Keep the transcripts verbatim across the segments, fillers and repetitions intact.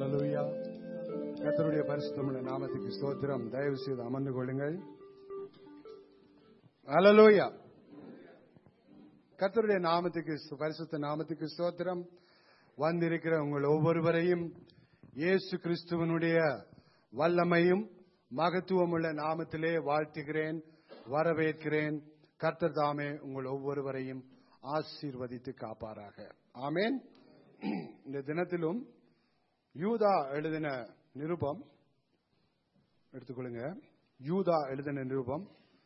ஹல்லேலூயா. கர்த்தருடைய பரிசுத்தமுள்ள நாமத்துக்கு ஸ்தோத்திரம். தயவு செய்து அமர்ந்து கொள்ளுங்கள். ஹல்லேலூயா. கர்த்தருடைய நாமத்துக்கு, பரிசுத்த நாமத்துக்கு ஸ்தோத்திரம். வந்திருக்கிற உங்கள் ஒவ்வொருவரையும் இயேசு கிறிஸ்துவனுடைய வல்லமையும் மகத்துவமுள்ள நாமத்திலே வாழ்த்துகிறேன், வரவேற்கிறேன். கர்த்தர் தாமே உங்கள் ஒவ்வொருவரையும் ஆசீர்வதித்து காப்பாராக. ஆமென். இந்த தினத்திலும் யூதா எழுதின நிருபம் எடுத்துக்கொள்ளுங்க. யூதா எழுதின நிருபம்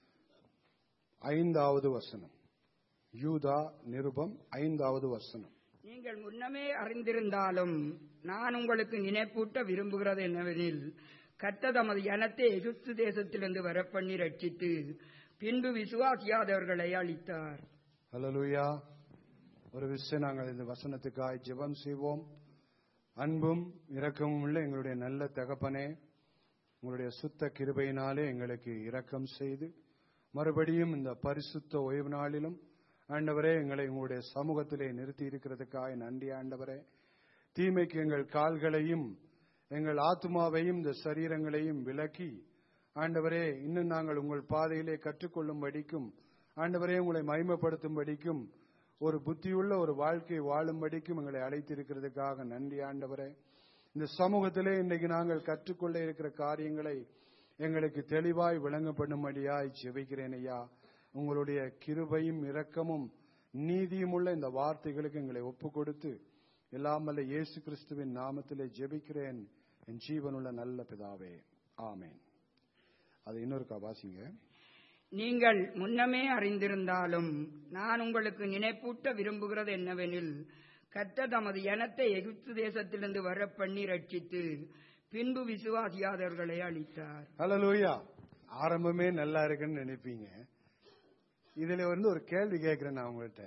ஐந்தாவது வசனம். யூதா நிருபம் ஐந்தாவது வசனம். நீங்கள் முன்னமே அறிந்திருந்தாலும் நான் உங்களுக்கு நினைப்பூட்ட விரும்புகிறது என்னவெனில், கர்த்தர் தமது ஜனத்தை எகிப்து தேசத்திலிருந்து வரப்பண்ணி ரட்சித்து பின்பு விசுவாசியாதவர்களை அளித்தார். ஹல்லேலூயா. ஒரு விஷயம், நாங்கள் இந்த வசனத்துக்காய் ஜெபம் செய்வோம். அன்பும் இரக்கமும் உள்ள எங்களுடைய நல்ல தகப்பனே, உங்களுடைய சுத்த கிருபையினாலே எங்களுக்கு இரக்கம் செய்து மறுபடியும் இந்த பரிசுத்த ஓய்வு நாளிலும் ஆண்டவரே எங்களை உங்களுடைய சமூகத்திலே நிறுத்தி இருக்கிறதுக்காக நன்றி ஆண்டவரே. தீமைக்கு எங்கள் கால்களையும் எங்கள் ஆத்மாவையும் இந்த சரீரங்களையும் விலக்கி ஆண்டவரே, இன்னும் நாங்கள் உங்கள் பாதையிலே கற்றுக்கொள்ளும்படிக்கும் ஆண்டவரே உங்களை மகிமைப்படுத்தும்படிக்கும் ஒரு புத்தியுள்ள ஒரு வாழ்க்கை வாழும்படிக்கும் எங்களை அழைத்திருக்கிறதுக்காக நன்றி ஆண்டவரே. இந்த சமூகத்திலே இன்றைக்கு நாங்கள் கற்றுக்கொள்ள இருக்கிற காரியங்களை எங்களுக்கு தெளிவாய் விளங்கப்படும்படியாய் ஜெபிக்கிறேன் ஐயா. உங்களுடைய கிருபையும் இரக்கமும் நீதியும் உள்ள இந்த வார்த்தைகளுக்கு எங்களை ஒப்பு கொடுத்து எல்லாம் வல்ல இயேசு கிறிஸ்துவின் நாமத்திலே ஜெபிக்கிறேன் என் ஜீவனுள்ள நல்ல பிதாவே, ஆமென். அது இன்னொருக்கா வாசிங்க. நீங்கள் முன்னமே அறிந்திருந்தாலும் நான் உங்களுக்கு நினைப்பூட்ட விரும்புகிறது என்னவெனில், கர்த்தர் தமது ஜனத்தை எகிப்து தேசத்திலிருந்து வரப்பண்ணி ரட்சித்து பின்பு விசுவாசியாதவர்களை அளித்தார். ஹல்லேலூயா. ஆரம்பமே நல்லா இருக்குன்னு நினைப்பீங்க. இதுல வந்து ஒரு கேள்வி கேட்கிறேன் நான் உங்கள்கிட்ட.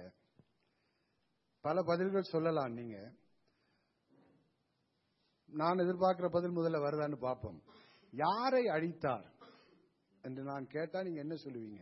பல பதில்கள் சொல்லலாம். நீங்க நான் எதிர்பார்க்கிற பதில் முதல்ல வருதான்னு பார்ப்போம். யாரை அழித்தார் என்று நான் கேட்டா நீங்க என்ன சொல்லுவீங்க?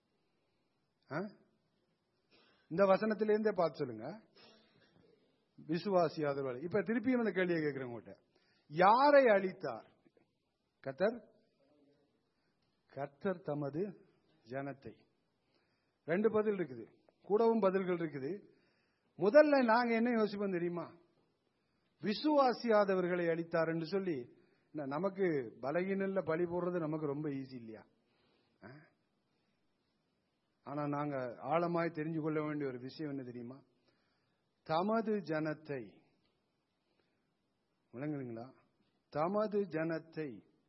இந்த வசனத்திலிருந்தே பார்த்து சொல்லுங்க. விசுவாசியாதவர்கள். இப்ப திருப்பியும் அந்த கேள்வியை கேட்கிறேன் உங்கள்கிட்ட. யாரை அழித்தார்? கர்த்தர் கர்த்தர் தமது ஜனத்தை. ரெண்டு பதில் இருக்குது, கூடவும் பதில்கள் இருக்குது. முதல்ல நாங்க என்ன யோசிப்போம் தெரியுமா? விசுவாசியாதவர்களை அழித்தார் என்று சொல்லி நமக்கு பலகீனல்ல பழி போடுறது நமக்கு ரொம்ப ஈஸி இல்லையா? ஆனா நாங்க ஆழமாய் தெரிஞ்சு கொள்ள வேண்டிய ஒரு விஷயம் என்ன தெரியுமா? தமது ஜனத்தை, விளங்குறீங்களா? தமது ஜனத்தை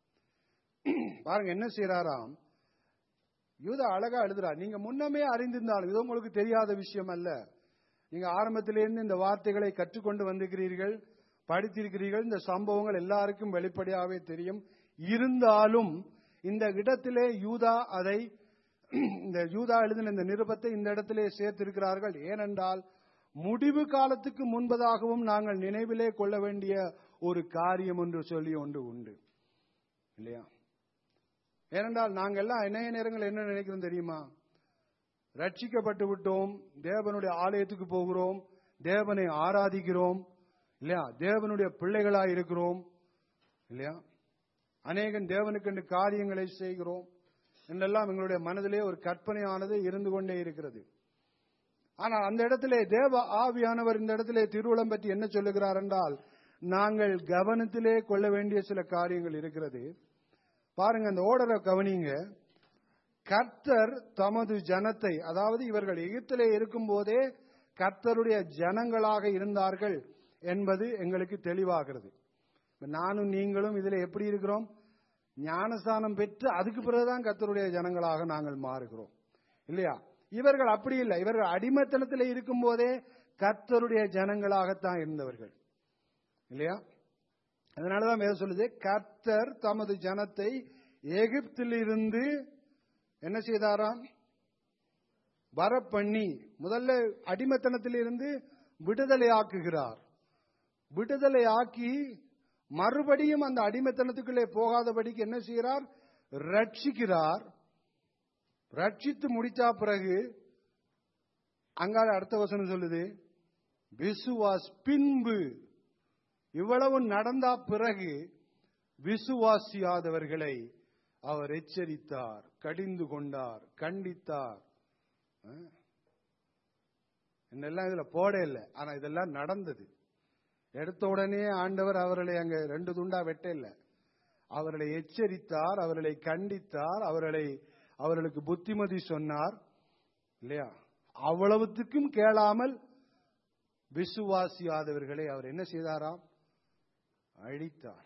பாருங்க என்ன செய்யறாராம். யூதா அழகா எழுதுறார். நீங்க முன்னமே அறிந்திருந்தாலும், இது உங்களுக்கு தெரியாத விஷயம் அல்ல. நீங்க ஆரம்பத்திலிருந்து இந்த வார்த்தைகளை கற்றுக்கொண்டு வந்திருக்கிறீர்கள், படித்திருக்கிறீர்கள். இந்த சம்பவங்கள் எல்லாருக்கும் வெளிப்படையாகவே தெரியும். இருந்தாலும் இந்த இடத்திலே யூதா அதை இந்த யூதா எழுதின இந்த நிருபத்தை இந்த இடத்திலே சேர்த்திருக்கிறார்கள். ஏனென்றால் முடிவு காலத்துக்கு முன்பதாகவும் நாங்கள் நினைவிலே கொள்ள வேண்டிய ஒரு காரியம் என்று சொல்லி ஒன்று உண்டு இல்லையா? ஏனென்றால் நாங்கள் எல்லாம் அநேக நேரங்கள் என்ன நினைக்கிறோம் தெரியுமா? ரட்சிக்கப்பட்டு விட்டோம், தேவனுடைய ஆலயத்துக்கு போகிறோம், தேவனை ஆராதிக்கிறோம் இல்லையா, தேவனுடைய பிள்ளைகளாய் இருக்கிறோம் இல்லையா, அநேகன் தேவனுக்கு காரியங்களை செய்கிறோம் என்றெல்லாம் எங்களுடைய மனதிலே ஒரு கற்பனையானது இருந்து கொண்டே இருக்கிறது. ஆனால் அந்த இடத்திலே தேவ ஆவியானவர் இந்த இடத்திலே திருவுளம் பற்றி என்ன சொல்லுகிறார் என்றால், நாங்கள் கவனத்திலே கொள்ள வேண்டிய சில காரியங்கள் இருக்கிறது. பாருங்க, அந்த ஓடரை கவனிங்க. கர்த்தர் தமது ஜனத்தை, அதாவது இவர்கள் எகிப்திலே இருக்கும் போதே கர்த்தருடைய ஜனங்களாக இருந்தார்கள் என்பது எங்களுக்கு தெளிவாகிறது. நானும் நீங்களும் இதுல எப்படி இருக்கிறோம்? ஞானஸ்தானம் பெற்று அதுக்கு பிறகுதான் கர்த்தருடைய ஜனங்களாக நாங்கள் மாறுகிறோம் இல்லையா? இவர்கள் அப்படி இல்லை. இவர்கள் அடிமைத்தனத்தில் இருக்கும் போதே கர்த்தருடைய ஜனங்களாகத்தான் இருந்தவர்கள் இல்லையா? அதனாலதான் வேதம் சொல்லுது, கர்த்தர் தமது ஜனத்தை எகிப்திலிருந்து என்ன செய்தாராம்? வரப்பண்ணி. முதல்ல அடிமைத்தனத்தில் இருந்து விடுதலை ஆக்குகிறார். விடுதலை ஆக்கி மறுபடியும் அந்த அடிமைத்தனத்துக்குள்ளே போகாதபடிக்கு என்ன செய்கிறார்? ரட்சிக்கிறார். ரட்சித்து முடிச்சா பிறகு அங்கால அடுத்த வசனம் சொல்லுது, விசுவாஸ் பின்பு இவ்வளவு நடந்த பிறகு விசுவாசியாதவர்களை அவர் எச்சரித்தார், கடிந்து கொண்டார், கண்டித்தார். என்னெல்லாம் இதுல போட இல்லை, ஆனா இதெல்லாம் நடந்தது. எடுத்த உடனே ஆண்டவர் அவர்களை அங்க ரெண்டு துண்டா வெட்ட இல்லை. அவர்களை எச்சரித்தார், அவர்களை கண்டித்தார், அவர்களை அவர்களுக்கு புத்திமதி சொன்னார் இல்லையா? அவ்வளவுத்துக்கும் கேளாமல் விசுவாசியாதவர்களை அவர் என்ன செய்தாராம்? அழித்தார்.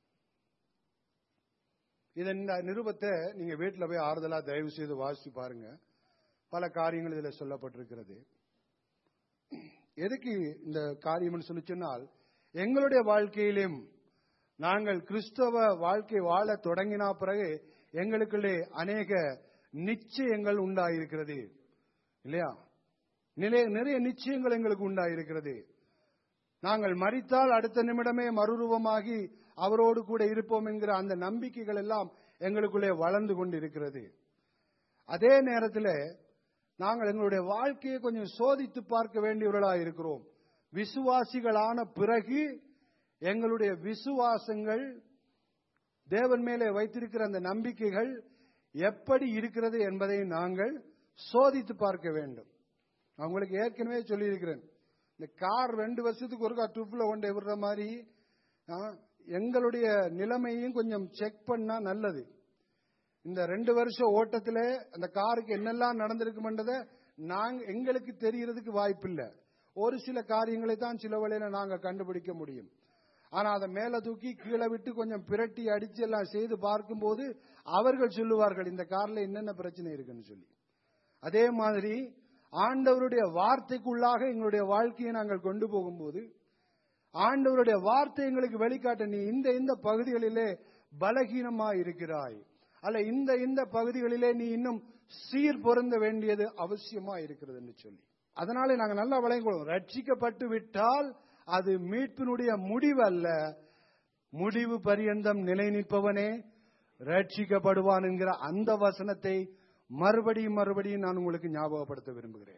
இதன் நிருபத்தை நீங்க வீட்டில் போய் ஆறுதலா தயவு செய்து வாசிச்சு பாருங்க. பல காரியங்கள் இதுல சொல்லப்பட்டிருக்கிறது. எதுக்கு இந்த காரியம் சொல்லி சொன்னால், எங்களுடைய வாழ்க்கையிலும் நாங்கள் கிறிஸ்தவ வாழ்க்கை வாழ தொடங்கின பிறகு எங்களுக்குள்ளே அநேக நிச்சயங்கள் உண்டாயிருக்கிறது இல்லையா? நிறைய நிச்சயங்கள் எங்களுக்கு உண்டாயிருக்கிறது. நாங்கள் மரித்தால் அடுத்த நிமிடமே மறுரூபமாகி அவரோடு கூட இருப்போம் என்கிற அந்த நம்பிக்கைகள் எல்லாம் எங்களுக்குள்ளே வளர்ந்து கொண்டிருக்கிறது. அதே நேரத்தில் நாங்கள் எங்களுடைய வாழ்க்கையை கொஞ்சம் சோதித்து பார்க்க வேண்டியவர்களாக இருக்கிறோம். விசுவாசிகளான பிறகு எங்களுடைய விசுவாசங்கள், தேவன் மேலே வைத்திருக்கிற அந்த நம்பிக்கைகள் எப்படி இருக்கிறது என்பதை நாங்கள் சோதித்து பார்க்க வேண்டும். நான் உங்களுக்கு ஏற்கனவே சொல்லியிருக்கிறேன், இந்த கார் ரெண்டு வருஷத்துக்கு ஒருக்கா ட்ரிப்ல கொண்டு விடுற மாதிரி எங்களுடைய நிலைமையும் கொஞ்சம் செக் பண்ணா நல்லது. இந்த ரெண்டு வருஷம் ஓட்டத்தில் அந்த காருக்கு என்னெல்லாம் நடந்திருக்கும்ன்றதை நாங்க எங்களுக்கு தெரியறதுக்கு வாய்ப்பில்லை. ஒரு சில காரியங்களை தான் சில வேளையில நாங்க கண்டுபிடிக்க முடியும். ஆனா அதை மேல தூக்கி கீழே விட்டு கொஞ்சம் பிரட்டி அடிச்சு எல்லாம் செய்து பார்க்கும்போது அவர்கள் சொல்லுவார்கள் இந்த கார்ல என்னென்ன பிரச்சனை இருக்குன்னு சொல்லி. அதே மாதிரி ஆண்டவருடைய வார்த்தைக்குள்ளாக எங்களுடைய வாழ்க்கையை நாங்கள் கொண்டு போகும்போது ஆண்டவருடைய வார்த்தை எங்களுக்கு வெளிக்காட்ட, நீ இந்த இந்த பகுதிகளிலே பலகீனமா இருக்கிறாய், அல்ல இந்த இந்த பகுதிகளிலே நீ இன்னும் சீர் பொருந்த வேண்டியது அவசியமா இருக்கிறது என்று சொல்லி. அதனால நாங்கள் நல்லா விளங்கிக்கொள்வோம், ரட்சிக்கப்பட்டு விட்டால் அது மீட்பினுடைய முடிவு அல்ல, முடிவு பரியந்தம் நிலை நிற்பவனே ரட்சிக்கப்படுவான் என்கிற அந்த வசனத்தை மறுபடியும் மறுபடியும் நான் உங்களுக்கு ஞாபகப்படுத்த விரும்புகிறேன்.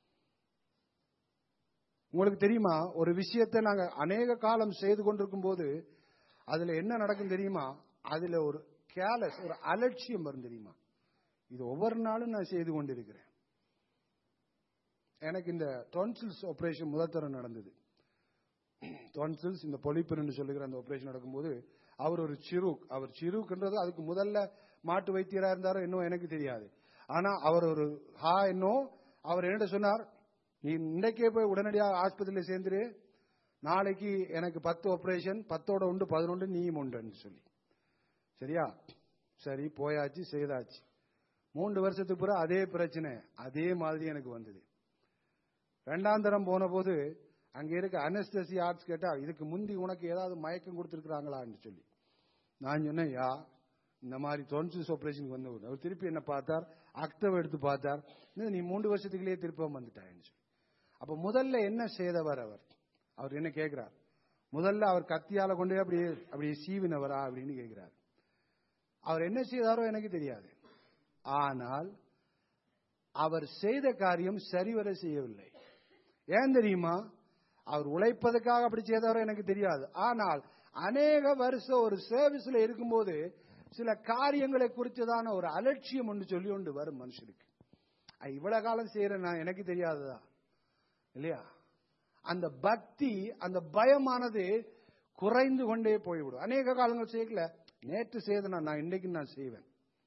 உங்களுக்கு தெரியுமா, ஒரு விஷயத்தை நாங்க அநேக காலம் செய்து கொண்டிருக்கும் போது அதுல என்ன நடக்கும் தெரியுமா? அதுல ஒரு கேலஸ், ஒரு அலட்சியம் வரும் தெரியுமா? இது ஒவ்வொரு நாளும் நான் செய்து கொண்டிருக்கிறேன். எனக்கு இந்த டான்சில்ஸ் ஆபரேஷன் முதல் தரம் நடந்தது. டான்சில்ஸ், இந்த பொலிப்பு சொல்லுகிற அந்த ஆபரேஷன் நடக்கும்போது அவர் ஒரு சிறுக், அவர் சிறுக்குன்றது அதுக்கு முதல்ல மாட்டு வைத்தியரா இருந்தாரோ இன்னும் எனக்கு தெரியாது. ஆனா அவர் ஒரு ஹா இன்னும் அவர் என்ன சொன்னார், நீ இன்றைக்கே போய் உடனடியாக ஆஸ்பத்திரியில சேர்ந்துரு, நாளைக்கு எனக்கு பத்து ஆபரேஷன், பத்தோட உண்டு பதினொன்று நீயும் உண்டுன்னு சொல்லி. சரியா? சரி, போயாச்சு, செய்தாச்சு. மூன்று வருஷத்துக்கு பிறகு அதே பிரச்சனை அதே மாதிரி எனக்கு வந்தது. ரெண்டாம் தரம் போன போது அங்க இருக்க அனஸ்தசி ஆர்ட்ஸ் கேட்டா, இதுக்கு முந்தி உனக்கு ஏதாவது மயக்கம் கொடுத்துருக்காங்களான்னு சொல்லி. நான் சொன்னேன், யா இந்த மாதிரி டான்சில்ஸ் ஆபரேஷனுக்கு வந்த அவர் திருப்பி என்ன பார்த்தார், அக்டவை எடுத்து பார்த்தார், நீ மூன்று வருஷத்துக்குள்ளேயே திருப்பம் வந்துட்டான்னு சொல்லி. அப்ப முதல்ல என்ன செய்தவர் அவர்? அவர் என்ன கேட்கிறார்? முதல்ல அவர் கத்தியால கொண்டு அப்படியே அப்படியே சீவினவரா அப்படின்னு கேட்கிறார். அவர் என்ன செய்தாரோ எனக்கு தெரியாது. ஆனால் அவர் செய்த காரியம் சரிவர செய்யவில்லை. ஏன் தெரியுமா? அவர் உழைப்பதற்காக அப்படி செய்தாரோ எனக்கு தெரியாது. ஆனால் அநேக வருஷம் ஒரு சர்வீஸ்ல இருக்கும்போது சில காரியங்களை குறித்ததான ஒரு அலட்சியம் ஒன்று சொல்லி கொண்டு வரும் மனுஷனுக்கு. இவ்வளவு காலம் செய்யறேன் நான், எனக்கு தெரியாததா இல்லையா? அந்த பக்தி, அந்த பயமானது குறைந்து கொண்டே போய்விடும். அநேக காலங்கள் செய்யல, நேற்று செய்தனா நான் இன்னைக்கு நான் செய்வேன்.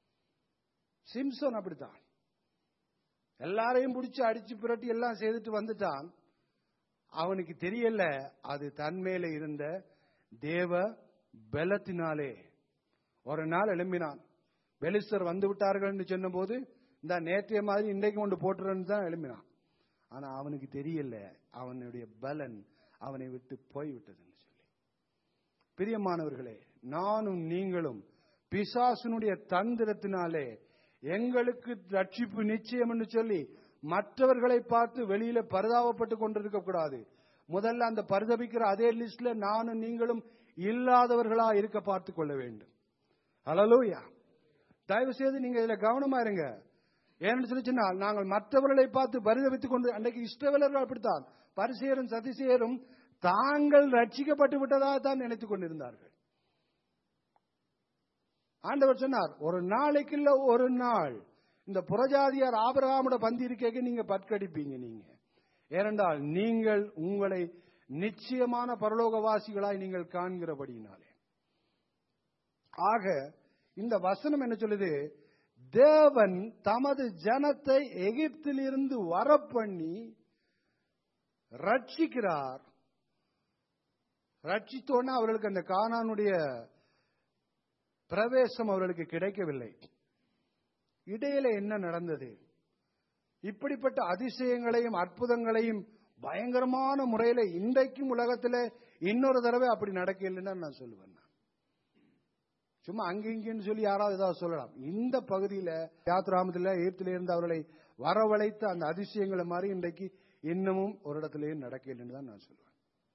சிம்சன் அப்படித்தான், எல்லாரையும் பிடிச்சு அடிச்சு புரட்டி எல்லாம் செய்துட்டு வந்துட்டான். அவனுக்கு தெரியல அது தன் மேல இருந்த தேவ பலத்தினாலே. ஒரு நாள் எழும்பினான், பெலிஸ்தர் வந்து விட்டார்கள் சொன்ன போது இந்த நேற்றைய மாதிரி இன்றைக்கு கொண்டு போட்டுறன்னு தான் எழும்பினான். ஆனா அவனுக்கு தெரியல அவனுடைய பலன் அவனை விட்டு போய்விட்டதுன்னு சொல்லி. பிரியமானவர்களே, நானும் நீங்களும் பிசாசுனுடைய தந்திரத்தினாலே எங்களுக்கு ரட்சிப்பு நிச்சயம் என்று சொல்லி மற்றவர்களை பார்த்து வெளியில பரிதாபப்பட்டு கொண்டிருக்க கூடாது. முதல்ல அந்த பரிதபிக்கிற அதே லிஸ்ட்ல நானும் நீங்களும் இல்லாதவர்களா இருக்க பார்த்து கொள்ள வேண்டும். ஹல்லேலூயா. தயவு செய்து நீங்க இதுல கவனமா இருங்க. ஏன்னு சொல்லி சொன்னால், நாங்கள் மற்றவர்களை பார்த்து பரிதபித்துக் கொண்டு, அன்றைக்கு இஸ்ரவேலர்கள் அப்படித்தான், பரிசேயரும் சதிசேயரும் தாங்கள் ரட்சிக்கப்பட்டு விட்டதாக தான் நினைத்துக் கொண்டிருந்தார்கள். ஆண்டவர் சொன்னார், ஒரு நாளைக்கு இல்ல ஒரு நாள் இந்த புறஜாதியார் ஆபிரகாமோட பந்தி இருக்க நீங்க பற்கடிப்பீங்க. நீங்க ஏனென்றால் நீங்கள் உங்களை நிச்சயமான பரலோகவாசிகளாய் நீங்கள் காண்கிறபடியினாலே. ஆக இந்த வசனம் என்ன சொல்லுது? தேவன் தமது ஜனத்தை எகிப்திலிருந்து வரப்பண்ணி ரட்சிக்கிறார். ரட்சித்தோன்னா அவர்களுக்கு அந்த கானானுடைய பிரவேசம் அவர்களுக்கு கிடைக்கவில்லை. இடையில என்ன நடந்தது? இப்படிப்பட்ட அதிசயங்களையும் அற்புதங்களையும் பயங்கரமான முறையில இன்றைக்கும் உலகத்தில் இன்னொரு தடவை அப்படி நடக்கலைன்னு நான் சொல்லுவேன். சும்மா அங்கிங்கன்னு சொல்லி யாராவது ஏதாவது சொல்லலாம். இந்த பகுதியில யாத்ராமத்தில் எகிப்தில இருந்து அவர்களை வரவழைத்த அந்த அதிசயங்களை மாதிரி இன்றைக்கு இன்னமும் ஒரு இடத்திலேயும் நடக்கலைன்னு தான் நான் சொல்லுவேன்.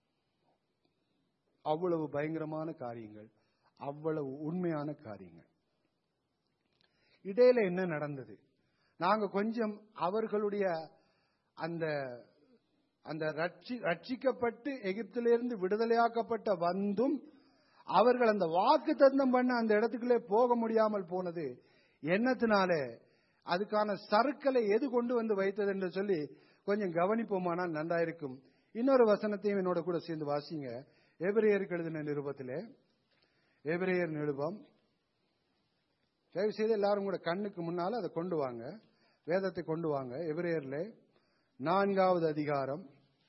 அவ்வளவு பயங்கரமான காரியங்கள், அவ்வளவு உண்மையான காரியங்கள். இடையில என்ன நடந்தது? நாங்க கொஞ்சம் அவர்களுடைய அந்த அந்த ரட்சிக்கப்பட்டு எகிப்திலிருந்து விடுதலையாக்கப்பட்ட வந்தும் அவர்கள் அந்த வாக்கு தத்தம் பண்ண அந்த இடத்துக்குள்ளே போக முடியாமல் போனது என்னத்தினாலே, அதுக்கான சறுக்கலை எது கொண்டு வந்து வைத்தது என்று சொல்லி கொஞ்சம் கவனிப்போமானால் நன்றாயிருக்கும். இன்னொரு வசனத்தையும் என்னோட கூட சேர்ந்து வாசிங்க. எபிரேயருக்கு எழுதின நிருபத்திலே, எபிரேயர் நிருபம், தயவு செய்து எல்லாரும் கூட கண்ணுக்கு முன்னால அதை கொண்டு வாங்க, வேதத்தை கொண்டு வாங்க. எபிரேயர்ல நான்காவது அதிகாரம்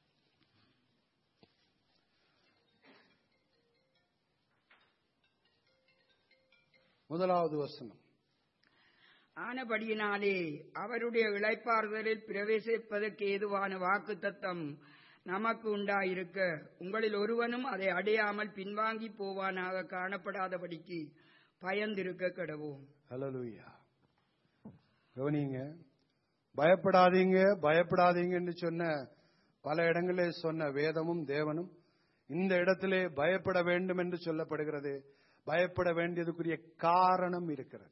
முதலாவது வசனம். ஆனபடியினாலே அவருடைய இளைப்பாறுதலில் பிரவேசிப்பதற்கு ஏதுவான வாக்கு தத்தம் நமக்கு உண்டாயிருக்க, உங்களில் ஒருவனும் அதை அடையாமல் பின்வாங்கி போவானாக காணப்படாதபடிக்கு பயந்திருக்க கடவோம். ஹல்லேலூயா. கவனிங்க, பயப்படாதீங்க பயப்படாதீங்கன்னு சொன்ன பல இடங்களில் சொன்ன வேதமும் தேவனும் இந்த இடத்திலே பயப்பட வேண்டும் என்று சொல்லப்படுகிறது. பயப்பட வேண்டியதுக்குரிய காரணம் இருக்கிறது.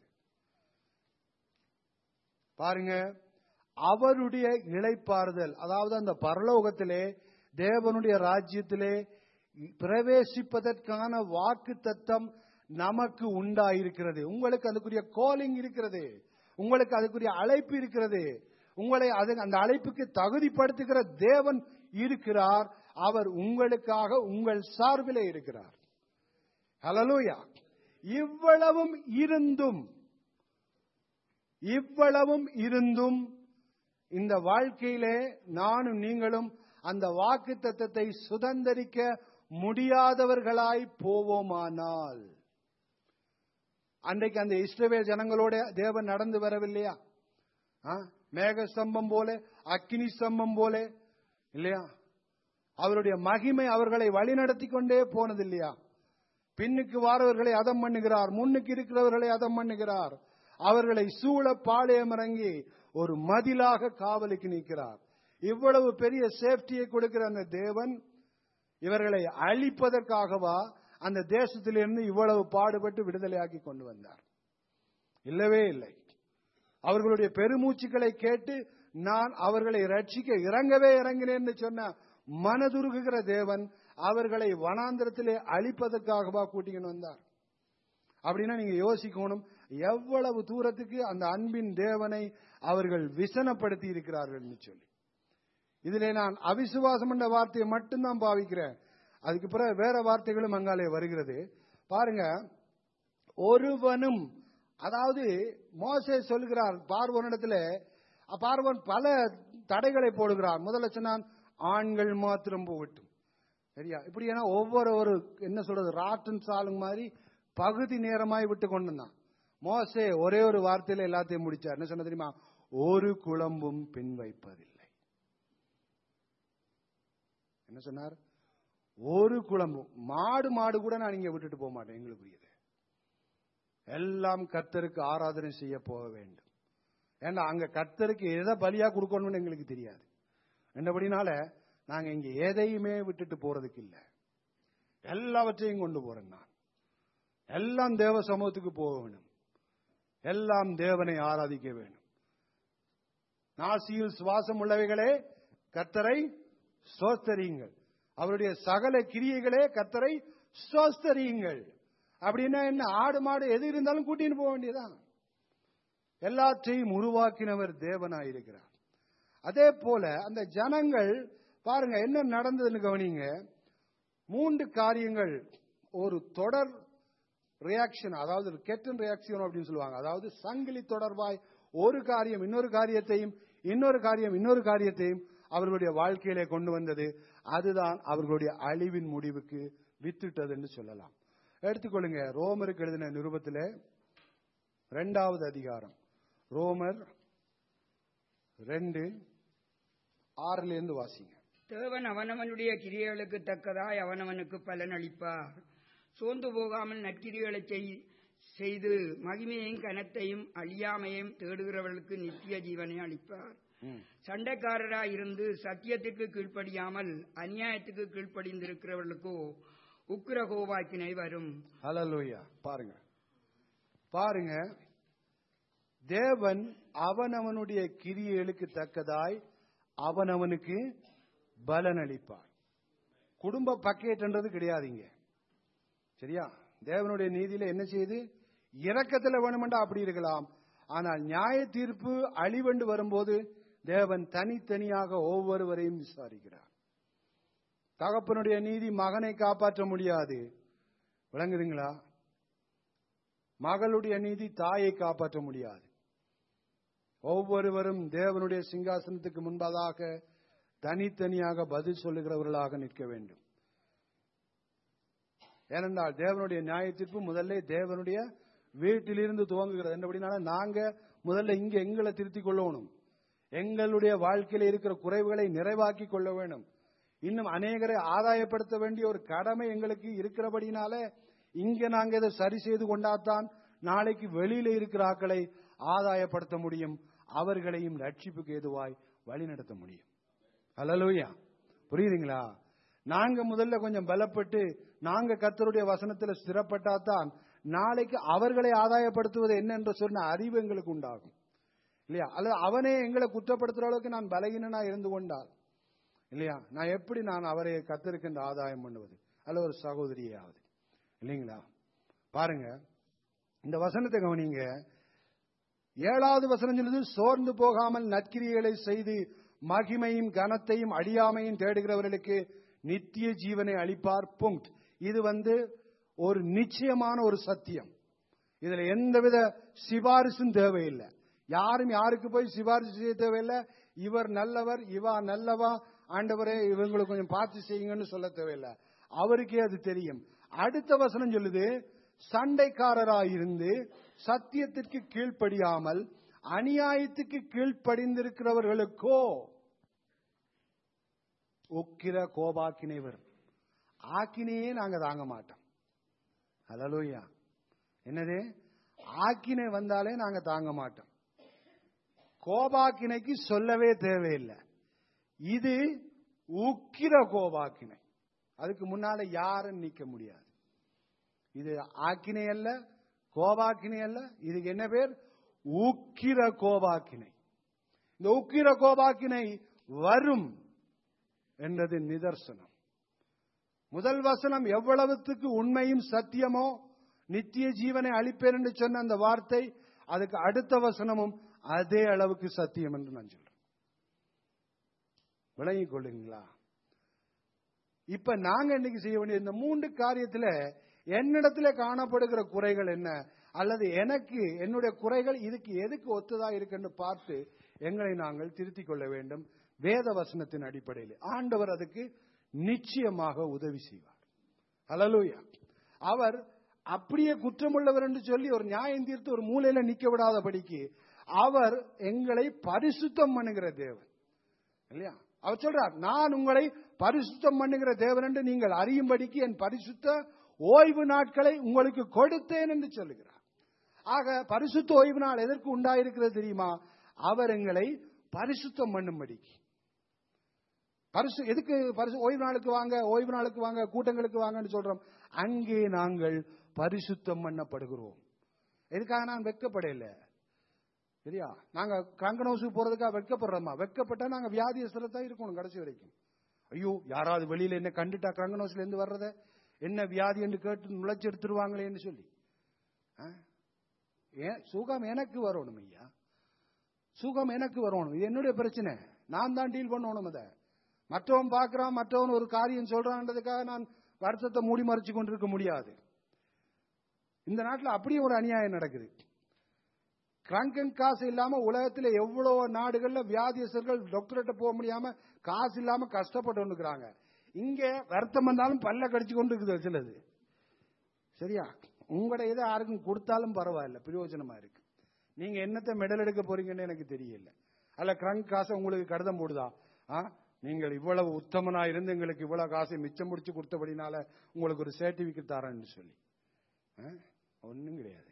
பாருங்க, அவருடைய இளைப்பாறுதல், அதாவது அந்த பரலோகத்திலே தேவனுடைய ராஜ்யத்திலே பிரவேசிப்பதற்கான வாக்கு தத்தம் நமக்கு உண்டாயிருக்கிறது. உங்களுக்கு அதுக்குரிய காலிங் இருக்கிறது, உங்களுக்கு அதுக்குரிய அழைப்பு இருக்கிறது, உங்களை அந்த அழைப்புக்கு தகுதிப்படுத்துகிற தேவன் இருக்கிறார். அவர் உங்களுக்காக உங்கள் சார்பிலே இருக்கிறார். ஹல்லேலூயா. இவ்வளவும் இருந்தும் இவ்வளவும் இருந்தும் இந்த வாழ்க்கையிலே நானும் நீங்களும் அந்த வாக்கு தத்தத்தை சுதந்தரிக்க முடியாதவர்களாய் போவோமானால், அன்றைக்கு அந்த இஸ்ரவேல் ஜனங்களோட தேவன் நடந்து வரவில்லையா? மேக ஸ்தம்பம் போல, அக்கினி ஸ்தம்பம் போல இல்லையா? அவருடைய மகிமை அவர்களை வழிநடத்தி கொண்டே போனது இல்லையா? பின்னுக்கு வாரவர்களை அதம் பண்ணுகிறார், முன்னுக்கு இருக்கிறவர்களை அதம் பண்ணுகிறார். அவர்களை சூழ பாளையம் இறங்கி ஒரு மதிலாக காவலுக்கு நிற்கிறார். இவ்வளவு பெரிய சேஃப்டியை கொடுக்கிற அந்த தேவன் இவர்களை அழிப்பதற்காகவா அந்த தேசத்திலிருந்து இவ்வளவு பாடுபட்டு விடுதலையாக்கி கொண்டு வந்தார்? இல்லவே இல்லை. அவர்களுடைய பெருமூச்சுக்களை கேட்டு நான் அவர்களை ரட்சிக்க இறங்கவே இறங்கினேன் சொன்ன மனதுருகுகிற தேவன் அவர்களை வனாந்திரத்திலே அழிப்பதற்காகவா கூட்டிக்கிட்டு வந்தார்? அப்படின்னா நீங்க யோசிக்கணும், எவ்வளவு தூரத்துக்கு அந்த அன்பின் தேவனை அவர்கள் விசனப்படுத்தி இருக்கிறார்கள் சொல்லி. இதிலே நான் அவிசுவாசம் என்ற வார்த்தையை மட்டும்தான் பாவிக்கிறேன். அதுக்கு பிறகு வேற வார்த்தைகளும் அங்காலே வருகிறது. பாருங்க, ஒருவனும், அதாவது மோசே சொல்கிறார் பார்வோனிடத்துல, பார்வோன் பல தடைகளை போடுகிறார். முதல்ல சொன்னான், ஆண்கள் மாத்திரம் போகட்டும், சரியா? இப்படி ஏன்னா ஒவ்வொரு ஒரு என்ன சொல்றது ராட்டன் சாலுங்க மாதிரி பகுதி நேரமாய் விட்டு கொண்டு தான் மோசே ஒரே ஒரு வார்த்தையில எல்லாத்தையும் முடிச்சார். என்ன சொன்ன தெரியுமா? ஒரு குழம்பும் பின் வைப்பதில்லை. என்ன சொன்னார்? ஒரு குழம்பும். மாடு மாடு கூட நான் இங்க விட்டுட்டு போக மாட்டேன், எங்களுக்குரியது எல்லாம் கர்த்தருக்கு ஆராதனை செய்ய போக வேண்டும். ஏன்னா அங்க கர்த்தருக்கு எதை பலியா கொடுக்கணும்னு எங்களுக்கு தெரியாது. என்றபடினால நாங்க இங்க எதையுமே விட்டுட்டு போறதுக்கு இல்லை, எல்லாவற்றையும் கொண்டு போறேன். நான் எல்லாம் தேவ சமூகத்துக்கு போக வேண்டும், எல்லாம் தேவனை ஆராதிக்க வேண்டும். நாசியில் சுவாசம் உள்ளவைகளே கர்த்தரை ஸ்தோத்தரியுங்கள், அவருடைய சகல கிரியைகளே கர்த்தரை ஸ்தோத்திரியுங்கள். அப்படின்னா என்ன? ஆடு மாடு எது இருந்தாலும் கூட்டின்னு போக வேண்டியதான். எல்லாற்றையும் உருவாக்கினவர் தேவனாயிருக்கிறார். அதே போல அந்த ஜனங்கள் பாருங்க என்ன நடந்ததுன்னு கவனிங்க. மூன்று காரியங்கள் ஒரு தொடர் ரியாக்ஷன், அதாவது கெட்டன் ரியாக்ஷன் அப்படின்னு சொல்லுவாங்க. அதாவது சங்கிலி தொடர்பாய் ஒரு காரியம் இன்னொரு காரியத்தையும் இன்னொரு காரியம் இன்னொரு காரியத்தையும் அவர்களுடைய வாழ்க்கையிலே கொண்டு வந்தது. அதுதான் அவர்களுடைய அழிவின் முடிவுக்கு வித்திட்டது என்று சொல்லலாம். எடுத்துக்கொள்ளுங்க, ரோமருக்கு எழுதின நிருபத்திலே இரண்டாவது அதிகாரம், ரோமர் ரெண்டு ஆறுல இருந்து வாசிங்க. தேவன் அவனவனுடைய கிரியைகளுக்கு தக்கதாய் அவனவனுக்கு பலன் அளிப்பார். சோர்ந்து போகாமல் நற்கிரிகளை செய்து மகிமையையும் கனத்தையும் அழியாமையும் தேடுகிறவர்களுக்கு நித்திய ஜீவனை அளிப்பார். சண்டைக்காரராய் இருந்து சத்தியத்திற்கு கீழ்ப்படியாமல் அநியாயத்துக்கு கீழ்ப்படிந்திருக்கிறவர்களுக்கோ உக்கிர கோபாக்கினை வரும். ஹல்லேலூயா. பாருங்க பாருங்க தேவன் அவனவனுடைய கிரியைகளுக்கு தக்கதாய் அவனவனுக்கு பலன் அளிப்பார். குடும்ப பக்கெட்ன்றது கிடையாதுங்க. சரியா? தேவனுடைய நீதியில என்ன செய்து இரக்கத்தில் வேணுமெண்டா அப்படி இருக்கலாம். ஆனால் நியாய தீர்ப்பு அழிவென்று வரும்போது தேவன் தனித்தனியாக ஒவ்வொருவரையும் விசாரிக்கிறார். தகப்பனுடைய நீதி மகனை காப்பாற்ற முடியாது. விளங்குதுங்களா? மகளுடைய நீதி தாயை காப்பாற்ற முடியாது. ஒவ்வொருவரும் தேவனுடைய சிங்காசனத்துக்கு முன்பதாக தனித்தனியாக பதில் சொல்லுகிறவர்களாக நிற்க வேண்டும். ஏனென்றால் தேவனுடைய நியாய தீர்ப்பு முதல்ல தேவனுடைய வீட்டிலிருந்து துவங்குகிறது. என்னபடினால நாங்க முதல்ல இங்க எங்களை திருத்திக் கொள்ளணும். எங்களுடைய வாழ்க்கையில இருக்கிற குறைவுகளை நிறைவாக்கி கொள்ள வேண்டும். இன்னும் அநேகரை ஆதாயப்படுத்த வேண்டிய ஒரு கடமை எங்களுக்கு இருக்கிறபடினால இங்க நாங்க இதை சரி செய்து கொண்டாதான் நாளைக்கு வெளியில இருக்கிற ஆக்களை ஆதாயப்படுத்த முடியும். அவர்களையும் ரட்சிப்புக்கு ஏதுவாய் வழி நடத்த முடியும். ஹல்லேலூயா. புரியுதுங்களா? நாங்க முதல்ல கொஞ்சம் பலப்பட்டு நாங்க கர்த்தருடைய வசனத்துல ஸ்திரப்பட்டாதான் நாளைக்கு அவர்களை ஆதாயப்படுத்துவது என்ன என்று சொன்ன அறிவு எங்களுக்கு உண்டாகும் இல்லையா? அல்லது அவனே எங்களை குற்றப்படுத்துற அளவுக்கு நான் பலகீனனா இருந்து கொண்டால் இல்லையா, நான் எப்படி நான் அவரை கர்த்தருக்கு ஆதாயம் பண்ணுவது? அல்ல ஒரு சகோதரியாவது இல்லைங்களா? பாருங்க இந்த வசனத்தை கவனிங்க. ஏழாவது வசனம் சொல்லுது, சோர்ந்து போகாமல் நற்கிரியைகளை செய்து மகிமையும் கனத்தையும் அழியாமையும் தேடுகிறவர்களுக்கு நித்திய ஜீவனை அளிப்பார். புங்க். இது வந்து ஒரு நிச்சயமான ஒரு சத்தியம். இதுல எந்தவித சிபாரிசும் தேவையில்லை. யாரும் யாருக்கு போய் சிபாரிசு செய்ய தேவையில்லை. இவர் நல்லவர், இவா நல்லவா, ஆண்டவரே இவங்களுக்கு கொஞ்சம் பார்த்து செய்யுங்கன்னு சொல்ல தேவையில்லை. அவருக்கே அது தெரியும். அடுத்த வசனம் சொல்லுது, சண்டைக்காரராயிருந்து சத்தியத்திற்கு கீழ்ப்படியாமல் அநியாயத்துக்கு கீழ்ப்படிந்திருக்கிறவர்களுக்கோ உக்கிர கோபாக்கினை வரும். ஆக்கினையே நாங்க தாங்க மாட்டோம். ஹல்லேலூயா. என்னது? ஆக்கினை வந்தாலே நாங்க தாங்க மாட்டோம். கோபாக்கினைக்கு சொல்லவே தேவையில்லை. இது உக்கிர கோபாக்கினை. அதுக்கு முன்னால யாரும் நிக்க முடியாது. இது ஆக்கினை அல்ல, கோபாக்கினை அல்ல. இதுக்கு என்ன பேர்? உக்கிர கோபாக்கினை. இந்த உக்கிர கோபாக்கினை வரும் என்றது நிதர்சனம். முதல் வசனம் எவ்வளவுக்கு உண்மையும் சத்தியமோ, நித்திய ஜீவனை அளிப்பேன் என்று சொன்ன அந்த வார்த்தை, அதுக்கு அடுத்த வசனமும் அதே அளவுக்கு சத்தியம் என்று நான் சொல்றேன். விளங்கிக் கொள்ளுங்களா? இப்ப நாங்க இன்னைக்கு செய்ய வேண்டிய இந்த மூன்று காரியத்துல என்னிடத்துல காணப்படுகிற குறைகள் என்ன, அல்லது எனக்கு என்னுடைய குறைகள் இதுக்கு எதுக்கு ஒத்துதா இருக்குன்னு பார்த்து எங்களை நாங்கள் திருத்திக் கொள்ள வேண்டும். வேத வசனத்தின் அடிப்படையில் ஆண்டவர் அதுக்கு நிச்சயமாக உதவி செய்வார். ஹல்லேலூயா. அவர் அப்படியே குற்றமுள்ளவர் என்று சொல்லி ஒரு நியாயம் தீர்த்து ஒரு மூலையில நிக்க விடாதபடிக்கு அவர் எங்களை பரிசுத்தம் பண்ணுகிற தேவன் இல்லையா? அவர் சொல்றார், நான் உங்களை பரிசுத்தம் பண்ணுகிற தேவன் என்று நீங்கள் அறியும்படிக்கு என் பரிசுத்த ஓய்வு நாட்களை உங்களுக்கு கொடுத்தேன் என்று சொல்லுகிறார். ஆக பரிசுத்த ஓய்வு நாள் எதற்கு உண்டாயிருக்கிறது தெரியுமா? அவர் எங்களை பரிசுத்தம் பண்ணும்படிக்கு. பரிசு எதுக்கு? பரிசு ஓய்வு நாளுக்கு வாங்க, ஓய்வு நாளுக்கு வாங்க, கூட்டங்களுக்கு வாங்கன்னு சொல்றோம். அங்கே நாங்கள் பரிசுத்தம் பண்ணப்படுகிறோம். எதுக்காக? நான் வெட்கப்படல. சரியா? நாங்க கங்கன் ஹவுஸுக்கு போறதுக்காக வெட்கப்படுறோமா? வெட்கப்பட்டா நாங்க வியாதியஸ்தரத்தா இருக்கணும் கடைசி வரைக்கும். ஐயோ யாராவது வெளியில என்ன கண்டுட்டா கிரங்கனோஸ்ல இருந்து வர்றத என்ன வியாதி என்று கேட்டு நுழைச்சு எடுத்துருவாங்களேன்னு சொல்லி. ஏன் சுகம் எனக்கு வரணும் ஐயா, சுகம் எனக்கு வரணும். இது என்னுடைய பிரச்சனை, நான் தான் டீல் பண்ணணும். அதை மற்றவன் பார்க்கிறான், மற்றவன் ஒரு காரியம் சொல்றான்றதுக்காக நான் வருத்தத்தை மூடி மறைச்சு கொண்டிருக்க முடியாது. இந்த நாட்டில் அப்படியே ஒரு அநியாயம் நடக்குது. கிரங்கன் காசு இல்லாம உலகத்தில் எவ்வளவு நாடுகள்ல வியாதியஸ்தர்கள் டாக்டர்கிட்ட போக முடியாம காசு இல்லாம கஷ்டப்பட்டு கொண்டிருக்கிறாங்க. இங்க வருத்தம் வந்தாலும் பல்ல கடிச்சு கொண்டு இருக்குது சிலது. சரியா, உங்களோட இதை யாருக்கும் கொடுத்தாலும் பரவாயில்ல, பிரயோஜனமா இருக்கு. நீங்க என்னத்தை மெடல் எடுக்க போறீங்கன்னு எனக்கு தெரியல. அல்ல கிரங்க் காசை உங்களுக்கு கடிதம் போடுதா, நீங்கள் இவ்வளவு உத்தமனா இருந்து எங்களுக்கு இவ்வளவு காசை மிச்சம் முடிச்சு கொடுத்தபடினால உங்களுக்கு ஒரு சர்டிபிகேட் தரேன்னு சொல்லி ஒன்னும் கிடையாது.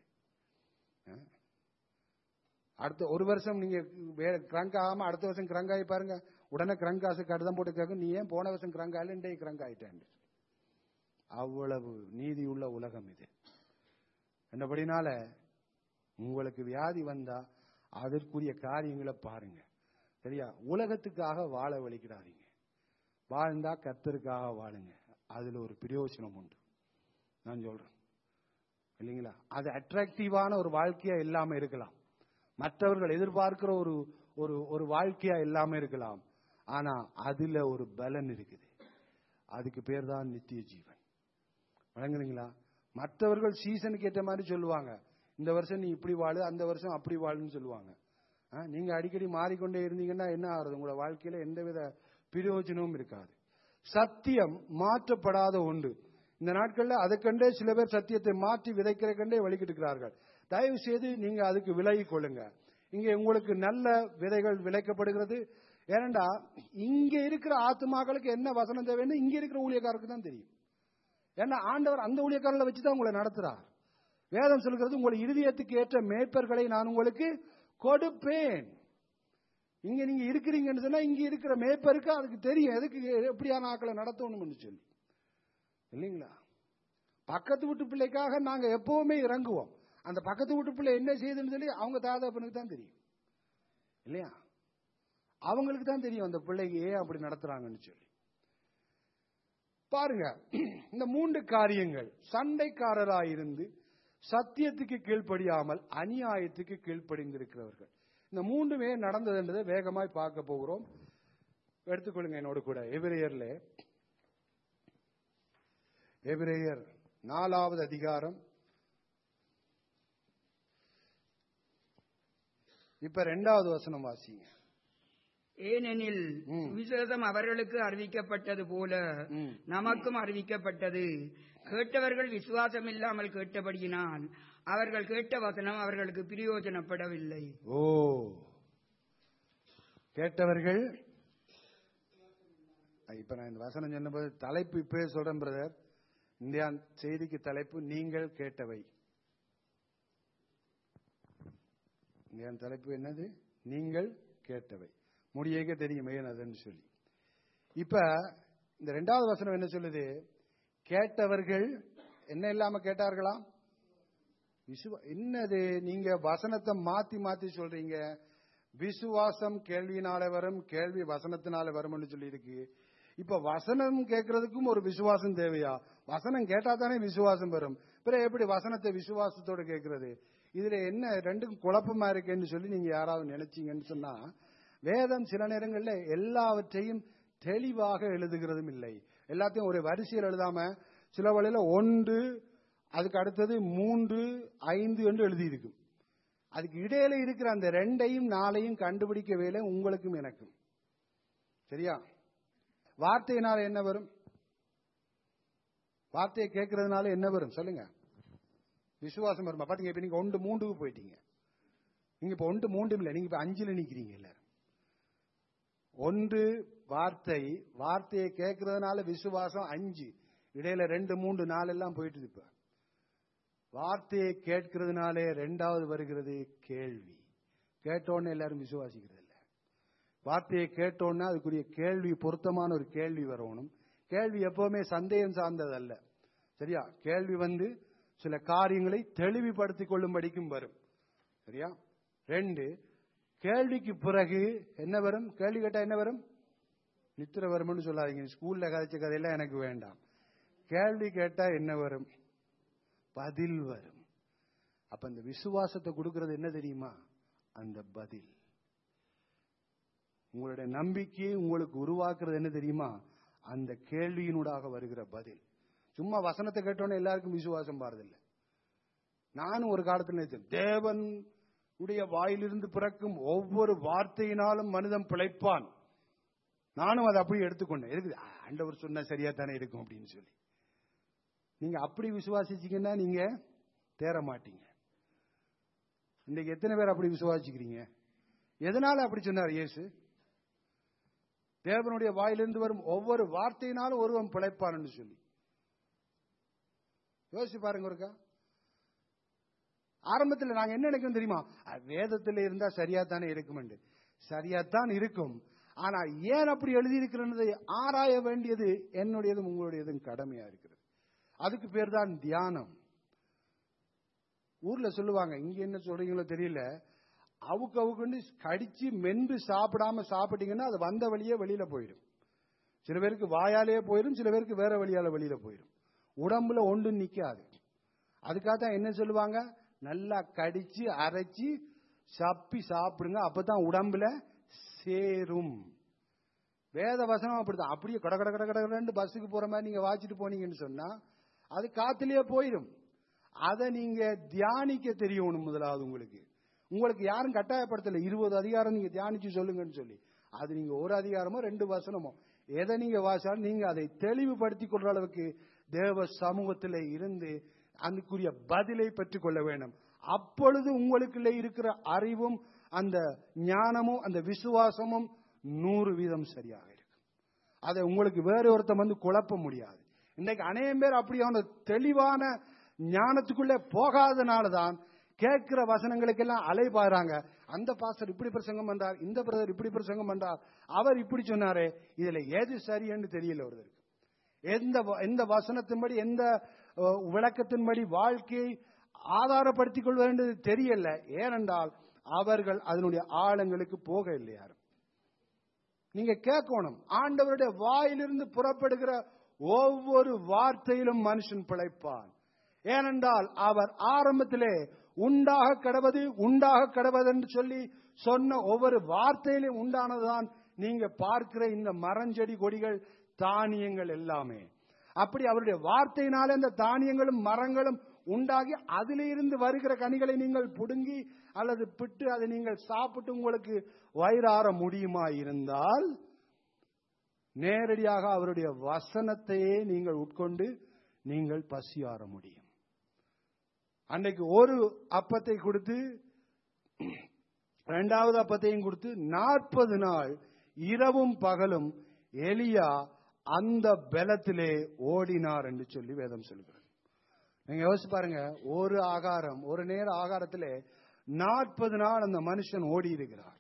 அடுத்த ஒரு வருஷம் நீங்க கிரங்க் ஆகாம அடுத்த வருஷம் கிரங்க் ஆகி பாருங்க, உடனே கிரங்க் காசு கடிதம் போட்டு கேட்கும், நீ ஏன் போன வருஷம் கிரங்க் ஆகல இன்றைய கிரங்க் ஆயிட்டேன். அவ்வளவு நீதி உள்ள உலகம் இது. என்னபடினால உங்களுக்கு வியாதி வந்தா அதற்குரிய காரியங்களை பாருங்க. சரியா, உலகத்துக்காக வாழ வலிக்கிறாதீங்க. வாழ்ந்தா கர்த்தருக்காக வாழுங்க, அதுல ஒரு பிரயோஜனம் உண்டு. நான் சொல்றேன் இல்லைங்களா, அது அட்ராக்டிவான ஒரு வாழ்க்கையா இல்லாம இருக்கலாம், மற்றவர்கள் எதிர்பார்க்கிற ஒரு ஒரு ஒரு வாழ்க்கையா இல்லாம இருக்கலாம். ஆனா அதுல ஒரு பலன் இருக்குது, அதுக்கு பேர் தான் நித்திய ஜீவன். வழங்குறீங்களா? மற்றவர்கள் சீசனுக்கு ஏற்ற மாதிரி சொல்லுவாங்க, இந்த வருஷம் நீ இப்படி வாழு, அந்த வருஷம் அப்படி வாழுன்னு சொல்லுவாங்க. நீங்க அடிக்கடி மாறிக்கொண்டே இருந்தீங்கன்னா என்ன ஆகுறது? உங்களோட வாழ்க்கையில எந்தவித பிரயோஜனமும் இருக்காது. சத்தியம் மாற்றப்படாத உண்டு. இந்த நாட்கள்ல அதை கண்டே சில பேர் சத்தியத்தை மாற்றி விதைக்கிற கண்டே வலிக்கிட்டு இருக்கிறார்கள். தயவு செய்து நீங்க அதுக்கு விலகி கொள்ளுங்க. இங்க உங்களுக்கு நல்ல விதைகள் விளைக்கப்படுகிறது. ஏனண்டா இங்க இருக்கிற ஆத்துமாக்களுக்கு என்ன வசனம் தேவைன்னு இங்க இருக்கிற ஊழியக்காரருக்கு தான் தெரியும். ஏன்னா ஆண்டவர் அந்த ஊழியக்காரர்களை வச்சுதான் உங்களை நடத்துறார். வேதம் சொல்கிறது, உங்களை இருதயத்துக்கு ஏற்ற மேய்ப்பர்களை நான் உங்களுக்கு கொடுப்பேன். இங்க நீங்க இருக்கிறீங்கன்னு சொன்னா இங்க இருக்கிற மேய்ப்பருக்கு அதுக்கு தெரியும் எதுக்கு எப்படியான ஆக்களை நடத்தணும்னு சொல்லி, இல்லைங்களா? பக்கத்து வீட்டு பிள்ளைக்காக நாங்க எப்பவுமே இறங்குவோம். அந்த பக்கத்து வீட்டு பிள்ளை என்ன செய்யுதுன்னு சொல்லி அவங்க தாதாப்பனுக்கு தான் தெரியும், இல்லையா? அவங்களுக்கு தான் தெரியும் அந்த பிள்ளைக்கு ஏன் அப்படி நடத்துறாங்கன்னு சொல்லி. பாருங்க, இந்த மூன்று காரியங்கள் சண்டைக்காரராயிருந்து சத்தியத்துக்கு கீழ்ப்படியாமல் அநியாயத்துக்கு கீழ்ப்படிந்திருக்கிறவர்கள், இந்த மூன்றுமே நடந்தது என்பதை வேகமாய் பார்க்க போகிறோம். எடுத்துக்கொள்ளுங்க என்னோடு கூட. எபிரேயர்ல எபிரேயர் நாலாவது அதிகாரம், இப்ப இரண்டாவது வசனம் வாசிங்க. ஏனெனில் விசேஷம் அவர்களுக்கு அறிவிக்கப்பட்டது போல நமக்கும் அறிவிக்கப்பட்டது. கேட்டவர்கள் விசுவாசம் இல்லாமல் கேட்டபடியினால் அவர்கள் கேட்ட வசனம் அவர்களுக்கு பிரயோஜனப்படவில்லை. ஓ, கேட்டவர்கள். இப்ப நான் இந்த வசனம் சொன்னபோது தலைப்பு இப்பவே சொல்றேன் பிரதர். இந்த செய்திக்கு தலைப்பு நீங்கள் கேட்டவை. இந்த தலைப்பு என்னது? நீங்கள் கேட்டவை. முடியேக்க தெரியும் ஏன் அதுன்னு சொல்லி. இப்ப இந்த இரண்டாவது வசனம் என்ன சொல்லுது? கேட்டவர்கள் என்ன இல்லாம கேட்டார்களாம்? விசுவா என்னது? நீங்க வசனத்தை மாத்தி மாத்தி சொல்றீங்க. விசுவாசம் கேள்வினால வரும், கேள்வி வசனத்தினால வரும்னு சொல்லி இருக்கு. இப்ப வசனம் கேட்கறதுக்கும் ஒரு விசுவாசம் தேவையா? வசனம் கேட்டா தானே விசுவாசம் வரும். பிறகு எப்படி வசனத்தை விசுவாசத்தோட கேட்கறது? இதுல என்ன ரெண்டுக்கும் குழப்பமா இருக்குன்னு சொல்லி நீங்க யாராவது நினைச்சீங்கன்னு சொன்னா, வேதம் சில நேரங்களில் எல்லாவற்றையும் தெளிவாக எழுதுகிறதும் இல்லை. எல்லாத்தையும் ஒரு வரிசையில் எழுதாம சில வழியில ஒன்று, அதுக்கு அடுத்தது மூன்று, ஐந்து என்று எழுதி இருக்கும். அதுக்கு இடையில இருக்கிற அந்த ரெண்டையும் நாளையும் கண்டுபிடிக்க வேலை உங்களுக்கும் எனக்கும். சரியா? வார்த்தையினால என்ன வரும்? வார்த்தையை கேட்கறதுனால என்ன வரும் சொல்லுங்க? விசுவாசம் வருமா? பாத்தீங்க, இப்ப நீங்க ஒன்று மூன்றுக்கு போயிட்டீங்க. நீங்க இப்ப ஒன்று மூன்று இல்லை, நீங்க இப்ப அஞ்சுல நிக்கிறீங்க. இல்ல, ஒன்று வார்த்தை, வார்த்தையை கேட்கறதுனால விசுவாசம் அஞ்சு, இடையில ரெண்டு மூன்று நாலு எல்லாம் போயிட்டு. இப்ப வார்த்தையை கேட்கறதுனாலே ரெண்டாவது வருகிறது கேள்வி. கேட்டோன்னு எல்லாரும் விசுவாசிக்கிறது இல்லை. வார்த்தையை கேட்டோன்னா அதுக்குரிய கேள்வி, பொருத்தமான ஒரு கேள்வி வரணும். கேள்வி எப்பவுமே சந்தேகம் சார்ந்தது அல்ல. சரியா? கேள்வி வந்து சில காரியங்களை தெளிவுபடுத்திக் கொள்ளும்படிக்கும் வரும். சரியா? ரெண்டு, கேள்விக்கு பிறகு என்ன வரும்? கேள்வி கேட்டா என்ன வரும்? நித்திர வரும்னு சொல்லாதீங்க. ஸ்கூல்ல கதைச்ச கதையெல்லாம் எனக்கு வேண்டாம். கேள்வி கேட்டா என்ன வரும்? பதில் வரும். அப்ப இந்த விசுவாசத்தை கொடுக்கிறது என்ன தெரியுமா? அந்த பதில். உங்களுடைய நம்பிக்கையை உங்களுக்கு உருவாக்குறது என்ன தெரியுமா? அந்த கேள்வியினூடாக வருகிற பதில். சும்மா வசனத்தை கேட்டோன்னே எல்லாருக்கும் விசுவாசம் பாருதில்லை. நானும் ஒரு காலத்தில் நினைச்சேன், தேவன் உடைய வாயிலிருந்து பிறக்கும் ஒவ்வொரு வார்த்தையினாலும் மனிதன் பிழைப்பான். நானும் அதை அப்படி எடுத்துக்கொண்டேன். எதுக்கு? ஆண்டவர் சொன்னா சரியா தானே இருக்கும் அப்படின்னு சொல்லி. நீங்க அப்படி விசுவாசிச்சீங்கன்னா நீங்க தேற மாட்டீங்க. இன்னைக்கு எத்தனை பேர் அப்படி விசுவாசிக்கிறீங்க? எதனால அப்படி சொன்னார் இயேசு? தேவனுடைய வாயிலிருந்து வரும் ஒவ்வொரு வார்த்தையினாலும் ஒருவன் பிழைப்பான் சொல்லி. யோசிச்சு பாருங்க ஒருக்கா. ஆரம்பத்தில் நாங்க என்ன நினைக்கிறோம் தெரியுமா? வேதத்தில் இருந்தா சரியா தானே இருக்கும். சரியாத்தான் இருக்கும். ஆனா ஏன் அப்படி எழுதியிருக்கிறது ஆராய வேண்டியது என்னுடையதும் உங்களுடையதும் கடமையா இருக்கிறது. அதுக்கு பேர் தான் தியானம். ஊர்ல சொல்லுவாங்க, இங்க என்ன சொல்றீங்களோ தெரியல, அவுக்கு அவுக்குன்னு கடிச்சு மென்று சாப்பிடாம சாப்பிட்டீங்கன்னா அது வந்த வழியே வெளியில போயிடும். சில பேருக்கு வாயாலேயே போயிடும், சில பேருக்கு வேற வழியால வெளியில போயிடும். உடம்புல ஒன்றும் நிக்காது. அதுக்காகத்தான் என்ன சொல்லுவாங்க, நல்லா கடிச்சு அரைச்சி சப்பி சாப்பிடுங்க, அப்பதான் உடம்புல சேரும். வேத வசனம் அப்படித்தான். அப்படியே கட கட கட கடன்னு பஸ்ஸுக்கு போற மாதிரி நீங்க வாச்சிட்டு போனீங்கன்னு சொன்னா அது காத்திலேயே போயிடும். அதை நீங்க தியானிக்க தெரியணும் முதலாவது. உங்களுக்கு உங்களுக்கு யாரும் கட்டாயப்படுத்தல இருபது அதிகாரம் நீங்க தியானிச்சு சொல்லுங்கன்னு சொல்லி. அது நீங்க ஒரு அதிகாரமோ ரெண்டு வசனமோ எதை நீங்க வாசாலும் நீங்க அதை தெளிவுபடுத்திக் கொள்ற அளவுக்கு தேவ சமூகத்தில் இருந்து அதுக்குரிய பதிலை பெற்றுக் கொள்ள வேண்டும். அப்பொழுது உங்களுக்குள்ளே இருக்கிற அறிவும் அந்த ஞானமும் அந்த விசுவாசமும் நூறு வீதம் சரியாக இருக்கும். அதை உங்களுக்கு வேற ஒருத்தம் வந்து குழப்ப முடியாது. இன்னைக்கு அநேகம் பேர் அப்படியான தெளிவான ஞானத்துக்குள்ளே போகாதனாலதான் கேட்கிற வசனங்களுக்கெல்லாம் அலைபாறாங்க. அந்த பாஸ்டர் இப்படி பிரசங்கம் பண்றார், இந்த பிரதர் இப்படி பிரசங்கம் பண்றார், அவர் இப்படி சொன்னாரே, இதுல எது சரியன்னு தெரியல ஒருத்தருக்கு. எந்த எந்த வசனத்தின்படி எந்த விளக்கத்தின்படி வாழ்க்கையை ஆதாரப்படுத்திக் கொள்வது தெரியல. ஏனென்றால் அவர்கள் அதனுடைய ஆழங்களுக்கு போக இல்லை. யாரும் நீங்க கேட்கணும், ஆண்டவருடைய வாயிலிருந்து புறப்படுகிற ஒவ்வொரு வார்த்தையிலும் மனுஷன் பிழைப்பான். ஏனென்றால் அவர் ஆரம்பத்திலே உண்டாக கடவது உண்டாக கடவது என்று சொல்லி சொன்ன ஒவ்வொரு வார்த்தையிலும் உண்டானதுதான் நீங்க பார்க்கிற இந்த மரஞ்செடி கொடிகள் தானியங்கள் எல்லாமே. அப்படி அவருடைய வார்த்தையினாலே இந்த தானியங்களும் மரங்களும் உண்டாகி அதிலிருந்து வருகிற கனிகளை நீங்கள் புடுங்கி அல்லது பிட்டு அதை நீங்கள் சாப்பிட்டு உங்களுக்கு வயிறார முடியுமா இருந்தால் நேரடியாக அவருடைய வசனத்தையே நீங்கள் உட்கொண்டு நீங்கள் பசியாற முடியும். அன்னைக்கு ஒரு அப்பத்தை கொடுத்து இரண்டாவது அப்பத்தையும் கொடுத்து நாற்பது நாள் இரவும் பகலும் எலியா அந்த பலத்திலே ஓடினார் என்று சொல்லி வேதம் சொல்கிறது. நீங்க யோசிச்சு பாருங்க, ஒரு ஆகாரம் ஒரு நேர ஆகாரத்திலே நாற்பது நாள் அந்த மனுஷன் ஓடி இருக்கிறார்.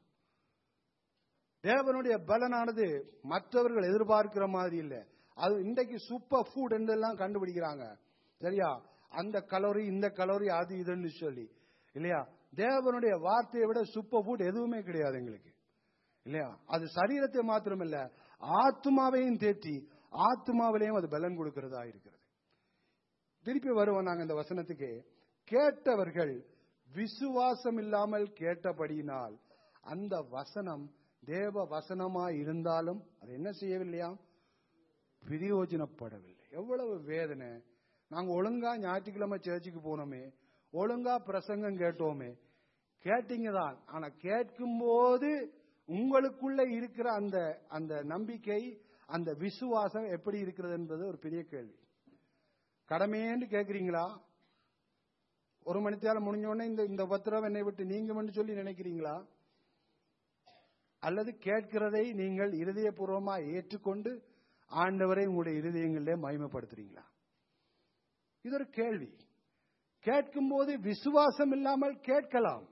தேவனுடைய பலனானது மற்றவர்கள் எதிர்பார்க்கிற மாதிரி இல்லை. அது இன்றைக்கு சூப்பர் ஃபுட் என்றெல்லாம் கண்டுபிடிக்கிறாங்க. சரியா? அந்த கலோரி இந்த கலோரி அது இதுன்னு சொல்லி இல்லையா? தேவனுடைய வார்த்தையை விட சூப்பர் ஃபுட் எதுவுமே கிடையாது எங்களுக்கு இல்லையா? அது சரீரத்தை மாத்திரம் இல்ல, ஆத்மாவையும் தேற்றி ஆத்மாவிலையும் அது பலன் கொடுக்கிறதா இருக்கிறது. திருப்பி வருவோம் நாங்க இந்த வசனத்துக்கு. கேட்டவர்கள் விசுவாசம் இல்லாமல் கேட்டபடியினால் அந்த வசனம் தேவ வசனமா இருந்தாலும் அது என்ன செய்யவில்லையா? பிரயோஜனப்படவில்லை. எவ்வளவு வேதனை! நாங்க ஒழுங்கா ஞாயிற்றுக்கிழமை சேர்ச்சுக்கு போனோமே, ஒழுங்கா பிரசங்கம் கேட்டோமே, கேட்டீங்க தான். ஆனா கேட்கும் போது உங்களுக்குள்ள இருக்கிற அந்த அந்த நம்பிக்கை அந்த விசுவாசம் எப்படி இருக்கிறது என்பது ஒரு பெரிய கேள்வி. கடமையேன்னு கேட்கிறீங்களா? ஒரு மணி நேரம் முடிஞ்சோடனே இந்த இந்த பத்திரம் என்னை விட்டு நீங்க சொல்லி நினைக்கிறீங்களா? அல்லது கேட்கிறதை நீங்கள் இருதயபூர்வமா ஏற்றுக்கொண்டு ஆண்டவரை உங்களுடைய இருதயங்களிலே மகிமைப்படுத்துறீங்களா? இது ஒரு கேள்வி. கேட்கும் போது விசுவாசம் இல்லாமல் கேட்கலாம்.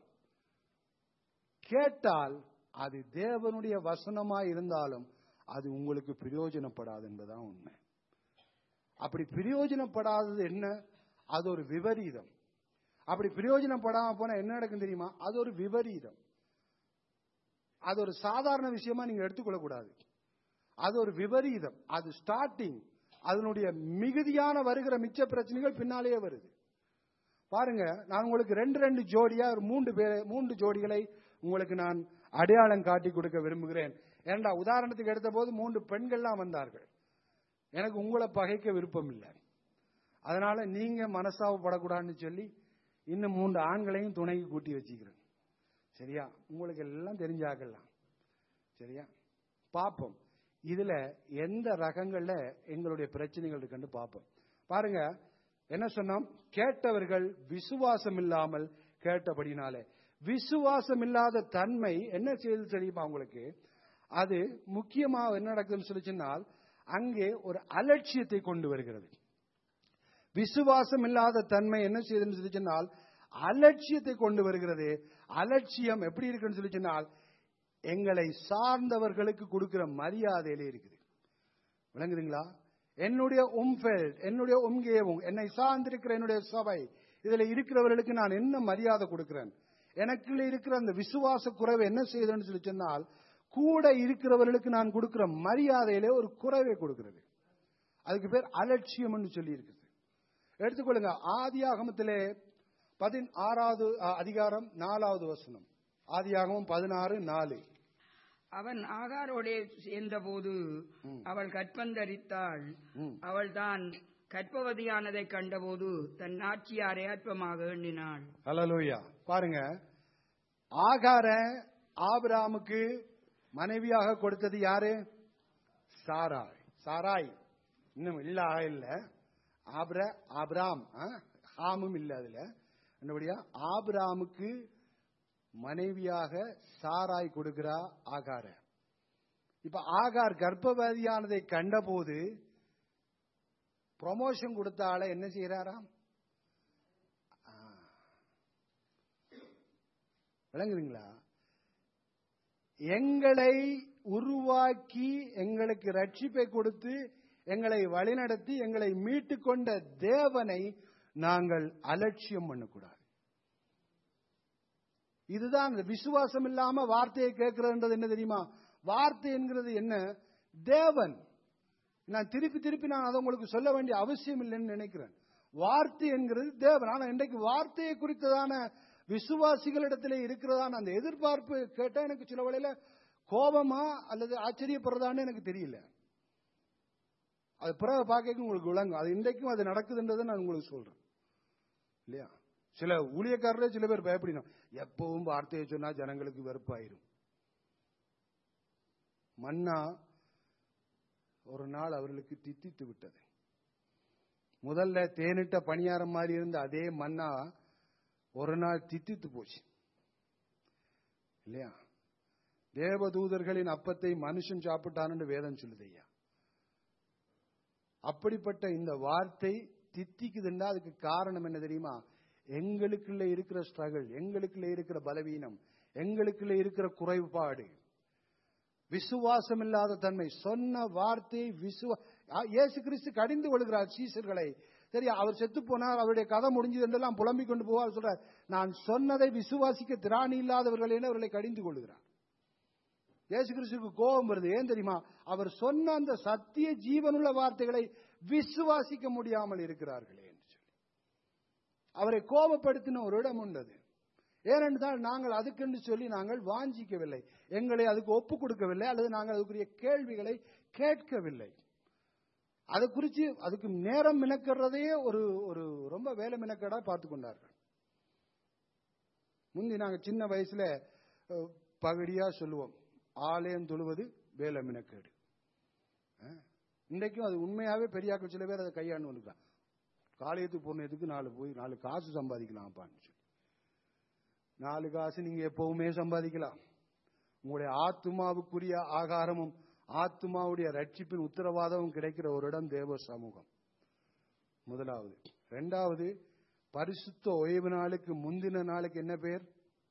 கேட்டால் அது தேவனுடைய வசனமாய் இருந்தாலும் அது உங்களுக்கு பிரயோஜனப்படாது என்பதுதான் உண்மை. அப்படி பிரயோஜனப்படாதது என்ன? அது ஒரு விபரீதம். அப்படி பிரயோஜனப்படாம போனா என்ன நடக்கும் தெரியுமா? அது ஒரு விபரீதம். அது ஒரு சாதாரண விஷயமா நீங்க எடுத்துக்கொள்ள கூடாது. அது ஒரு விபரீதம். அது ஸ்டார்டிங். அதனுடைய மிகுதியான வருகிற மிச்ச பிரச்சனைகள் பின்னாலேயே வருது. பாருங்க, நான் உங்களுக்கு ரெண்டு ரெண்டு ஜோடியா ஒரு மூன்று பேர் மூன்று ஜோடிகளை உங்களுக்கு நான் அடையாளம் காட்டி கொடுக்க விரும்புகிறேன். ஏண்டா உதாரணத்துக்கு எடுத்த போது மூன்று பெண்கள்லாம் வந்தார்கள். எனக்கு உங்களை பகைக்க விருப்பம் இல்லை. அதனால நீங்க மனசாவப்படக்கூடாதுன்னு சொல்லி இன்னும் மூன்று ஆண்களையும் துணைக்கு கூட்டி வச்சுக்கிறேன். சரியா? உங்களுக்கு எல்லாம் தெரிஞ்சாக்கலாம். சரியா? பாப்போம் இதுல எந்த ரகங்கள்ல எங்களுடைய பிரச்சனைகள் இருக்குன்னு பாப்போம். பாருங்க, என்ன சொன்னோம்? கேட்டவர்கள் விசுவாசம் இல்லாமல் கேட்டபடினாலே. விசுவாசம் இல்லாத தன்மை என்ன செய்து தெரியுமா உங்களுக்கு? அது முக்கியமா என்ன நடக்குதுன்னு சொல்லிச்சுன்னால் அங்கே ஒரு அலட்சியத்தை கொண்டு வருகிறது. விசுவாசம் இல்லாத தன்மை என்ன செய்யுதுன்னு சொல்லிச்சுன்னால் அலட்சியத்தை கொண்டு வருகிறது. அலட்சியம் எப்படி இருக்குன்னு சொல்லிச்சுன்னால் எங்களை சார்ந்தவர்களுக்கு கொடுக்கிற மரியாதையிலே இருக்குது. விளங்குதுங்களா? என்னுடைய உம்ஃபெல்ட், என்னுடைய உம்கேவும், என்னை சார்ந்திருக்கிற என்னுடைய சபை, இதுல இருக்கிறவர்களுக்கு நான் என்ன மரியாதை கொடுக்கிறேன்? எனக்குள்ள இருக்கிற அந்த விசுவாச குறைவை என்ன செய்யுதுன்னு சொல்லி சொன்னால் கூட இருக்கிறவர்களுக்கு நான் கொடுக்கிற மரியாதையிலே ஒரு குறைவை கொடுக்கிறது. அதுக்கு பேர் அலட்சியம் என்று சொல்லி இருக்குது. எடுத்துக்கொள்ளுங்க, ஆதியாகமத்திலே பதினாறாவது அதிகாரம் நாலாவது வசனம். ஆதியாகமம் பதினாறு நாலு. அவன் ஆகாரோடே சேர்ந்த போது அவள் கற்பந்தரித்தாள். அவள் தான் கற்பவதியானதை கண்டபோது தன் நாச்சியாரை அற்பமாக எண்ணினாள். ஹல்லேலூயா. பாருங்க, ஆகார ஆபிரகாமுக்கு மனைவியாக கொடுத்தது யாரு? சாராய். சாராய் இன்னும் இல்ல இல்ல ஆபிர ஆபிராம் ஹாமும் இல்ல. அதுல என்னபடியா ஆபிரகாமுக்கு மனைவியாக சாராய் கொடுக்கிறா ஆகார. இப்ப ஆகார் கர்ப்பவதியானதை கண்டபோது ப்ரொமோஷன் கொடுத்தால என்ன செய்யறாராம்? விளங்குறீங்களா? எங்களை உருவாக்கி எங்களுக்கு ரட்சிப்பை கொடுத்து எங்களை வழிநடத்தி எங்களை மீட்டு கொண்ட தேவனை நாங்கள் அலட்சியம் பண்ணக்கூடாது. இதுதான் விசுவாசம் இல்லாம வார்த்தையை கேட்கிறது. என்ன தெரியுமா? வார்த்தை என்கிறது என்ன? தேவன். நான் திருப்பி திருப்பி நான் அதை உங்களுக்கு சொல்ல வேண்டிய அவசியம் இல்லைன்னு நினைக்கிறேன். வார்த்தை என்கிறது தேவன். ஆனா இன்றைக்கு வார்த்தையை குறித்ததான விசுவாசிகளிடத்திலே இருக்கிறதான அந்த எதிர்பார்ப்பு கேட்டா எனக்கு சில வேளையில கோபமா அல்லது ஆச்சரியப்படுறதான்னு எனக்கு தெரியல. அது பிறகு பார்க்க உங்களுக்கு விளங்கும். அது இன்றைக்கும் அது நடக்குதுன்றதை நான் உங்களுக்கு சொல்றேன் இல்லையா? சில ஊழியக்காரரே சில பேர் பயப்படணும். எப்பவும் வார்த்தையை சொன்னா ஜனங்களுக்கு வெறுப்பாயிரும். மன்னா ஒரு நாள் அவர்களுக்கு தித்தித்து விட்டது. முதல்ல தேனிட்ட பணியாரம் மாதிரி இருந்த அதே மன்னா ஒரு நாள் தித்தித்து போச்சு இல்லையா? தேவதூதர்களின் அப்பத்தை மனுஷன் சாப்பிட்டான்னு வேதம் சொல்லுது ஐயா. அப்படிப்பட்ட இந்த வார்த்தை தித்திக்குதுன்னா அதுக்கு காரணம் என்ன தெரியுமா? எங்களுக்குள்ள இருக்கிற ஸ்ட்ரகிள், எங்களுக்குள்ள இருக்கிற பலவீனம், எங்களுக்குள்ள இருக்கிற குறைபாடு, விசுவாசம் இல்லாத தன்மை. சொன்ன வார்த்தை விசுவா இயேசு கிறிஸ்து கடிந்து கொள்கிறார் சீசர்களை. சரி, அவர் செத்து போனார், அவருடைய கதை முடிஞ்சது என்றெல்லாம் புலம்பிக் கொண்டு போவார். சொல்றார், நான் சொன்னதை விசுவாசிக்க திராணி இல்லாதவர்கள் என அவர்களை கடிந்து கொள்கிறார். இயேசு கிறிஸ்துவுக்கு கோபம் வருது. ஏன் தெரியுமா? அவர் சொன்ன அந்த சத்திய ஜீவனுள்ள வார்த்தைகளை விசுவாசிக்க முடியாமல் இருக்கிறார்களே என்று சொல்லி அவரை கோபப்படுத்தின ஒரு இடம் உண்டது. ஏனென்றால் நாங்கள் அதுக்கென்று சொல்லி நாங்கள் வாஞ்சிக்கவில்லை, எங்களை அதுக்கு ஒப்பு கொடுக்கவில்லை, அல்லது நாங்கள் அதுக்குரிய கேள்விகளை கேட்கவில்லை. அதை குறித்து அதுக்கு நேரம் மினக்கிறதையே ஒரு ஒரு ரொம்ப வேலை மினக்கடா பார்த்து கொண்டார்கள். முந்தி நாங்கள் சின்ன வயசுல பகடியா சொல்லுவோம், ஆலயம் தொழுவது வேலை மினக்கேடு. இன்றைக்கும் அது உண்மையாவே பெரியாக்கள் சில பேர் அதை கையாண்டு வந்துருக்கான். காலையத்துக்கு போனதுக்கு நாலு போய் நாலு காசு சம்பாதிக்கலாம்ப்பான்னு சொல்லி. நாலு காசு நீங்க எப்பவுமே சம்பாதிக்கலாம். உங்களுடைய ஆத்மாவுக்குரிய ஆகாரமும் ஆத்மாவுடைய ரட்சிப்பின் உத்தரவாதமும் கிடைக்கிற ஒரு இடம் தேவ சமூகம். முதலாவது. இரண்டாவது, பரிசுத்த ஓய்வு நாளுக்கு முந்தின நாளுக்கு என்ன பேர்?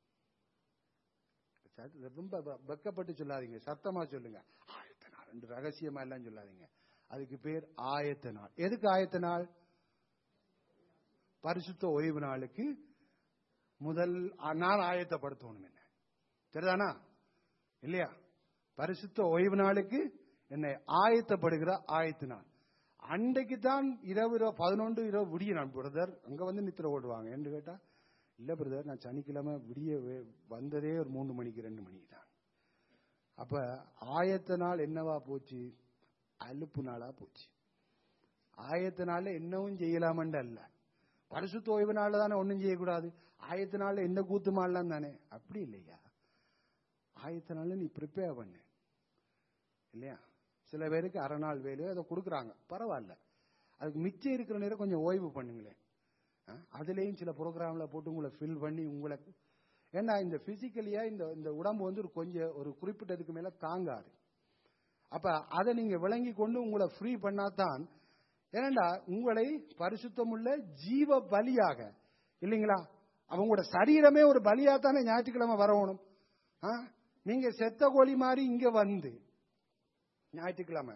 ரொம்ப வெக்கப்பட்டு சொல்லாதீங்க, சத்தமா சொல்லுங்க. ஆயத்த நாள் என்று ரகசியமா எல்லாம் சொல்லாதீங்க. அதுக்கு பேர் ஆயத்த நாள். எதுக்கு ஆயத்த நாள்? பரிசுத்த ஓய்வு நாளுக்கு முதல் நாள் ஆயத்தப்படுத்தணும். என்ன சரிதானா இல்லையா? பரிசுத்த ஓய்வு நாளுக்கு என்னை ஆயத்தப்படுகிற ஆயத்து நாள். அன்றைக்கு தான் இரவு இரவு பதினொன்று இரவு விடிய நான் பிரதர் அங்க வந்து நித்திர ஓடுவாங்க என்று கேட்டா, இல்ல பிரதர் நான் சனிக்கிழமை விடிய வந்ததே ஒரு மூணு மணிக்கு ரெண்டு மணிக்கு தான். அப்ப ஆயத்த நாள் என்னவா போச்சு? அலுப்பு நாளா போச்சு. ஆயத்த நாள்ல என்னவும் செய்யலாமண்டு அல்ல, பரிசுத்த ஓய்வு நாள்ல தானே ஒன்னும் செய்யக்கூடாது, ஆயத்த நாள்ல என்ன கூத்து மாடலாம் தானே. அப்படி இல்லையா, ஆயத்த நாள்ல நீ ப்ரிப்பேர் பண்ணு இல்லையா. சில பேருக்கு அரை நாள் வேலையோ அதை கொடுக்குறாங்க, பரவாயில்ல. அதுக்கு மிச்சம் இருக்கிற நேரம் கொஞ்சம் ஓய்வு பண்ணுங்களேன். அதுலேயும் சில ப்ரோக்ராம்ல போட்டு உங்களை ஃபில் பண்ணி உங்களுக்கு, ஏன்னா இந்த பிசிக்கலியா இந்த இந்த உடம்பு வந்து ஒரு கொஞ்சம் ஒரு குறிப்பிட்டதுக்கு மேல தாங்காது. அப்ப அதை நீங்க விளங்கி கொண்டு உங்களை ஃப்ரீ பண்ணாதான், ஏனண்டா உங்களை பரிசுத்தமுள்ள ஜீவ பலியாக இல்லைங்களா, அவங்களோட சரீரமே ஒரு பலியா தானே ஞாயிற்றுக்கிழமை வரணும். நீங்க செத்த கோழி மாதிரி இங்க வந்து ஞாயிற்றுக்கிழமை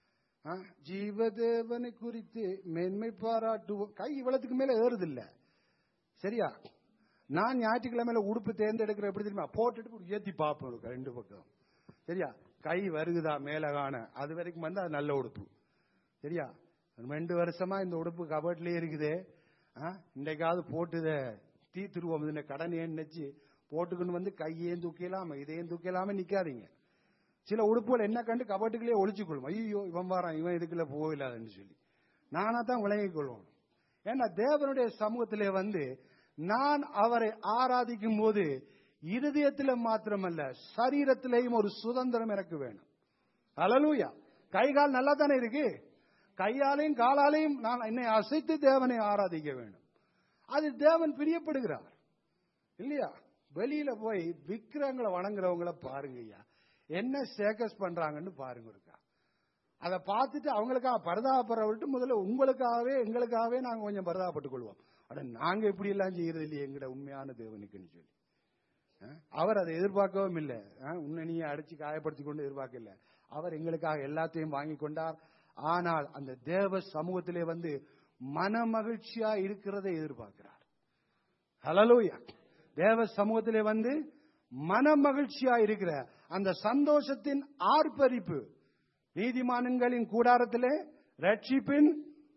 ஜீவதேவனை குறித்து மேன்மை பாராட்டுவோம், கை இவ்வளத்துக்கு மேல ஏறுது இல்ல சரியா. நான் ஞாயிற்றுக்கிழமையில உடுப்பு தேர்ந்தெடுக்கிற எப்படி தெரியுமா, போட்டுட்டு ஏத்தி பார்ப்போம் ரெண்டு பக்கம் சரியா, கை வருகுதா மேல காண, அது வரைக்கும் வந்து அது நல்ல உடுப்பு சரியா. ரெண்டு வருஷமா இந்த உடுப்பு கபட்லயே இருக்குதே, இன்றைக்காவது போட்டுத தீத்துருவோம், இந்த கடன் ஏன்னு நினைச்சு போட்டுக்குன்னு வந்து கையையும் தூக்கலாம இதையும் தூக்கலாம நிக்காதீங்க. சில உடுப்புகள் என்ன கண்டு கபட்டுக்குள்ளே ஒழிச்சுக்கொள்ளும், ஐயோ இவன் வாரான் இவன் இதுக்குள்ள போகலாதுன்னு சொல்லி நானா தான் விளங்கிக் கொள்வோம். ஏன்னா தேவனுடைய சமூகத்திலே வந்து நான் அவரை ஆராதிக்கும் போது இருதயத்தில மாத்திரமல்ல சரீரத்திலேயும் ஒரு சுதந்திரம் எனக்கு வேணும். அல்லேலூயா. கை கால் நல்லா தானே இருக்கு, கையாலையும் காலாலையும் நான் என்னை அசைத்து தேவனை ஆராதிக்க வேண்டும். அது தேவன் பிரியப்படுகிறார் இல்லையா. வெளியில போய் விக்கிரங்களை வணங்குறவங்களை பாருங்க ஐயா, என்ன சேக்கஸ் பண்றாங்கன்னு பாருங்க இருக்கா. அதை பார்த்துட்டு அவங்களுக்காக பரிதாபப்படுற விட்டு முதல்ல உங்களுக்காகவே எங்களுக்காகவே நாங்க கொஞ்சம் பரிதாபப்பட்டுக் கொள்வோம். அட நாங்க இப்படி எல்லாம் செய்யறது இல்லையே எங்கட உண்மையான தேவனுக்குன்னு சொல்லி. அவர் அதை எதிர்பார்க்கவும் இல்லை, உன்னை நீ அடிச்சு காயப்படுத்திக் கொண்டு எதிர்பார்க்க இல்லை. அவர் எங்களுக்காக எல்லாத்தையும் வாங்கி கொண்டார். ஆனால் அந்த தேவ சமூகத்திலே வந்து மன மகிழ்ச்சியா இருக்கிறதை எதிர்பார்க்கிறார். ஹல்லேலூயா. தேவ சமூகத்திலே வந்து மன மகிழ்ச்சியா இருக்கிற அந்த சந்தோஷத்தின் ஆர்ப்பரிப்பு, நீதிமான்களின் கூடாரத்திலே ரட்சிப்பின்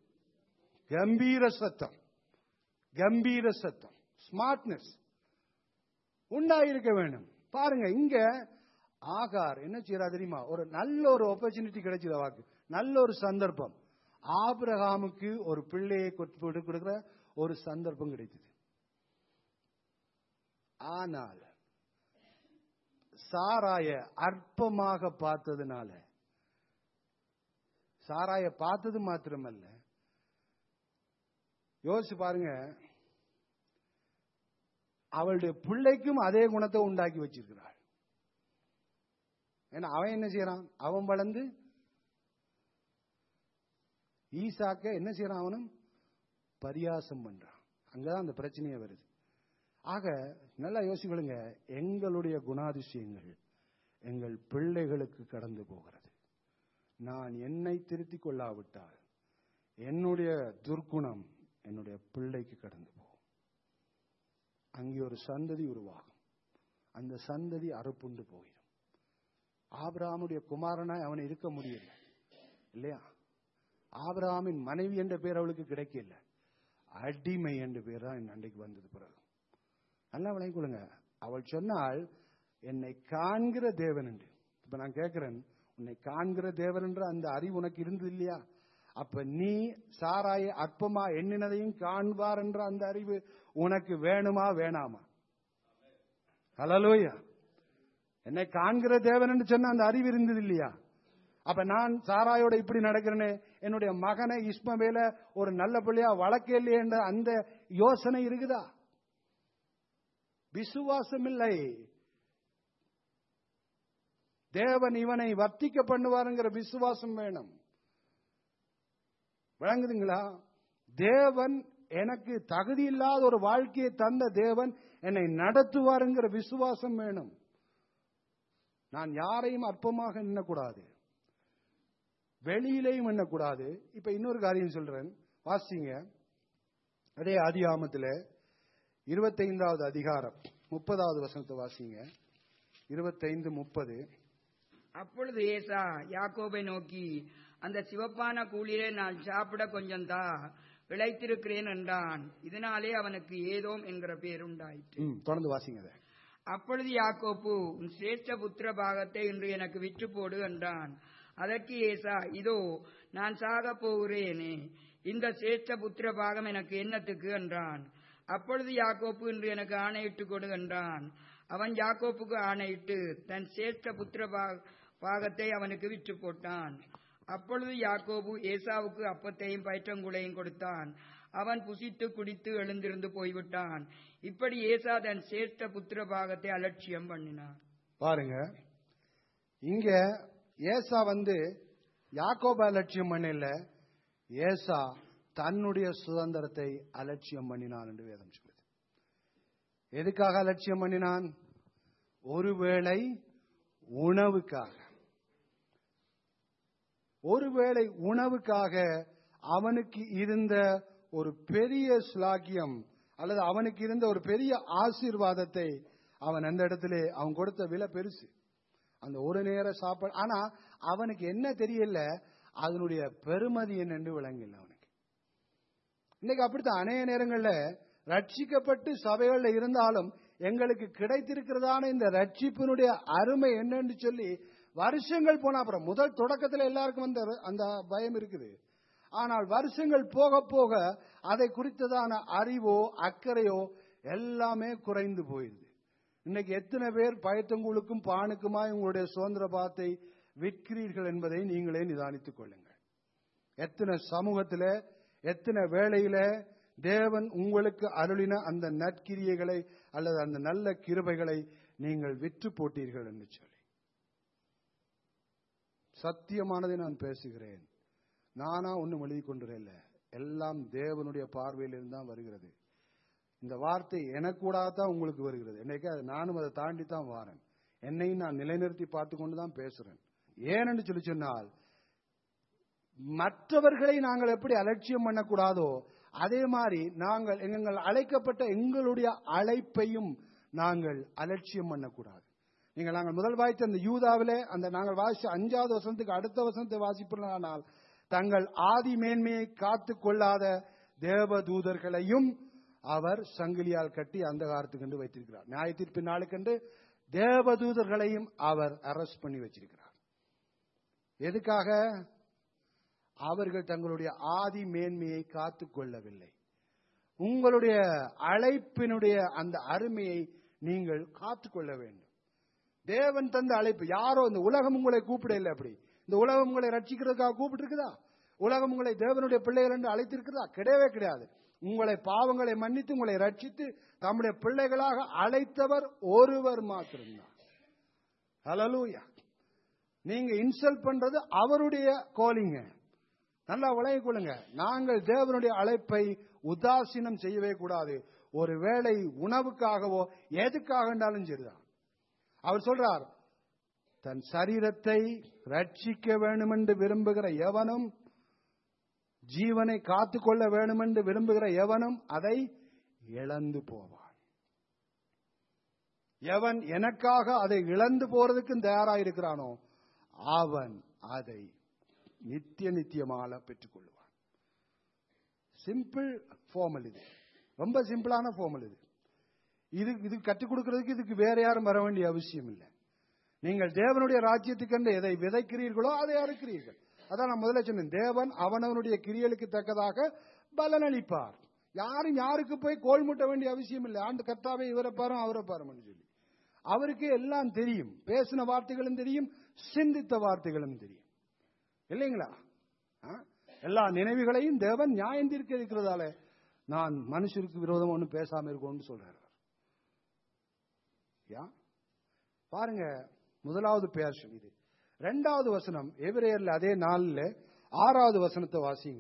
கம்பீர சத்தம், கம்பீர சத்தம், ஸ்மார்ட்னஸ் உண்டாயிருக்க வேண்டும். பாருங்க இங்க ஆகார் என்ன செய்யறா தெரியுமா, ஒரு நல்ல ஒரு ஆப்பர்ச்சுனிட்டி கிடைச்சத வாக்கு, நல்ல ஒரு சந்தர்ப்பம், ஆபிரகாமுக்கு ஒரு பிள்ளையை கொடுக்கிற ஒரு சந்தர்ப்பம் கிடைத்தது. ஆனால் சாராய அற்பமாக பார்த்ததுனால, சாராய பார்த்தது மாத்திரமல்ல, யோசிச்சு பாருங்க, அவளுடைய பிள்ளைக்கும் அதே குணத்தை உண்டாக்கி வச்சிருக்கிறாள். ஏன்னா அவன் என்ன செய்யறான், அவன் வளர்ந்து ஈசாக்க என்ன செய்யறான், அவனும் பரியாசம் பண்றான். அங்கதான் அந்த பிரச்சனையே வருது. ஆக நல்லா யோசிக்கொள்ளுங்க, எங்களுடைய குணாதிசயங்கள் எங்கள் பிள்ளைகளுக்கு கடந்து போகிறது. நான் என்னை திருத்திக் கொள்ளாவிட்டால் என்னுடைய துர்க்குணம் என்னுடைய பிள்ளைக்கு கடந்து போகும். அங்கே ஒரு சந்ததி உருவாகும், அந்த சந்ததி அறுப்புண்டு போயிடும். ஆபிரகாமுடைய குமாரனாய் அவனை இருக்க முடியல இல்லையா. ஆபிரகாமின் மனைவி என்ற பேர் அவளுக்கு கிடைக்கல, அடிமை என்ற பேர் தான் அன்றைக்கு வந்தது. பிறகு நல்லா விளங்கிக் கொள்ளுங்க, அவள் சொன்னால் என்னை காண்கிற தேவன் என்று. இப்ப நான் கேட்கிறேன், உன்னை காண்கிற தேவன் என்ற அந்த அறிவு உனக்கு இருந்தது இல்லையா? அப்ப நீ சாராய அற்பமா எண்ணினதையும் காண்பார் என்ற அந்த அறிவு உனக்கு வேணுமா வேணாமா? ஹல்லேலூயா. என்னை காண்கிற தேவன் என்று சொன்ன அந்த அறிவு இருந்தது இல்லையா? அப்ப நான் சாராயோட இப்படி நடக்கிறேனே, என்னுடைய மகனை இஸ்மவேல ஒரு நல்ல பிள்ளையா வளர்க்க இல்லையே என்ற அந்த யோசனை இருக்குதா? விசுவாசம் இல்லை. தேவன் இவனை வர்த்திக்க பண்ணுவாருங்கிற விசுவாசம் வேணும். விளங்குதுங்களா? தேவன் எனக்கு தகுதி இல்லாத ஒரு வாழ்க்கையை தந்த தேவன் என்னை நடத்துவாருங்கிற விசுவாசம் வேணும். நான் யாரையும் அற்பமாக எண்ணக்கூடாது, வெளியிலையும் எண்ணக்கூடாது. இப்ப இன்னொரு காரியம் சொல்றேன், வாசிங்க. அதே ஆதியாகமத்தில் இருபத்தைந்தாவது அதிகாரம் முப்பதாவது வசனத்தை வாசிங்க. இருபத்தைந்து முப்பது. அப்பொழுது ஏசா யாக்கோபை நோக்கி, அந்த சிவப்பான கூலிலே நான் சாப்பிட கொஞ்சம் தா, இளைத்திருக்கிறேன் என்றான். இதனாலே அவனுக்கு ஏதோம் என்கிற பேர் உண்டாயிற்று. தொடர்ந்து வாசிங்க. அப்பொழுது யாக்கோப்பு, உன் சிரேஷ்ட புத்திர பாகத்தை இன்று எனக்கு விற்று போடு என்றான். அதற்கு ஏசா, இதோ நான் சாக போகிறேனே, இந்த சிரேஷ்ட புத்திர பாகம் எனக்கு என்னத்துக்கு என்றான். அப்பொழுது யாக்கோப்பு, இன்று எனக்கு ஆணையிட்டு கொடு என்றான். அவன் யாக்கோப்புக்கு ஆணையிட்டு தன் சிரேஷ்ட புத்திர பாகத்தை அவனுக்கு விற்று போட்டான். அப்பொழுது யாக்கோபு ஏசாவுக்கு அப்பத்தையும் பயிற்றங்குலையும் கொடுத்தான். அவன் புசித்து குடித்து எழுந்திருந்து போய்விட்டான். இப்படி ஏசா தன் சிரேஷ்ட புத்திர பாகத்தை அலட்சியம் பண்ணினான். பாருங்க, இங்க ஏசா வந்து யாக்கோப அலட்சியம் பண்ணல, ஏசா தன்னுடைய சுதந்திரத்தை அலட்சியம் பண்ணினான் என்று வேதம் சொல்லுது. எதுக்காக அலட்சியம் பண்ணினான்? ஒருவேளை உணவுக்காக. ஒருவேளை உணவுக்காக அவனுக்கு இருந்த ஒரு பெரிய ஸ்லாக்கியம் அல்லது அவனுக்கு இருந்த ஒரு பெரிய ஆசீர்வாதத்தை அவன் அந்த இடத்துல அவன் கொடுத்த விலை பெருசு, அந்த ஒரு நேர சாப்பாடு. ஆனா அவனுக்கு என்ன தெரியல, அதனுடைய பெருமதி என்னென்று விளங்கல அவனுக்கு. இன்னைக்கு அப்படித்தான் அநேக நேரங்கள்ல ரட்சிக்கப்பட்டு சபைகள்ல இருந்தாலும் எங்களுக்கு கிடைத்திருக்கிறதான இந்த ரட்சிப்பினுடைய அருமை என்னன்னு சொல்லி வருஷங்கள் போன அப்புறம், முதல் தொடக்கத்தில் எல்லாருக்கும் அந்த அந்த பயம் இருக்குது. ஆனால் வருஷங்கள் போக போக அதை குறித்ததான அறிவோ அக்கறையோ எல்லாமே குறைந்து போயிருது. இன்னைக்கு எத்தனை பேர் பயத்தங்குழுக்கும் பானுக்குமாய் உங்களுடைய சுதந்திர பாகத்தை விற்கிறீர்கள் என்பதை நீங்களே நிதானித்துக் கொள்ளுங்கள். எத்தனை சமூகத்தில, எத்தனை வேளையில தேவன் உங்களுக்கு அருளின அந்த நற்கிரியைகளை அல்லது அந்த நல்ல கிருபைகளை நீங்கள் விற்று போட்டீர்கள் என்று சொல்லி. சத்தியமானதை நான் பேசுகிறேன். நானா ஒன்னும் எழுதி கொண்டிருக்கல, எல்லாம் தேவனுடைய பார்வையில் இருந்தான் வருகிறது. இந்த வார்த்தை எனக்கூடாதான் உங்களுக்கு வருகிறது. என்னைக்கு அது நானும் அதை தாண்டி தான் வாரேன். என்னையும் நான் நிலைநிறுத்தி பார்த்து கொண்டுதான் பேசுறேன். ஏனென்று சொல்லி சொன்னால், மற்றவர்களை நாங்கள் எப்படி அலட்சியம் பண்ணக்கூடாதோ அதே மாதிரி நாங்கள் எங்கள் அழைக்கப்பட்ட எங்களுடைய அழைப்பையும் நாங்கள் அலட்சியம் பண்ணக்கூடாது. நீங்கள் நாங்கள் முதல் வாய்த்த அந்த யூதாவிலே அந்த நாங்கள் வாசித்த அஞ்சாவது வசனத்துக்கு அடுத்த வசனத்தை வாசிப்போனால், தங்கள் ஆதி மேன்மையை காத்து கொள்ளாத தேவ தூதர்களையும் அவர் சங்கிலியால் கட்டி அந்த காலத்துக்கென்று வைத்திருக்கிறார். நியாய தீர்ப்பு நாளுக்கென்று தேவதூதர்களையும் அவர் அரெஸ்ட் பண்ணி வச்சிருக்கிறார். எதுக்காக? அவர்கள் தங்களுடைய ஆதி மேன்மையை காத்து கொள்ளவில்லை. உங்களுடைய அழைப்பினுடைய அந்த அருமையை நீங்கள் காத்துக்கொள்ள வேண்டும். தேவன் தந்த அழைப்பு. யாரோ இந்த உலகம் உங்களை கூப்பிடல. அப்படி இந்த உலகம் உங்களை ரட்சிக்கிறதுக்காக கூப்பிட்டு இருக்குதா? உலகம் உங்களை தேவனுடைய பிள்ளைகள் என்று அழைத்திருக்கிறதா? கிடையவே கிடையாது. உங்களை பாவங்களை மன்னித்து உங்களை ரட்சித்து தம்முடைய பிள்ளைகளாக அழைத்தவர் ஒருவர் மாத்திரம்தான். ஹல்லேலூயா. நீங்க இன்சல்ட் பண்றது அவருடைய காலிங்க. நல்லா விளங்கிக் கொள்ளுங்க. நாங்கள் தேவனுடைய அழைப்பை உதாசீனம் செய்யவே கூடாது. ஒரு வேளை உணவுக்காகவோ எதுக்காக இருந்தாலும் சரிதான். அவர் சொல்றார், தன் சரீரத்தை ரட்சிக்க வேண்டும் என்று விரும்புகிற எவனும், ஜீவனை காத்துக்கொள்ள வேண்டும் என்று விரும்புகிற எவனும் அதை இழந்து போவான். எவன் எனக்காக அதை இழந்து போறதுக்கு தயாராயிருக்கிறானோ அவன் அதை நித்திய நித்தியமாக பெற்றுக் கொள்வான். சிம்பிள் ஃபார்மல் இது. ரொம்ப சிம்பிளான ஃபார்மல் இது. இது இது கற்றுக் கொடுக்கிறதுக்கு இதுக்கு வேற யாரும் வர வேண்டிய அவசியம் இல்லை. நீங்கள் தேவனுடைய ராஜ்யத்துக்கு எதை விதைக்கிறீர்களோ அதை அறுக்கிறீர்கள். அதான் நான் முதல்ல சொன்னேன். தேவன் அவனவனுடைய கிரியலுக்கு தக்கதாக பலனளிப்பார். யாரும் யாருக்கு போய் கோல் முட்ட வேண்டிய அவசியம் இல்லை. ஆண்டு கர்த்தாவே இவரை பாரும் அவரை பாரும் சொல்லி அவருக்கு எல்லாம் தெரியும். பேசின வார்த்தைகளும் தெரியும், சிந்தித்த வார்த்தைகளும் தெரியும். இல்லைங்களா? எல்லா நினைவுகளையும் தேவன் நியாயம் தீர்க்க இருக்கிறதால நான் மனுஷருக்கு விரோதம் ஒன்றும் பேசாம இருக்கணும்னு சொல்றார். பாருங்க, முதலாவது பேர் இது. இரண்டாவது வசனம் எபிரேயர்ல அதே நாள்ல ஆறாவது வசனத்தை வாசிங்க.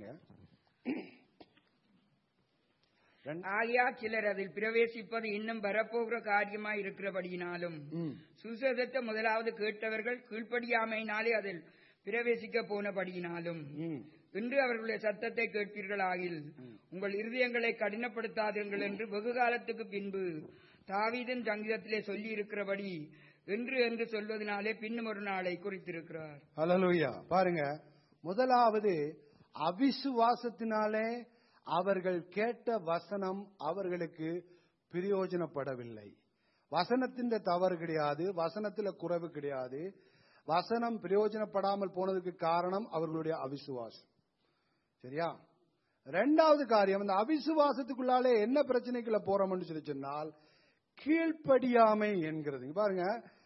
ஆகியா சிலர் அதில் பிரவேசிப்பது இன்னும் வரப்போகிற காரியமாய் இருக்கிறபடியினாலும், சுசேதத்தை முதலாவது கேட்டவர்கள் கீழ்ப்படியாமையினாலே அதில் பிரவேசிக்க போனபடியினாலும், இன்று அவர்களுடைய சத்தத்தை கேட்பீர்கள் ஆகில் உங்கள் இருதயங்களை கடினப்படுத்தாதீர்கள் என்று வெகு காலத்துக்கு பின்பு தாவீதின் சங்கீதத்திலே சொல்லி இருக்கிறபடி என்று என்று சொல்வதனாலே பின்னும் ஒரு நாளை குறித்திருக்கிறார். ஹல்லேலூயா. பாருங்க, முதலாவது அவிசுவாசத்தினாலே அவர்கள் கேட்ட வசனம் அவர்களுக்கு பிரயோஜனப்படவில்லை. வசனத்தின் தவறு கிடையாது, வசனத்துல குறைவு கிடையாது. வசனம் பிரயோஜனப்படாமல் போனதுக்கு காரணம் அவர்களுடைய அவிசுவாசம். சரியா? இரண்டாவது காரியம், அந்த அவிசுவாசத்துக்குள்ளாலே என்ன பிரச்சனைக்குள்ள போறோம்னு சொல்லி சொன்னால் கீழ்ப்படியாமை என்கிறது. பாருங்க,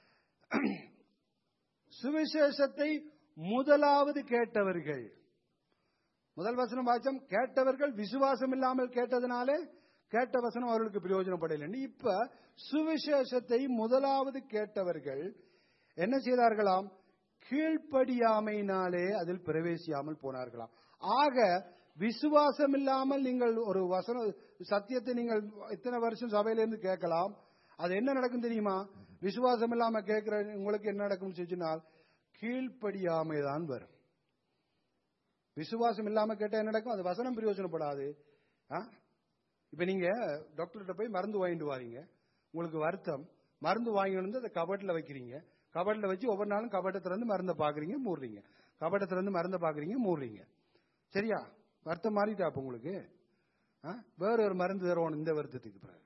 சுவிசேஷத்தை முதலாவது கேட்டவர்கள், முதல் வசனம் வாச்சம், கேட்டவர்கள் விசுவாசம் இல்லாமல் கேட்டதுனாலே கேட்ட வசனம் அவர்களுக்கு பிரயோஜனப்படவில்லை. இப்ப சுவிசேஷத்தை முதலாவது கேட்டவர்கள் என்ன செய்தார்களாம்? கீழ்ப்படியாமையினாலே அதில் பிரவேசியாமல் போனார்களாம். ஆக விசுவாசம் இல்லாமல் நீங்கள் ஒரு வசன சத்தியத்தை நீங்கள் இத்தனை வருஷம் சபையிலிருந்து கேட்கலாம். அது என்ன நடக்கும் தெரியுமா? விசுவாசம் இல்லாம கேட்கிற உங்களுக்கு என்ன நடக்கும் சொன்னால் கீழ்ப்படியாமை தான் வரும். விசுவாசம் இல்லாம கேட்டா என்ன நடக்கும்? அது வசனம் பிரயோஜனப்படாது. இப்ப நீங்க டாக்டர்கிட்ட போய் மருந்து வாங்கிட்டு வாரீங்க, உங்களுக்கு வருத்தம், மருந்து வாங்கிட்டு வந்து அதை கபட்ல வைக்கிறீங்க, கபட்ல வச்சு ஒவ்வொரு நாளும் கபட்டை திறந்து மருந்தை பாக்குறீங்க, மூடுறீங்க, கபட்டை திறந்து மருந்தை பாக்குறீங்க, மூடுறீங்க. சரியா? வருத்தம் மாறிட்டா அப்ப உங்களுக்கு வேற ஒரு மருந்து தருவோம் இந்த வருத்தத்துக்கு பிறகு.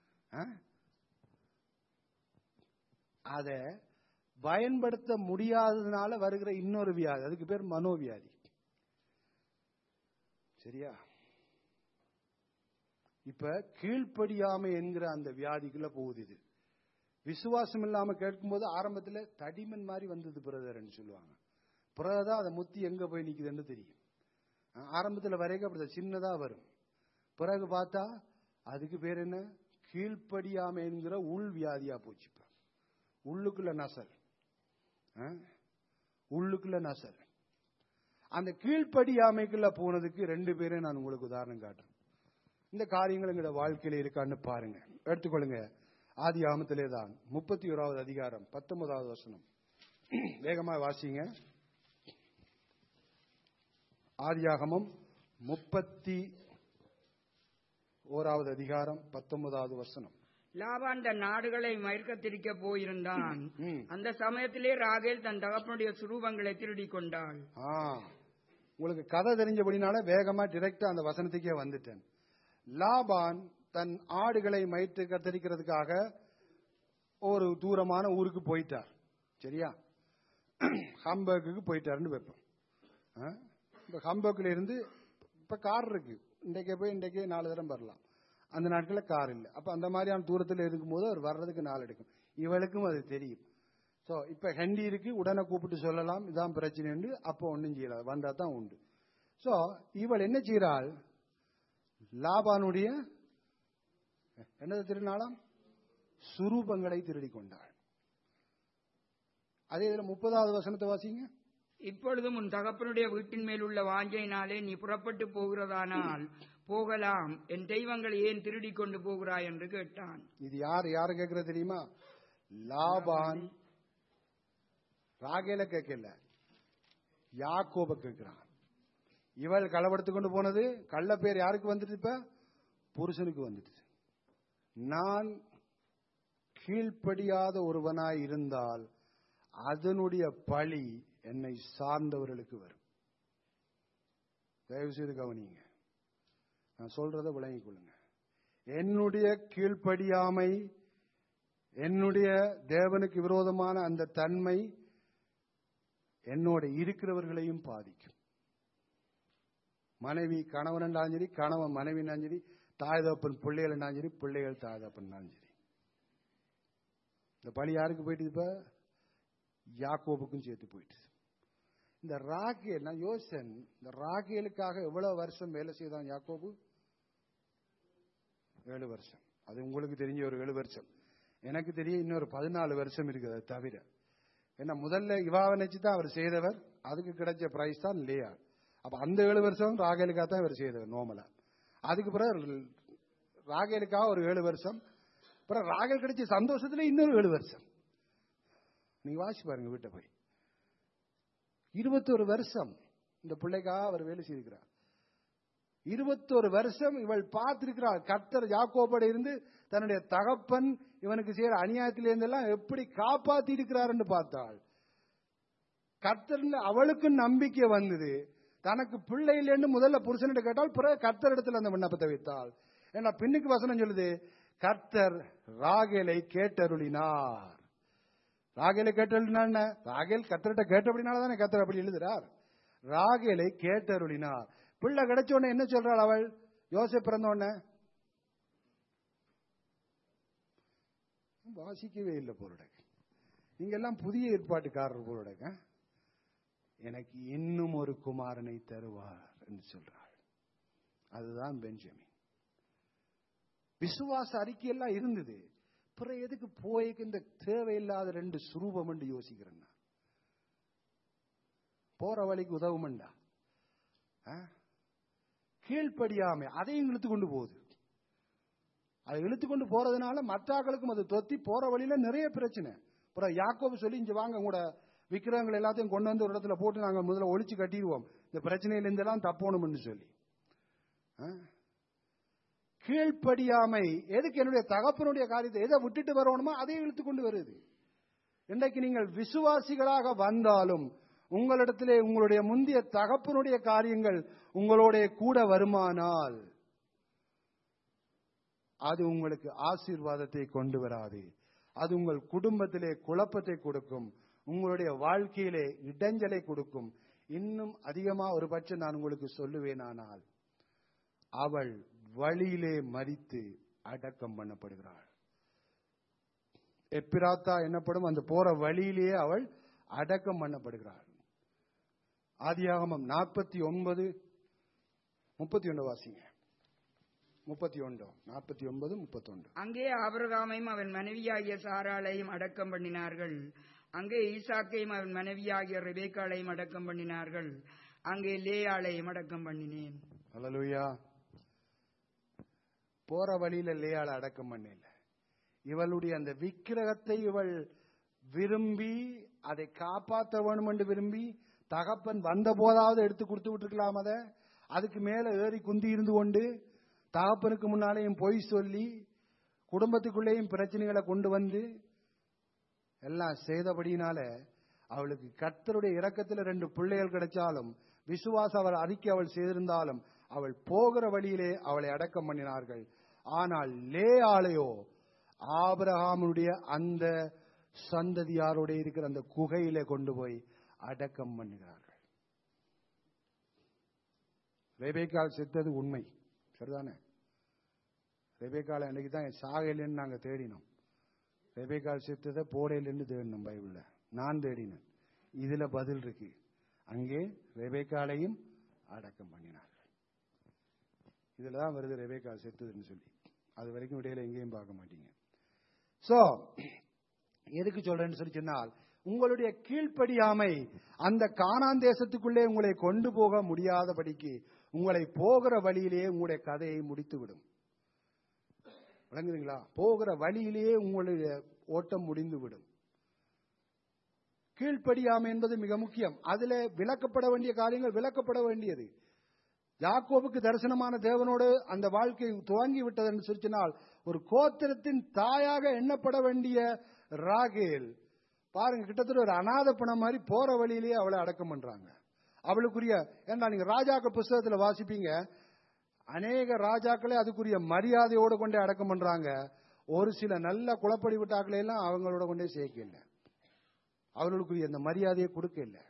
அத பயன்படுத்த முடியாததுனால வருகிற இன்னொரு வியாதி, அதுக்கு பேர் மனோவியாதி. சரியா? இப்ப கீழ்ப்படியாமை என்கிற அந்த வியாதிக்குள்ள போகுது. இது விசுவாசம் இல்லாம கேட்கும் போது ஆரம்பத்தில் தடிமன் மாதிரி வந்தது பிரதர்ன்னு சொல்லுவாங்க. பிறகுதான் அதை முத்தி எங்க போய் நிக்குதுன்னு தெரியும். ஆரம்பத்தில் வரைக்கும் அப்படி சின்னதா வரும். பிறகு பார்த்தா அதுக்கு பேர் என்ன? கீழ்ப்படியாமை என்கிற உள் வியாதியா போச்சு. இப்ப உள்ளுக்குள்ள நசல், உள்ளுக்குள்ள நசல். அந்த கீழ்ப்படியாமைக்குள்ள போனதுக்கு ரெண்டு பேரும் நான் உங்களுக்கு உதாரணம் காட்டுறேன். இந்த காரியங்கள் எங்களோட வாழ்க்கையில இருக்கான்னு பாருங்க. எடுத்துக்கொள்ளுங்க. ஆதி ஆகமத்திலே தான் முப்பத்தி ஓராவது அதிகாரம் பத்தொன்பதாவது வசனம். வேகமா வாசிங்க. ஆதியாகமம் முப்பத்தி ஓராவது அதிகாரம் பத்தொன்பதாவது வசனம். லாபான் தன் நாடுகளை மயக்கத்திரிக்க போயிருந்தான். அந்த சமயத்திலே ராகேல் தன் தகப்பனுடைய சுரூபங்களை திருடி கொண்டாள். உங்களுக்கு கதை தெரிஞ்சபடினால வேகமா டிரெக்டா அந்த வசனத்துக்கே வந்துட்டேன். லாபான் தன் ஆடுகளை மயிற்று கத்தரிக்கிறதுக்காக ஒரு தூரமான ஊருக்கு போயிட்டார். சரியா? ஹம்பர்க்கு போயிட்டாருன்னு வைப்போம். இப்ப ஹம்பர்க்ல இருந்து இப்ப கார் இருக்கு, இன்றைக்கே போய் இன்றைக்கே நாலு தரம் வரலாம். அந்த நாட்களில் கார் இல்லை. அப்ப அந்த மாதிரியான தூரத்தில் இருக்கும்போது அவர் வர்றதுக்கு நாள் எடுக்கும். இவளுக்கும் அது தெரியும். சோ இப்ப ஹண்டி இருக்கு, உடனே கூப்பிட்டு சொல்லலாம் இதான் பிரச்சனை. அப்போ ஒன்னும் செய்யலாம், வந்தா தான் உண்டு. சோ இவள் என்ன செய்யறாள்? லாபானுடைய என்னது திருநாளாம் சுரூபங்களை திருடி கொண்டாள். அதே இதுல முப்பதாவது வசனத்தை வாசிங்க. இப்பொழுதும் உன் தகப்பனுடைய வீட்டின் மேல் உள்ள வாஞ்சையினாலே நீ புறப்பட்டு போகிறதானால் போகலாம், என் தெய்வங்களை ஏன் திருடி கொண்டு போகிறாய் என்று கேட்டான். இது யார் யாரு கேட்கறது தெரியுமா? லாபான் ராகேல கேட்கல, யாக்கோப கேட்கிறான். இவள் களவெடுத்து கொண்டு போனது கள்ள பேர் யாருக்கு வந்துட்டு? இப்ப புருஷனுக்கு வந்துட்டு. நான் கீழ்ப்படியாத ஒருவனாய் இருந்தால் அதனுடைய பழி என்னை சார்ந்தவர்களுக்கு வரும். தயவு செய்து கவனிங்க, நான் சொல்றதை விளங்கிக் கொள்ளுங்க. என்னுடைய கீழ்ப்படியாமை, என்னுடைய தேவனுக்கு விரோதமான அந்த தன்மை என்னோட இருக்கிறவர்களையும் பாதிக்கும். மனைவி கணவன் என்றாலும் சரி, கணவன் மனைவி சரி, தாய் தகப்பன் பிள்ளைகள் என்றாலும் சரி, பிள்ளைகள் தாய் தகப்பன் சரி. இந்த பழி யாருக்கு போயிட்டு? இப்ப யாக்கோபுக்கும் சேர்த்து போயிட்டு. இந்த ராகேல், நான் யோசன், இந்த ராகேலுக்காக எவ்வளவு வருஷம் வேலை செய்தான் யாக்கோபு? ஏழு வருஷம். அது உங்களுக்கு தெரிஞ்ச ஒரு ஏழு வருஷம். எனக்கு தெரிய இன்னொரு பதினாலு வருஷம் இருக்குது. அது தவிர ஏன்னா முதல்ல இவாவை நினைச்சுதான் அவர் செய்தவர், அதுக்கு கிடைச்ச பிரைஸ் தான் லேயா. அப்ப அந்த ஏழு வருஷம் ராகேலுக்காக தான் இவர் செய்தவர் நோமலா. அதுக்கு பிறகு ராகேலுக்காக ஒரு ஏழு வருஷம், அப்புறம் ராகேல் கிடைச்ச சந்தோஷத்துல இன்னொரு ஏழு வருஷம். நீங்க வாசி பாருங்க வீட்டை போய். இருபத்தொரு வருஷம் இந்த பிள்ளைக்காக அவர் வேலை செய்திருக்கிறார். இருபத்தொரு வருஷம் இவள் பார்த்திருக்கிறாள். கர்த்தர் யாக்கோபோட இருந்து தன்னுடைய தகப்பன் இவனுக்கு செய்யற அநியாயத்திலிருந்து எல்லாம் எப்படி காப்பாத்தி இருக்கிறார் என்று பார்த்தாள். கர்த்தர் அவளுக்கு நம்பிக்கை வந்தது. தனக்கு பிள்ளை இல்லைன்னு முதல்ல புருஷனிட்ட கேட்டால், பிறகு கர்த்தர் இடத்துல அந்த விண்ணப்பத்தை வைத்தாள். ஏன்னா பின்னுக்கு வசனம் சொல்லுது, கர்த்தர் ராகேலை கேட்டருளினார். ராகேலை கேட்டருளினா என்ன? ராகேல் கர்த்தர்கிட்ட கேட்டபடினாலதானே கர்த்தர் அப்படி எழுதுறார். ராகேலை கேட்டருளினார். பிள்ளை கிடைச்ச உடனே என்ன சொல்றாள் அவள்? யோசேப்பு பிறந்த உடனே வாசிக்கவே இல்லை போலுடக. நீங்க எல்லாம் புதிய ஏற்பாட்டுக்காரர் போலுடக. எனக்கு இன்னும் ஒரு குமாரனை தருவார் என்று சொல்றாள். அதுதான் பெஞ்சமின். விசுவாச அறிக்கையெல்லாம் இருந்தது. பிறகு எதுக்கு போய்க்கு இந்த தேவையில்லாத ரெண்டு சுரூபம் என்று யோசிக்கிறேன். போற வழிக்கு உதவுமண்டா கீழ்ப்படியாமை அதையும் இழுத்து கொண்டு போகுது. அதை இழுத்து கொண்டு போறதுனால மற்றாக்களுக்கும் அது தொத்தி போற வழியில நிறைய பிரச்சனை. அப்புறம் யாக்கோபு சொல்லி, இங்க வாங்க கூட விக்கிரகங்கள் எல்லாத்தையும் கொண்டு வந்து ஒரு இடத்துல போட்டு நாங்கள் முதல்ல ஒழிச்சு கட்டிடுவோம், இந்த பிரச்சனையிலிருந்து எல்லாம் தப்போணும்னு சொல்லி. கீழ்ப்படியாமை எதுக்கு? என்னுடைய தகப்பனுடைய காரியத்தை எதை விட்டுட்டு வரணுமோ அதையும் இழுத்து கொண்டு வருது. இன்றைக்கு நீங்கள் விசுவாசிகளாக வந்தாலும் உங்களிடத்திலே உங்களுடைய முந்தைய தகப்பனுடைய காரியங்கள் உங்களுடைய கூட வருமானால் அது உங்களுக்கு ஆசீர்வாதத்தை கொண்டு வராது. அது உங்கள் குடும்பத்திலே குழப்பத்தை கொடுக்கும், உங்களுடைய வாழ்க்கையிலே இடைஞ்சலை கொடுக்கும். இன்னும் அதிகமா ஒரு பட்சம் நான் உங்களுக்கு சொல்லுவேனானால், அவள் வழியிலே மரித்து அடக்கம் பண்ணப்படுகிறாள். எப்பிராத்தா என்னப்படும் அந்த போற வழியிலேயே அவள் அடக்கம் பண்ணப்படுகிறாள். ஆதியாகமம் நாற்பத்தி ஒன்பது முப்பத்தி ஒன்று வாசிங்க. முப்பத்தி ஒன்று நாற்பத்தி ஒன்பது முப்பத்தி ஒன்று. அங்கே ஆபிரகாமையும் அவன் மனைவியாகிய சாராளையும் அடக்கம் பண்ணினார்கள். அங்கே ஈசாக்கையும் அவன் மனைவியாகிய ரெபேக்காளையும் அடக்கம் பண்ணினார்கள். அங்கே லேயாளையும் அடக்கம் பண்ணினேன். அல்லேலூயா. போற வழியில லேயாளை அடக்கம் பண்ணல. இவளுடைய அந்த விக்கிரகத்தை இவள் விரும்பி அதை காப்பாற்ற வேணும் என்று விரும்பி, தகப்பன் வந்த போதாவது எடுத்து கொடுத்து விட்டுருக்கலாம். அதை அதுக்கு மேல ஏறி குந்தி இருந்து கொண்டு தகப்பனுக்கு முன்னாலேயும் பொய் சொல்லி குடும்பத்துக்குள்ளேயும் பிரச்சனைகளை கொண்டு வந்து எல்லாம் செய்தபடினால அவளுக்கு கர்த்தருடைய இரக்கத்தில் ரெண்டு பிள்ளைகள் கிடைச்சாலும், விசுவாச அவர் அறிக்கை அவள் செய்திருந்தாலும், அவள் போகிற வழியிலே அவளை அடக்கம் பண்ணினார்கள். ஆனால் லேயாளையோ ஆபிரகாமுடைய அந்த சந்ததியாரோட இருக்கிற அந்த குகையிலே கொண்டு போய் அடக்கம் பண்ணுகிறார்கள். ரெபேக்காள் செத்தது உண்மை, சரிதானே? ரெபேக்காள் அன்னைக்கு தான் சாகையிலன்னு நாங்க தேடினோம். ரெபேக்காள் செத்ததை போடையிலன்னு தேடினோம் பைபிள்ல. நான் தேடினேன். இதுல பதில் இருக்கு. அங்கே ரெபேக்காளையும் அடக்கம் பண்ணினார்கள். இதுலதான் வருது ரெபேக்காள் செத்ததுன்னு சொல்லி. அது வரைக்கும் இடையில எங்கேயும் பார்க்க மாட்டீங்க. சோ எதுக்கு சொல்றேன்னு சொல்லி சொன்னால், உங்களுடைய கீழ்ப்படியாமை அந்த கானான் தேசத்துக்குள்ளே உங்களை கொண்டு போக முடியாதபடிக்கு உங்களை போகிற வழியிலேயே உங்களுடைய கதையை முடித்து விடும். விளங்குதுங்களா? போகிற வழியிலேயே உங்களுடைய ஓட்டம் முடிந்து விடும். கீழ்ப்படியாமை என்பது மிக முக்கியம். அதுல விளக்கப்பட வேண்டிய காரியங்கள் விளக்கப்பட வேண்டியது. யாக்கோபுக்கு தரிசனமான தேவனோடு அந்த வாழ்க்கை துவங்கி விட்டது என்று சொல்லினால், ஒரு கோத்திரத்தின் தாயாக எண்ணப்பட வேண்டிய ராகேல் பாருங்க, கிட்டத்தட்ட ஒரு அநாத பணம் மாதிரி போற வழியிலேயே அவளை அடக்கம் பண்றாங்க. அவளுக்குரிய, ஏன்னா நீங்க ராஜாக்கள் புஸ்தகத்துல வாசிப்பீங்க, அநேக ராஜாக்களே அதுக்குரிய மரியாதையோடு கொண்டே அடக்கம் பண்றாங்க. ஒரு சில நல்ல குழப்படி விட்டாக்களை எல்லாம் அவங்களோட கொண்டே சேர்க்க இல்லை, அவர்களுக்குரிய அந்த மரியாதையை கொடுக்க இல்லை.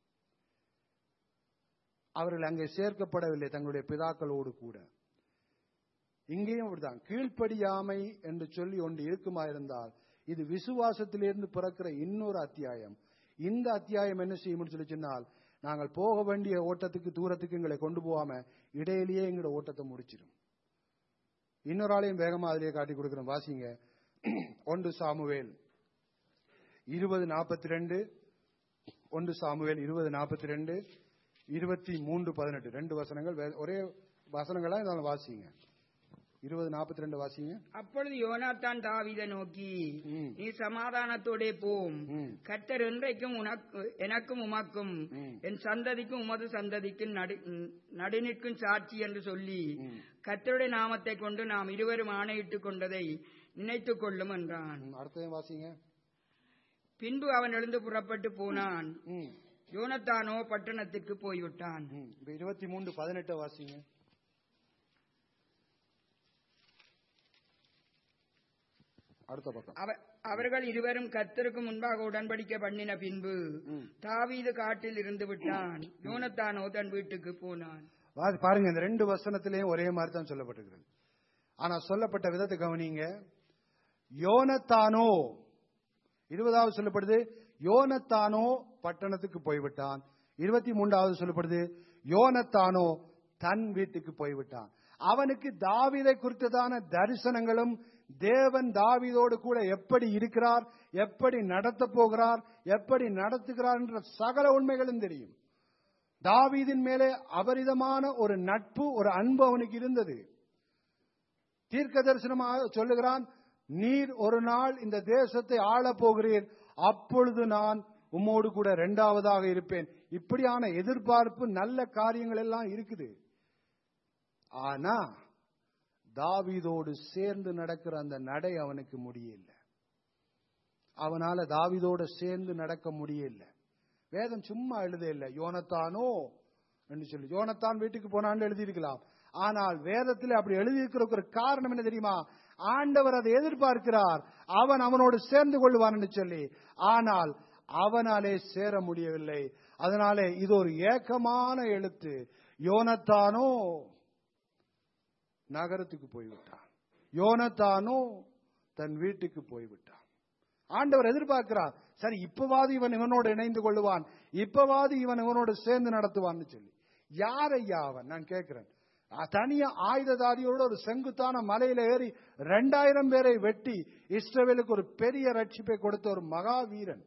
அவர்கள் அங்கே சேர்க்கப்படவில்லை தங்களுடைய பிதாக்களோடு கூட. இங்கேயும் அப்படிதான். கீழ்ப்படியாமை என்று சொல்லி ஒன்று இருக்குமா இருந்தால், இது விசுவாசத்திலிருந்து பிறக்கிற இன்னொரு அத்தியாயம். இந்த அத்தியாயம் என்ன செய்யும் சொல்லி சொன்னால், நாங்கள் போக வேண்டிய ஓட்டத்துக்கு தூரத்துக்கு எங்களை கொண்டு போகாம இடையிலேயே எங்களோட ஓட்டத்தை முடிச்சிடும். இன்னொரு ஆளையும் வேகமா அதிலேயே காட்டி கொடுக்கிறோம். வாசிங்க. ஒன்று சாமுவேல் இருபது நாற்பத்தி ரெண்டு ஒன்று சாமுவேல் இருபது நாற்பத்தி ரெண்டு இருபத்தி மூன்று பதினெட்டு ரெண்டு வசனங்கள், ஒரே வசனங்களா இருந்தாலும் வாசிங்க. இருபது நாற்பத்தி ரெண்டு வாசிங்க. அப்பொழுது யோனாத்தான் தாவீதை நோக்கி, ம். நீ சமாதானத்தோடே போம், ம். கர்த்தர் என்றைக்கும் உனக்கு எனக்கும் உமக்கும் ம். என் சந்ததிக்கும் உமது சந்ததிக்கும் நடு- நடுநிற்கும் சாட்சி என்று சொல்லி ம். கர்த்தருடைய நாமத்தை கொண்டு நாம் இருவரும் ஆணையிட்டுக் கொண்டதை நினைத்துக் கொள்ளும் என்றான். ம். அடுத்தது வாசிங்க. பின்பு அவன் எழுந்து புறப்பட்டு போனான். ம். யோனத்தானோ பட்டணத்திற்கு போய்விட்டான். ம். இப்ப இருபத்தி மூன்று பதினெட்டு வாசிங்க. அடுத்த பக்கம். அவ- அவர்கள் இருவரும் கர்த்தருக்கு முன்பாக உடன்படிக்கை பண்ணின பின்பு ம். தாவீது காட்டில் இருந்து விட்டான். யோனத்தானோ தன் வீட்டுக்கு போனான். வா- பாருங்க, இந்த ரெண்டு வசனத்திலேயும் ஒரே மாதிரி தான் சொல்லப்பட்டிருக்கிறது. ஆனா சொல்லப்பட்ட விதத்தை கவனிங்க. யோனத்தானோ, இருபதாவது சொல்லப்படுது யோனத்தானோ பட்டணத்துக்கு போய்விட்டான். இருபத்தி மூன்றாவது சொல்லப்படுது யோனத்தானோ தன் வீட்டுக்கு போய்விட்டான். அவனுக்கு தாவீதை குறித்ததான தரிசனங்களும் தேவன் தாவீதோடு கூட எப்படி இருக்கிறார், எப்படி நடத்த போகிறார், எப்படி நடத்துகிறார் என்ற சகல உண்மைகளும் தெரியும். தாவீதின் மேலே அபரிதமான ஒரு நட்பு, ஒரு அன்பு அவனுக்கு இருந்தது. தீர்க்க தரிசனமாக சொல்லுகிறான், நீர் ஒரு நாள் இந்த தேசத்தை ஆளப் போகிறீர், அப்பொழுது நான் உம்மோடு கூட இரண்டாவதாக இருப்பேன். இப்படியான எதிர்பார்ப்பு, நல்ல காரியங்கள் எல்லாம் இருக்குது. ஆனா தாவீதோடு சேர்ந்து நடக்கிற அந்த நடை அவனுக்கு முடியல. அவனால தாவீதோடு சேர்ந்து நடக்க முடியல. வேதம் சும்மா எழுத இல்லை. யோனத்தானோ என்று சொல்லி யோனத்தான் வீட்டுக்கு போனான்னு எழுதியிருக்கலாம். ஆனால் வேதத்தில் அப்படி எழுதியிருக்கிற ஒரு காரணம் என்ன தெரியுமா? ஆண்டவர் அதை எதிர்பார்க்கிறார், அவன் அவனோடு சேர்ந்து கொள்வான் என்று சொல்லி. ஆனால் அவனாலே சேர முடியவில்லை. அதனாலே இது ஒரு ஏக்கமான எழுத்து. யோனத்தானோ நகரத்துக்கு போய்விட்டான். யோனத்தானோ தன் வீட்டுக்கு போய்விட்டான். ஆண்டவர் எதிர்பார்க்கிறார், சரி இப்பவாது இவன் இவனோடு இணைந்து கொள்ளுவான், இப்பவாது இவன் இவனோடு சேர்ந்து நடத்துவான்னு சொல்லி. யார் ஐயா அவன்? நான் கேட்கிறேன். தனிய ஆயுததாரியோடு ஒரு செங்குத்தான மலையில ஏறி ரெண்டாயிரம் பேரை வெட்டி இஸ்ரவேலுக்கு ஒரு பெரிய ரட்சிப்பை கொடுத்த ஒரு மகாவீரன்.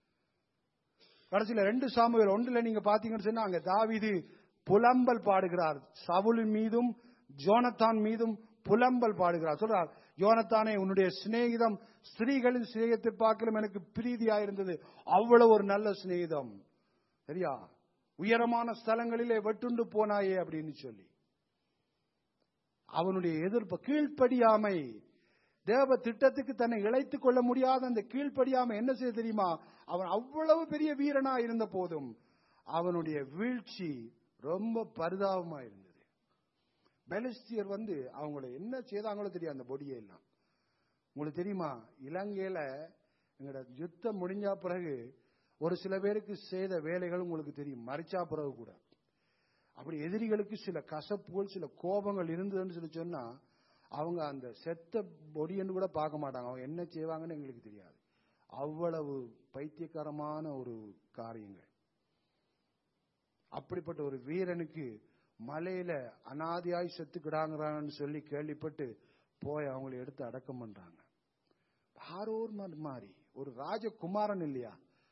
கடைசியில ரெண்டு சாமுவேல் ஒன்றுல நீங்க பாத்தீங்கன்னு சொன்னா அங்க தாவீது புலம்பல் பாடுகிறார். சவுலின் மீதும் யோனத்தான் மீதும் புலம்பல் பாடுகிறார். சொல்றார், யோனத்தானே உன்னுடைய சிநேகிதம் ஸ்திரீகளின் சிநேகிதத்தை பார்க்கலும் எனக்கு பிரீதியாயிருந்தது. அவ்வளவு ஒரு நல்ல சிநேகிதம், சரியா? உயரமான ஸ்தலங்களிலே வெட்டுண்டு போனாயே அப்படின்னு சொல்லி அவனுடைய எதிர்ப்பு, கீழ்ப்படியாமை, தேவ திட்டத்துக்கு தன்னை இழைத்துக் கொள்ள முடியாத அந்த கீழ்ப்படியாமை என்ன செய்ய தெரியுமா? அவன் அவ்வளவு பெரிய வீரனா இருந்த போதும் அவனுடைய வீழ்ச்சி ரொம்ப பரிதாபமா இருந்தது. பெலிஸ்தியர் வந்து அவங்களை என்ன செய்தாங்களோ தெரியும், அந்த பொடியை எல்லாம். உங்களுக்கு தெரியுமா, இலங்கையில எங்களோட யுத்தம் முடிஞ்சா பிறகு ஒரு சில பேருக்கு செய்த வேலைகள் உங்களுக்கு தெரியும். மறிச்சா பிறகு கூட அப்படி எதிரிகளுக்கு சில கசப்புகள், சில கோபங்கள் இருந்ததுன்னு சொல்லி சொன்னா அவங்க அந்த செத்த பொடியன்னு கூட பார்க்க மாட்டாங்க. அவங்க என்ன செய்வாங்கன்னு எங்களுக்கு தெரியாது. அவ்வளவு பைத்தியக்காரமான ஒரு காரியங்கள். அப்படிப்பட்ட ஒரு வீரனுக்கு மலையில அனாதியாய் செத்துக்கிடாங்கிறான்னு சொல்லி கேள்விப்பட்டு போய் அவங்களை எடுத்து அடக்கம் பண்றாங்க. ஆரோர் மாதிரி ஒரு ராஜகுமாரன் இல்லையா?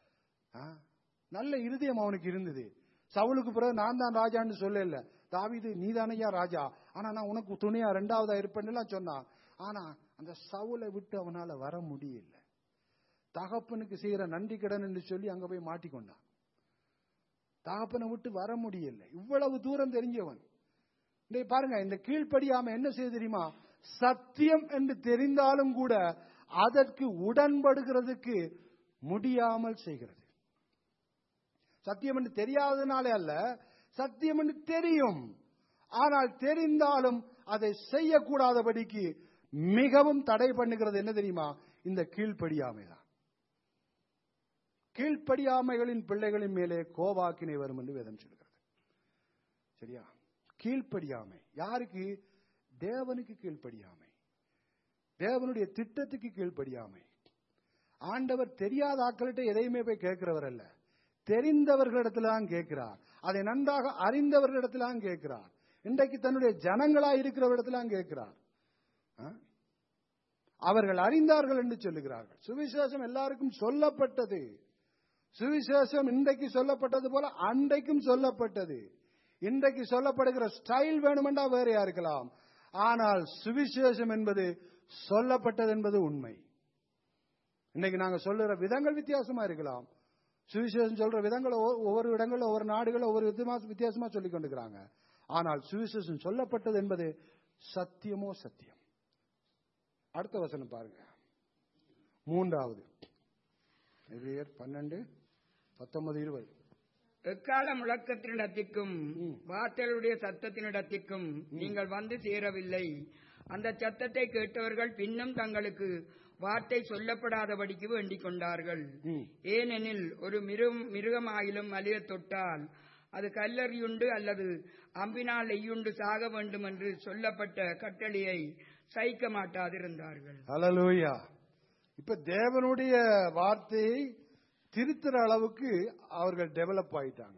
நல்ல இருதயம் அவனுக்கு இருந்தது. சவுலுக்கு பிறகு நான் தான் ராஜான்னு சொல்லல, தாவீது நீதானையா ராஜா, ஆனா நான் உனக்கு துணையா ரெண்டாவதா இருப்பேன்னு சொன்னான். ஆனா அந்த சவுலை விட்டு அவனால வர முடியல. தகப்பனுக்கு செய்யற நன்றி கடன் என்று சொல்லி அங்க போய் மாட்டிக்கொண்டான். தகப்பனை விட்டு வர முடியல. இவ்வளவு தூரம் தெரிஞ்சவன். பாருங்க, இந்த கீழ்ப்படியாம என்ன செய்ய தெரியுமா? சத்தியம் என்று தெரிந்தாலும் கூட அதற்கு உடன்படுகிறதுக்கு முடியாமல் செய்கிறது. சத்தியம் என்று தெரியாததுனாலே அல்ல, சத்தியம் என்று தெரியும், ஆனால் தெரிந்தாலும் அதை செய்யக்கூடாதபடிக்கு மிகவும் தடை பண்ணுகிறது என்ன தெரியுமா? இந்த கீழ்ப்படியாமைதான். கீழ்ப்படியாமைகளின் பிள்ளைகளின் மேலே கோபாக்கினை வரும் என்று வேதம் சொல்கிறது. சரியா? கீழ்ப்படியாமை யாருக்கு? தேவனுக்கு கீழ்ப்படியாமை, தேவனுடைய திட்டத்துக்கு கீழ்ப்படியாமை. ஆண்டவர் தெரியாத ஆட்கள்கிட்ட எதையுமே போய் கேட்கிறவர் அல்ல, தெரிந்தவர்களிடத்துல தான் கேட்கிறார். அதை நன்றாக அறிந்தவர்களிடத்துல தான் கேட்கிறார். இன்றைக்கு தன்னுடைய ஜனங்களா இருக்கிறவரிடத்துல தான் கேட்கிறார். அவர்கள் அறிந்தார்கள் என்று சொல்லுகிறார்கள். சுவிசேஷம் எல்லாருக்கும் சொல்லப்பட்டது. சுவிசேஷம் இன்றைக்கு சொல்லப்பட்டது போல அன்றைக்கும் சொல்லப்பட்டது. இன்றைக்கு சொல்லப்படுகிற ஸ்டைல் வேணுமெண்டா வேறையா இருக்கலாம், ஆனால் சுவிசேஷம் என்பது சொல்லப்பட்டது என்பது உண்மை. இன்னைக்கு நாங்க சொல்லுற விதங்கள் வித்தியாசமா இருக்கலாம். சுவிசேஷம் சொல்ற விதங்கள் ஒவ்வொரு இடங்கள்ல ஒவ்வொரு நாடுகள் ஒவ்வொரு வித்தியாசமா சொல்லிக் கொண்டிருக்கிறாங்க. ஆனால் சுவிசேஷம் சொல்லப்பட்டது என்பது சத்தியமோ சத்தியம். அடுத்த வசனம் பாருங்க, மூன்றாவது எபிரேயர் பன்னெண்டு பத்தொன்பது இருபது. எக்கால முழக்கத்தினிடத்திற்கும் வார்த்தைகளுடைய சத்தத்தினிடத்திற்கும் நீங்கள் வந்து சேரவில்லை. அந்த சத்தத்தை கேட்டவர்கள் பின்னும் தங்களுக்கு வார்த்தை சொல்லப்படாதபடிக்கு வேண்டிக் கொண்டார்கள். ஏனெனில் ஒரு மிருகமாயிலும் அழிய தொட்டால் அது கல்லறியுண்டு அல்லது அம்பினால் எய்யுண்டு சாக வேண்டும் என்று சொல்லப்பட்ட கட்டளையை சகிக்க மாட்டாதிருந்தார்கள். ஹல்லேலூயா. இப்ப தேவனுடைய வார்த்தையை திருத்துற அளவுக்கு அவர்கள் டெவலப் ஆயிட்டாங்க.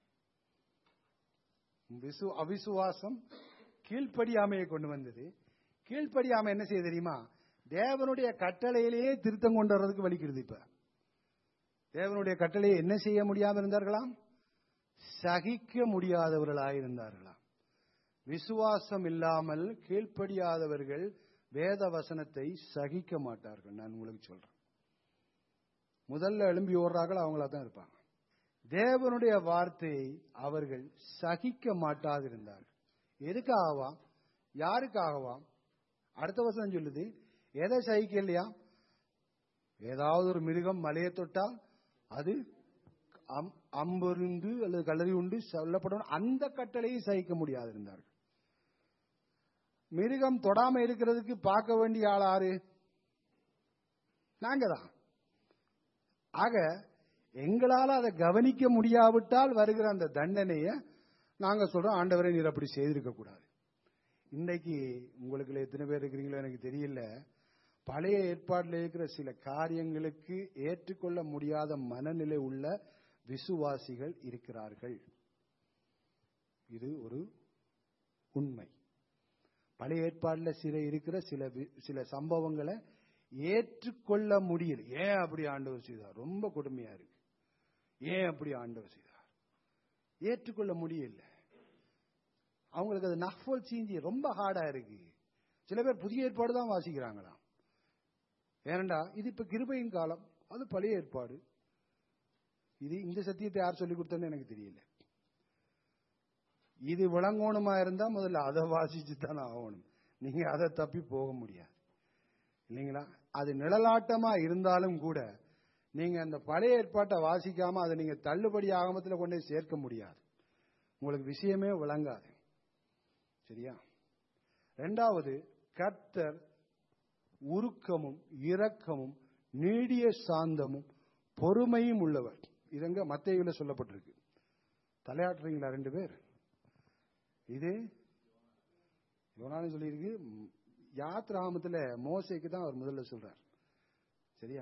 அவிசுவாசம் கீழ்ப்படியாமையை கொண்டு வந்தது. கீழ்ப்படியாமை என்ன செய்ய தெரியுமா? தேவனுடைய கட்டளையிலேயே திருத்தம் கொண்டு வர்றதுக்கு வலிக்கிறது. இப்ப தேவனுடைய கட்டளையை என்ன செய்ய முடியாம இருந்தார்களாம்? சகிக்க முடியாதவர்களாயிருந்தார்களாம். விசுவாசம் இல்லாமல் கீழ்ப்படியாதவர்கள் வேத வசனத்தை சகிக்க மாட்டார்கள். நான் உங்களுக்கு சொல்றேன், முதல்ல எழும்பி ஓடுறார்கள் அவங்களா தான் இருப்பாங்க. தேவனுடைய வார்த்தையை அவர்கள் சகிக்க மாட்டாதிருந்தார்கள். எதுக்காகவாம்? யாருக்காகவாம்? அடுத்த வசனம் சொல்லுது, எதை சகிக்க இல்லையா? ஏதாவது ஒரு மிருகம் மலையை தொட்டால் அது அம்பொருந்து அல்லது கல்லறி உண்டு சொல்லப்படும் அந்த கட்டளையை சகிக்க முடியாது இருந்தார்கள். மிருகம் தொடாம இருக்கிறதுக்கு பார்க்க வேண்டிய ஆள் ஆறு? நாங்க தான். ஆக எங்களால் அதை கவனிக்க முடியாவிட்டால் வருகிற அந்த தண்டனையை நாங்க சொல்றோம், ஆண்டவரை நீர் அப்படி செய்திருக்க கூடாது. இன்னைக்கு உங்களுக்கு எத்தனை பேர் இருக்கிறீங்களோ எனக்கு தெரியல, பழைய ஏற்பாட்டில் இருக்கிற சில காரியங்களுக்கு ஏற்றுக்கொள்ள முடியாத மனநிலை உள்ள விசுவாசிகள் இருக்கிறார்கள். இது ஒரு உண்மை. பழைய ஏற்பாட்டில் சில இருக்கிற சில சில சம்பவங்களை ஏற்றுக்கொள்ள முடியல. ஏன் அப்படி ஆண்டவர் செய்தார்? ரொம்ப கொடுமையா இருக்கு. ஏன் அப்படி ஆண்டவர் செய்தார்? ஏற்றுக்கொள்ள முடியல. அவங்களுக்கு அது நஃபோல் சீஞ்சி ரொம்ப ஹார்டா இருக்கு. சில பேர் புதிய ஏற்பாடு தான் வாசிக்கிறாங்களாம். ஏனண்டா இது இப்ப கிருபையின் காலம், அது பழைய ஏற்பாடு. இது இந்த சத்தியத்தை யார் சொல்லிக் கொடுத்தன்னு எனக்கு தெரியல. இது விளங்கோணுமா இருந்தா முதல்ல அதை வாசிச்சு தானே ஆகணும். நீங்க அதை தப்பி போக முடியாது இல்லைங்களா? அது நிழலாட்டமா இருந்தாலும் கூட நீங்க அந்த பழைய ஏற்பாட்டை வாசிக்காம அதை நீங்க தள்ளுபடி ஆகமத்தில் கொண்டே சேர்க்க முடியாது. உங்களுக்கு விஷயமே விளங்காது. சரியா? இரண்டாவது, கர்த்தர் உருக்கமும் இரக்கமும் நீடிய சாந்தமும் பொறுமையும் உள்ளவர். இதங்க மத்தேயுல சொல்லப்பட்டிருக்கு. தலையாட்டுறீங்களா ரெண்டு பேர்? இது யோனான்னு சொல்லியிருக்கு. யாத்ராகமத்துல மோசேக்கு தான் அவர் முதல்ல சொல்றார். சரியா?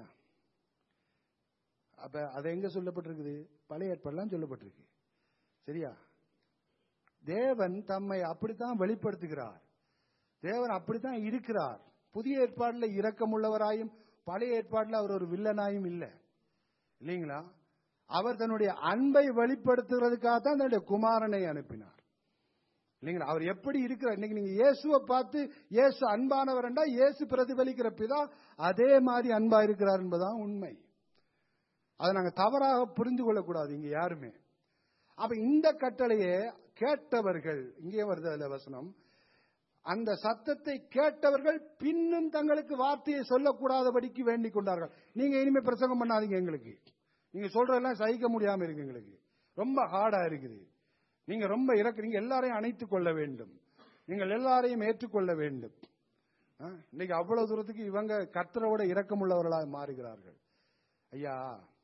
அப்ப அது எங்க சொல்லப்பட்டிருக்குது? பழைய ஏற்பாடுலாம் சொல்லப்பட்டிருக்கு. சரியா? தேவன் தம்மை அப்படித்தான் வெளிப்படுத்துகிறார். தேவன் அப்படித்தான் இருக்கிறார். புதிய ஏற்பாடுல இரக்கமுள்ளவராயும் பழைய ஏற்பாடுல அவர் ஒரு வில்லனாயும் இல்லை இல்லைங்களா? அவர் தன்னுடைய அன்பை வெளிப்படுத்துகிறதுக்காக தான் தன்னுடைய குமாரனை அனுப்பினார் இல்லைங்களா? அவர் எப்படி இருக்கிறார்? இன்னைக்கு நீங்க இயேசுவை பார்த்து இயேசு அன்பானவர் என்றா இயேசு பிரதிபலிக்கிற பிதா அதே மாதிரி அன்பா இருக்கிறார் என்பதுதான் உண்மை. அதை நாங்க தவறாக புரிந்து கொள்ளக்கூடாது இங்க யாருமே. அப்ப இந்த கட்டளையை கேட்டவர்கள், இங்கே வருது அதுல வசனம், அந்த சத்தத்தை கேட்டவர்கள் பின்னும் தங்களுக்கு வார்த்தையை சொல்லக்கூடாதபடிக்கு வேண்டிக் கொண்டார்கள். நீங்க இனிமே பிரசங்கம் பண்ணாதீங்க, எங்களுக்கு நீங்க சொல்றதெல்லாம் சகிக்க முடியாம இருக்கு, எங்களுக்கு ரொம்ப ஹார்டா இருக்குது, நீங்க ரொம்ப இறக்குறீங்க, எல்லாரையும் அணைத்துக் கொள்ள வேண்டும், நீங்கள் எல்லாரையும் ஏற்றுக்கொள்ள வேண்டும். இன்னைக்கு அவ்வளவு தூரத்துக்கு இவங்க கர்த்தரோட இரக்கமுள்ளவர்களாக மாறுகிறார்கள். ஐயா,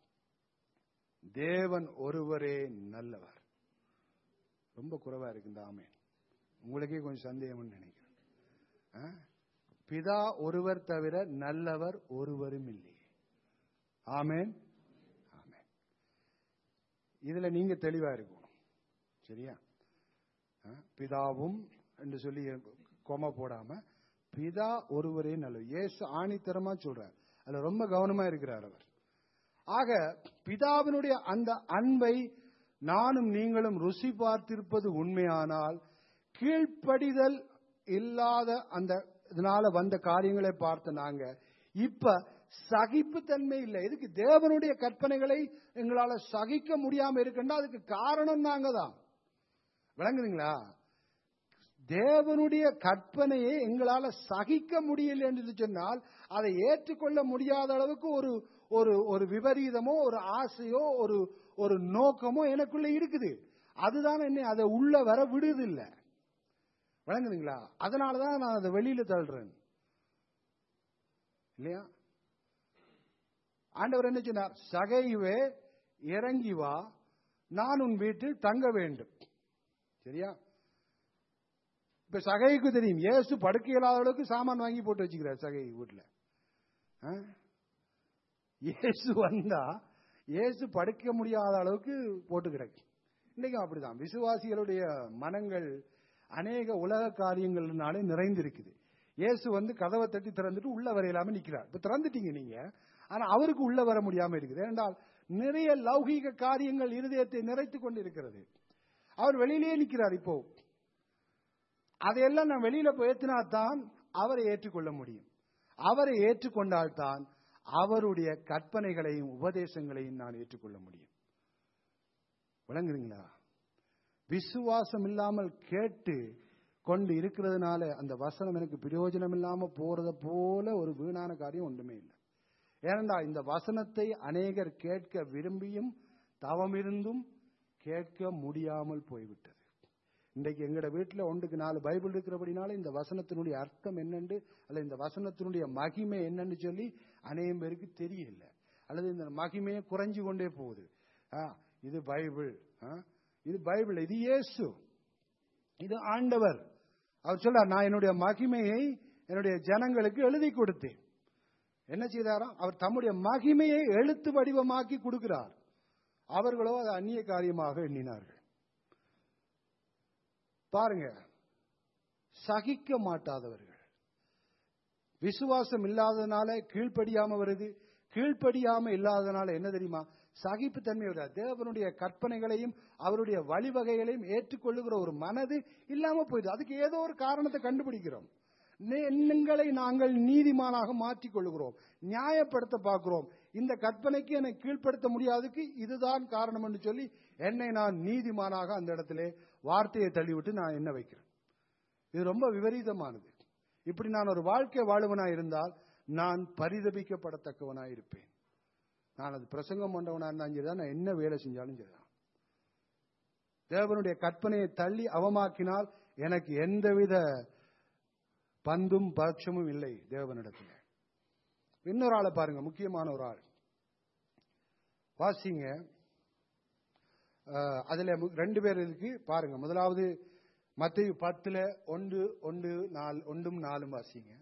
தேவன் ஒருவரே நல்லவர். ரொம்ப குறைவா இருக்கு இந்த ஆமென். உங்களுக்கே கொஞ்சம் சந்தேகம்னு நினைக்கிறேன். பிதா ஒருவர் தவிர நல்லவர் ஒருவரும் இல்லை. ஆமென், ஆமென். இதுல நீங்க தெளிவா இருக்கணும். சரியா? பிதாவும் என்று சொல்லி கொம போடாம பிதா ஒருவரே நல்லவர். இயேசு ஆணித்தரமா சொல்றார். அதுல ரொம்ப கவனமா இருக்கிறார் அவர். ஆக பிதாவினுடைய அந்த அன்பை நானும் நீங்களும் ருசி பார்த்திருப்பது உண்மையானால் கீழ்ப்படிதல் இல்லாத அந்த இதனால வந்த காரியங்களை பார்த்த நாங்க இப்ப சகிப்புத்தன்மை இல்லை. இதுக்கு தேவனுடைய கற்பனைகளை எங்களால சகிக்க முடியாம இருக்குன்னா அதுக்கு காரணம் நாங்க தான். விளங்குதுங்களா? தேவனுடைய கற்பனையை எங்களால சகிக்க முடியல என்று சொன்னால் அதை ஏற்றுக்கொள்ள முடியாத அளவுக்கு ஒரு ஒரு ஒரு விபரீதமோ ஒரு ஆசையோ ஒரு ஒரு நோக்கமோ எனக்குள்ள இருக்குது. அதுதான் என்ன அதை உள்ள வர விடுதில்லை. விளங்குதுங்களா? அதனாலதான் நான் அதை வெளியில தள்ளுறேன் இல்லையா? ஆண்டவர் என்ன சொன்னார்? சகைவே இறங்கி வா, நான் உன் வீட்டில் தங்க வேண்டும். சரியா? இப்ப சகைக்கு தெரியும் இயேசு படுக்க இல்லாத அளவுக்கு சாமான் வாங்கி போட்டு வச்சுக்கிறார் சகை வீட்டுல. இயேசு வந்தா இயேசு படுக்க முடியாத அளவுக்கு போட்டு கிடக்கு. இன்னைக்கும் அப்படிதான் விசுவாசிகளுடைய மனங்கள் அநேக உலக காரியங்கள்னாலே நிறைந்திருக்குது. இயேசு வந்து கதவை தட்டி திறந்துட்டு உள்ள வரையிலாம நிக்கிறார். இப்ப திறந்துட்டீங்க நீங்க, ஆனா அவருக்கு உள்ள வர முடியாம இருக்குது. ஏனென்றால் நிறைய லௌகீக காரியங்கள் இருதயத்தை நிறைத்து கொண்டு இருக்கிறது. அவர் வெளியிலேயே நிற்கிறார். இப்போ அதையெல்லாம் நான் வெளியில போயினால்தான் அவரை ஏற்றுக்கொள்ள முடியும். அவரை ஏற்றுக்கொண்டால்தான் அவருடைய கற்பனைகளையும் உபதேசங்களையும் நான் ஏற்றுக்கொள்ள முடியும். விளங்குறீங்களா? விசுவாசம் இல்லாமல் கேட்டு கொண்டு இருக்கிறதுனால அந்த வசனம் எனக்கு பிரயோஜனம் இல்லாம போறத போல ஒரு வீணான காரியம் ஒன்றுமே இல்லை. ஏனென்றால் இந்த வசனத்தை அநேகர் கேட்க விரும்பியும் தவமிருந்தும் கேட்க முடியாமல் போய்விட்டது. இன்றைக்கு எங்கட வீட்டில் ஒன்றுக்கு நாலு பைபிள் இருக்கிறபடினால இந்த வசனத்தினுடைய அர்த்தம் என்னன்னு அல்லது இந்த வசனத்தினுடைய மகிமை என்னன்னு சொல்லி அநேகம் பேருக்கு தெரியல. அல்லது இந்த மகிமையை குறைஞ்சு கொண்டே போகுது. இது பைபிள், இது பைபிள், இது இயேசு, இது ஆண்டவர். அவர் சொல்ல, நான் என்னுடைய மகிமையை என்னுடைய ஜனங்களுக்கு எழுதி கொடுத்தேன். என்ன செய்தாராம்? அவர் தம்முடைய மகிமையை எழுத்து வடிவமாக்கி கொடுக்கிறார். அவர்களோ அதை அந்நிய காரியமாக எண்ணினார்கள். பாருங்க, சகிக்க மாட்டாதவர்கள், விசுவாசம் இல்லாதனால கீழ்ப்படியாம வருது. கீழ்ப்படியாம இல்லாதனால என்ன தெரியுமா? சகிப்பு தன்மை வருது. தேவனுடைய கற்பனைகளையும் அவருடைய வழிவகைகளையும் ஏற்றுக்கொள்ளுகிற ஒரு மனது இல்லாம போயிடுது. அதுக்கு ஏதோ ஒரு காரணத்தை கண்டுபிடிக்கிறோம். எண்ணங்களை நாங்கள் நீதிமானாக மாற்றிக் கொள்ளுகிறோம், நியாயப்படுத்த பார்க்கிறோம். இந்த கற்பனைக்கு என்னை கீழ்ப்படுத்த முடியாதுக்கு இதுதான் காரணம் என்று சொல்லி என்னை நான் நீதிமானாக அந்த இடத்துல வார்த்தையை தள்ளிவிட்டு நான் என்ன வைக்கிறேன். இது ரொம்ப விபரீதமானது. இப்படி நான் ஒரு வாழ்க்கை வாழுவனாய் இருந்தால் நான் பரிதபிக்கப்படத்தக்கவனாய் இருப்பேன். நான் அது பிரசங்கம் பண்றவனா இருந்தாலும் சரிதான், நான் என்ன வேலை செஞ்சாலும் சரிதான். தேவனுடைய கற்பனையை தள்ளி அவமாக்கினால் எனக்கு எந்தவித பந்தும் பட்சமும் இல்லை தேவனிடத்தில். இன்னொரு ஆளை பாருங்க, முக்கியமான ஒரு ஆள் வாசிங்க. அதுல ரெண்டு பேர் இருக்கு பாருங்க. முதலாவது மத்தேயு பத்துல ஒன்று ஒன்று நாலு ஒன்றும் நாலும் வாசிங்க.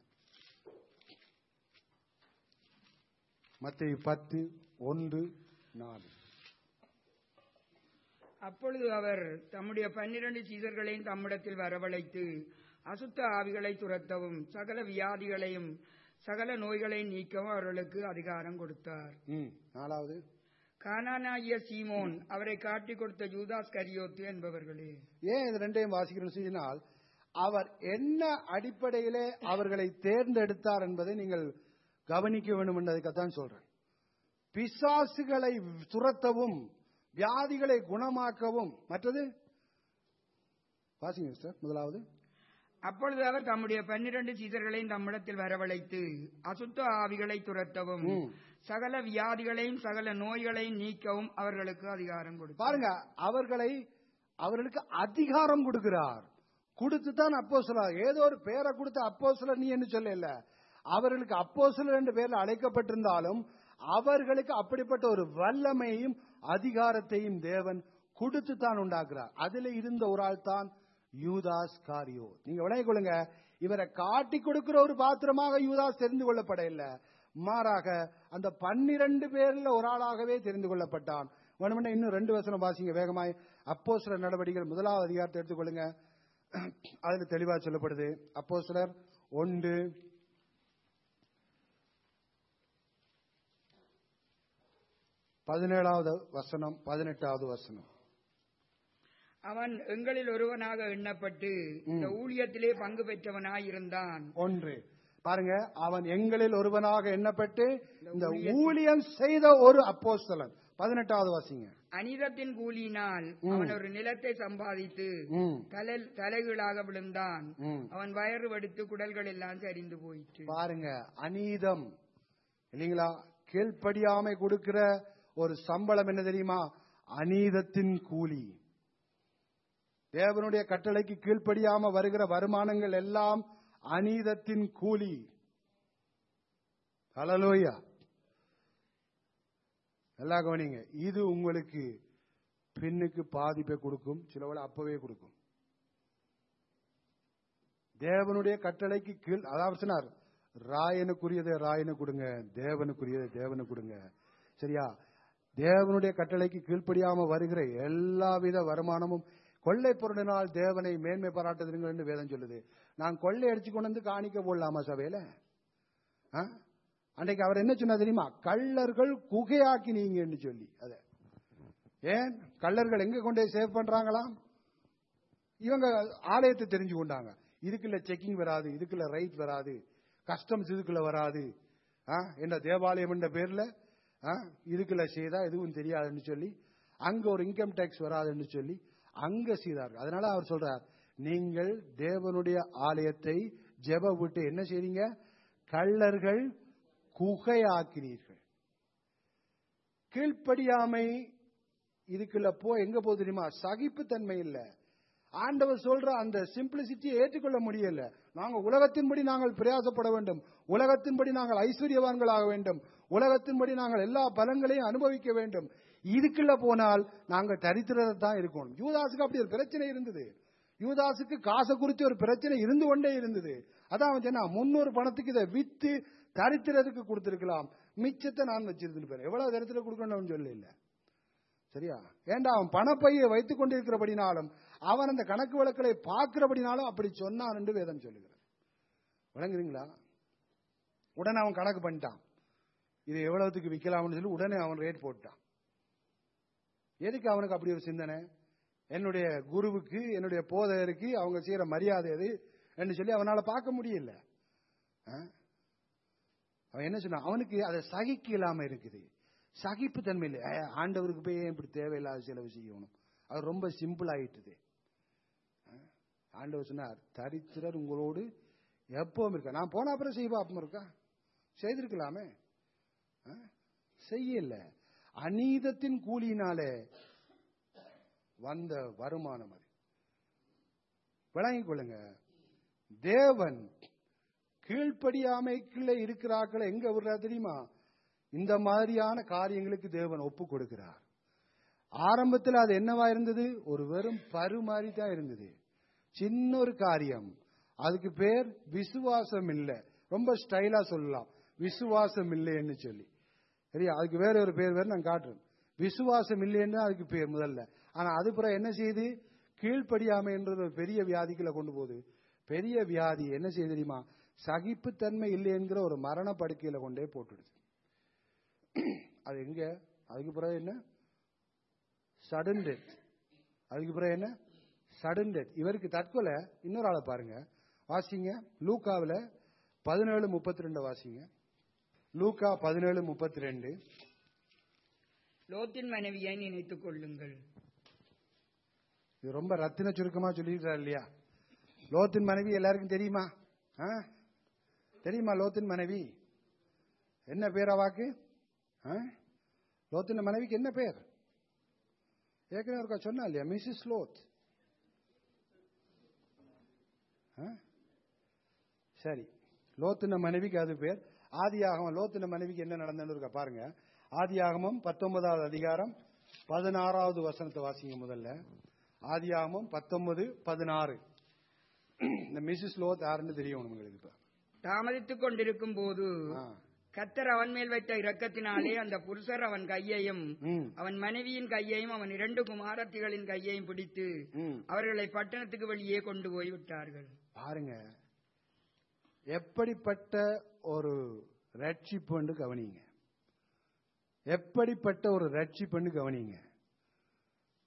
மத்தேயு பத்து ஒன்று நாலு. அப்பொழுது அவர் தம்முடைய பன்னிரண்டு சீடர்களையும் தம்மிடத்தில் வரவழைத்து அசுத்த ஆவிகளை துரத்தவும் சகல வியாதிகளையும் சகல நோய்களையும் நீக்கவும் அவர்களுக்கு அதிகாரம் கொடுத்தார். நாலாவது, கானானாகிய சீமோன், அவரை காட்டிக் கொடுத்த யூதாஸ் கரியோத்து என்பவர்களே. ஏன் இது ரெண்டையும் வாசிக்கிறோம் சொன்னால், அவர் என்ன அடிப்படையிலே அவர்களை தேர்ந்தெடுத்தார் என்பதை நீங்கள் கவனிக்க வேண்டும் என்பதற்காகத்தான் சொல்றேன். பிசாசுகளை துரத்தவும் வியாதிகளை குணமாக்கவும். மற்றது வாசிங்க சார். முதலாவது, அப்பொழுது அவர் தம்முடைய பன்னிரண்டு சீடர்களையும் தம்மிடத்தில் வரவழைத்து அசுத்த ஆவிகளை துரத்தவும் சகல வியாதிகளையும் சகல நோய்களையும் நீக்கவும் அவர்களுக்கு அதிகாரம் கொடுத்தார். பாருங்க, அவர்களை அவர்களுக்கு அதிகாரம் கொடுக்கிறார். கொடுத்துதான் அப்போஸ்தலர், ஏதோ ஒரு பேரை கொடுத்த அப்போஸ்தலர் நீ என்று சொல்லல. அவர்களுக்கு அப்போஸ்தலர் என்ற பெயரில் அழைக்கப்பட்டிருந்தாலும் அவர்களுக்கு அப்படிப்பட்ட ஒரு வல்லமையும் அதிகாரத்தையும் தேவன் கொடுத்து தான் உண்டாக்குறார். அதில் இருந்த ஒரு ஆள் தான் யூதாஸ் காரியோ. நீங்க விளங்கிக் கொள்ளுங்க, இவரை காட்டி கொடுக்கிற ஒரு பாத்திரமாக யூதாஸ் தெரிந்து கொள்ளப்பட இல்லை, மாறாக அந்த பன்னிரண்டு பேர்ல ஒரு ஆளாகவே தெரிந்து கொள்ளப்பட்டான். வேணுமென்னா இன்னும் ரெண்டு வசனம் வாசிங்க வேகமாய். அப்போஸ்தலர் நடவடிக்கைகள் முதலாவது அதிகாரத்தை எடுத்துக்கொள்ளுங்க. அதுல தெளிவா சொல்லப்படுது. அப்போஸ்தலர் ஒன்று பதினேழாவது வசனம் பதினெட்டாவது வசனம். அவன் எங்களில் ஒருவனாக எண்ணப்பட்டு இந்த ஊழியத்திலே பங்கு பெற்றவனாயிருந்தான். ஒன்று பாருங்க, அவன் எங்களில் ஒருவனாக எண்ணப்பட்டு இந்த ஊழியம் செய்த ஒரு அப்போஸ்தலன். பதினெட்டாவது வாசிங்க. அநீதத்தின் கூலியினால் அவன் ஒரு நிலத்தை சம்பாதித்து தலை தலைகளாக விழுந்தான். அவன் வயறு வடித்து குடல்கள் எல்லாம் சரிந்து போயிற்று. பாருங்க, அநீதம் இல்லீங்களா? கீழ்ப்படியாமை கொடுக்கிற ஒரு சம்பளம் என்ன தெரியுமா? அநீதத்தின் கூலி. தேவனுடைய கட்டளைக்கு கீழ்ப்படியாம வருகிற வருமானங்கள் எல்லாம் அநீதத்தின் கூலி. ஹல்லேலூயா. எல்லாம் கவனிங்க. இது உங்களுக்கு பின்னுக்கு பாதிப்பை கொடுக்கும், சிலவளை அப்பவே கொடுக்கும். தேவனுடைய கட்டளைக்கு கீழ், அதாவது சொன்னார், ராயனுக்குரியதை ராயனு கொடுங்க, தேவனுக்குரியதை தேவனு கொடுங்க. சரியா? தேவனுடைய கட்டளைக்கு கீழ்ப்படியாம வருகிற எல்லா வித வருமானமும் கொள்ளை பொருளினால் தேவனை மேன்மை பாராட்டுதுங்க என்று வேதம் சொல்லுது. நான் கொள்ளை அடிச்சு கொண்டு வந்து காணிக்க போடலாமா சபையில? அன்றைக்கு அவர் என்ன சொன்னா தெரியுமா? கள்ளர்கள் குகையாக்கினீங்கன்னு சொல்லி. அத ஏன் கள்ளர்கள் எங்க கொண்டு சேவ் பண்றாங்களாம்? இவங்க ஆலயத்தை தெரிஞ்சு கொண்டாங்க. இதுக்குள்ள செக்கிங் வராது, இதுக்குள்ள ரைட் வராது, கஸ்டம்ஸ் இதுக்குள்ள வராது என்ற தேவாலயம் என்ற பேர்ல இதுக்குள்ள செய்தா எதுவும் தெரியாதுன்னு சொல்லி, அங்க ஒரு இன்கம் டாக்ஸ் வராதுன்னு சொல்லி அங்க செய்தார்கள். அதனால அவர் சொல்றார், நீங்கள் தேவனுடைய ஆலயத்தை ஜெப விட்டு என்ன செய்றீங்க? கள்ளர்கள் குகையாக்கிறீர்கள். கீழ்ப்படியாமை இதுக்குள்ள போ எங்க போகுது தெரியுமா? சகிப்புத்தன்மை இல்ல. ஆண்டவர் சொல்ற அந்த சிம்பிளிசிட்டியை ஏற்றுக்கொள்ள முடியல. நாங்க உலகத்தின்படி நாங்கள் பிரயாசப்பட வேண்டும், உலகத்தின்படி நாங்கள் ஐஸ்வர்யவான்களாக வேண்டும், உலகத்தின்படி நாங்கள் எல்லா பலன்களையும் அனுபவிக்க வேண்டும். இதுக்குள்ள போனால் நாங்கள் தரித்திரதான் இருக்கணும். யூதாசுக்கு அப்படி ஒரு பிரச்சனை இருந்தது. யூதாசுக்கு காசை குறித்து ஒரு பிரச்சனை இருந்து கொண்டே இருந்தது. அதான் அவன் சொன்னா, முன்னூறு பணத்துக்கு இதை வித்து தரித்திரத்துக்கு கொடுத்திருக்கலாம், மிச்சத்தை நான் வச்சிருந்துருப்பேன். எவ்வளவு தரித்திரம் கொடுக்கணும்னு சொல்ல இல்ல. சரியா? ஏண்டா அவன் பணப்பையை வைத்துக் கொண்டிருக்கிறபடினாலும் அவன் அந்த கணக்கு வழக்குகளை பார்க்கிறபடினாலும் அப்படி சொன்னான் என்று வேதம் சொல்லுகிறார். விளங்குறீங்களா? உடனே அவன் கணக்கு பண்ணிட்டான், இது எவ்வளவுக்கு விற்கலாம்னு சொல்லி உடனே அவன் ரேட் போட்டான். எதுக்கு அவனுக்கு அப்படி ஒரு சிந்தனை? என்னுடைய குருவுக்கு, என்னுடைய போதகருக்கு அவங்க செய்யற மரியாதை அது என்று சொல்லி அவனால பார்க்க முடியல. அவன் என்ன சொன்னான்? அவனுக்கு அதை சகிக்க இல்லாம இருக்குது, சகிப்பு தன்மை இல்லை. ஆண்டவருக்கு போய் இப்படி தேவையில்லாத செலவு செய்யணும், அது ரொம்ப சிம்பிள் ஆயிட்டுது. ஆண்டவர் சொன்னார், தரித்திரர் உங்களோடு எப்பவும் இருக்கா. நான் போன அப்புறம் செய்வா அப்பவும் இருக்கா? செய்திருக்கலாமே, செய்யல. அநீதத்தின் கூலியினாலே வந்த வருமானம் அது. விளங்கிக் கொள்ளுங்க. தேவன் கீழ்ப்படியாமைக்குள்ள இருக்கிறார்கள் எங்க விடுறா தெரியுமா? இந்த மாதிரியான காரியங்களுக்கு தேவன் ஒப்பு கொடுக்கிறார். ஆரம்பத்தில் அது என்னவா இருந்தது? ஒரு வெறும் பரு மாதிரி தான் இருந்தது, சின்ன ஒரு காரியம். அதுக்கு பேர் விசுவாசம் இல்லை. ரொம்ப ஸ்டைலா சொல்லலாம், விசுவாசம் இல்லைன்னு சொல்லி. சரியா? அதுக்கு வேற ஒரு பேர் வேற நான் காட்டுறேன். விசுவாசம் இல்லைன்னு அதுக்கு பேர் முதல்ல. ஆனா அது பிறகு என்ன செய்யுது? கீழ்ப்படியாமை என்ற ஒரு பெரிய வியாதிக்குள்ள கொண்டு போகுது. பெரிய வியாதி என்ன செய்யுது தெரியுமா? சகிப்புத்தன்மை இல்லை என்கிற ஒரு மரண படுக்கையில கொண்டே போட்டுடுது. அது எங்க? அதுக்கு பிறகு என்ன? Sudden death. அதுக்கு பிறகு என்ன? Sudden death. இவருக்கு தற்கொலை. இன்னொரு ஆளை பாருங்க, வாசிங்க. லூக்காவில் பதினேழு முப்பத்தி ரெண்டு வாசிங்க. லூக்கா பதினேழு முப்பத்தி ரெண்டு. லோத்தின் மனைவியை நினைத்துக் கொள்ளுங்கள். இது ரொம்ப ரத்தின சுருக்கமா சொல்லியிருக்காரு இல்லையா? லோத்தின் மனைவி எல்லாருக்கும் தெரியுமா? தெரியுமா? லோத்தின் மனைவி என்ன பேர்? அவாக்கு லோத்தின் மனைவிக்கு என்ன பேர்? ஏற்கனவே ஒருக்கா சொன்னா இல்லையா? Mrs Lot. சரி, லோத்தின மனைவிக்கு அது பேர். ஆதியாகமம் லோத்தின மனைவிக்கு என்ன நடந்ததுன்னு இருக்கா பாருங்க. ஆதியாகமம் பத்தொன்பதாவது அதிகாரம் பதினாறாவது வசனத்தை வாசிங்க முதல்ல. ஆதியாகமம் பத்தொன்பது பதினாறு. இந்த மிஸ்ஸஸ் லோத் யாருன்னு தெரியும் உங்களுக்கு? தாமதித்துக் கொண்டிருக்கும் போது கர்த்தர் அவன் மேல் வைத்த இரக்கத்தினாலே அந்த புருஷர் அவன் கையையும் அவன் மனைவியின் கையையும் அவன் இரண்டு குமாரத்திகளின் கையையும் பிடித்து அவர்களை பட்டணத்துக்கு வெளியே கொண்டு போய் விட்டார்கள். பாருங்க, எப்படிப்பட்ட ஒரு ரட்சிப்பு கவனிங்க. எப்படிப்பட்ட ஒரு ரட்சிப்பு கவனிங்க.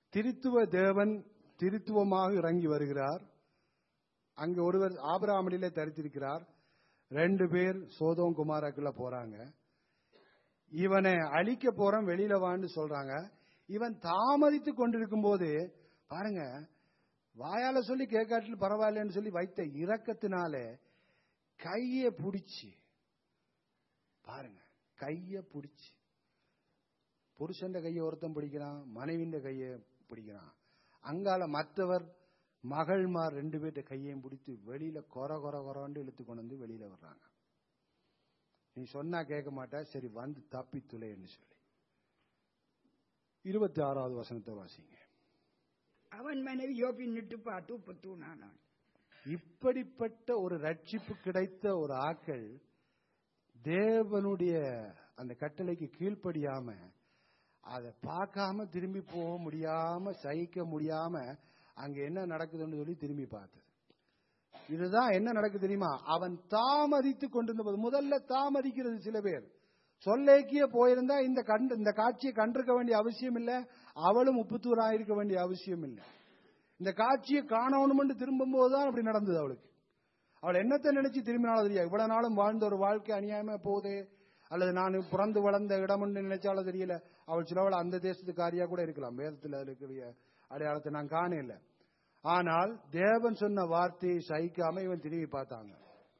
திருத்துவ தேவன் திருத்துவமாக இறங்கி வருகிறார். அங்கு ஒருவர் ஆபிரகாமிலே தரித்திருக்கிறார். ரெண்டு பேர் சோதோம் குமாராக்குள்ள போறாங்க. இவனை அழிக்க போறோம், வெளியில வான்னு சொல்றாங்க. இவன் தாமதித்து கொண்டிருக்கும் போது பாருங்க, வாயால சொல்லி கேட்காட்டில் பரவாயில்லன்னு சொல்லி வைத்த இரக்கத்தினால கைய பிடிச்சு பாருங்க, கைய பிடிச்சு புருஷன் கையை ஒருத்தன் பிடிக்கிறான், மனைவியின் கையை பிடிக்கிறான். அங்கால மற்றவர் மகள்மார் ரெண்டு பேர்ட்ட கையையும் பிடித்து வெளியில கொர கொர கொரண்டு இழுத்து கொண்டு வந்து வெளியில வர்றாங்க. நீ சொன்னா கேட்க மாட்டா, சரி வந்து தப்பி துளைன்னு சொல்லி. இருபத்தி ஆறாவது வசனத்தை வாசிங்க. அவன் மனைவியோ பின்னிட்டு பார்த்து உப்பு தூணானான். இப்படிப்பட்ட ஒரு ரட்சிப்பு கிடைத்த ஒரு ஆக்கள் தேவனுடைய அந்த கட்டளைக்கு கீழ்ப்படியாம, அதை பார்க்காம திரும்பி போக முடியாம, சகிக்க முடியாம அங்க என்ன நடக்குதுன்னு சொல்லி திரும்பி பார்த்தது. இதுதான் என்ன நடக்குது தெரியுமா? அவன் தாமதித்து கொண்டிருந்த போது, முதல்ல தாமதிக்கிறது சில பேர். சொல்லேக்கிய போயிருந்தா இந்த கண்டு இந்த காட்சியை கண்டிருக்க வேண்டிய அவசியம் இல்லை, அவளும் உப்புத்தூர் ஆயிருக்க வேண்டிய அவசியம் இல்லை. இந்த காட்சியை காணணும்னு திரும்பும் போதுதான் அப்படி நடந்தது அவளுக்கு. அவள் என்னத்தை நினைச்சு திரும்பினாலும் தெரியாது. இவ்வளவு நாளும் வாழ்ந்த ஒரு வாழ்க்கை அநியாயமா போகுது, அல்லது நான் பிறந்து வளர்ந்த இடம் நினைச்சாலும் தெரியல. அவள் சிலவள் அந்த தேசத்துக்காரியா கூட இருக்கலாம். வேதத்தில் இருக்கிற அடையாளத்தை நான் காணல. ஆனால் தேவன் சொன்ன வார்த்தையை சகிக்காம இவன் திரும்பி பார்த்தாங்க.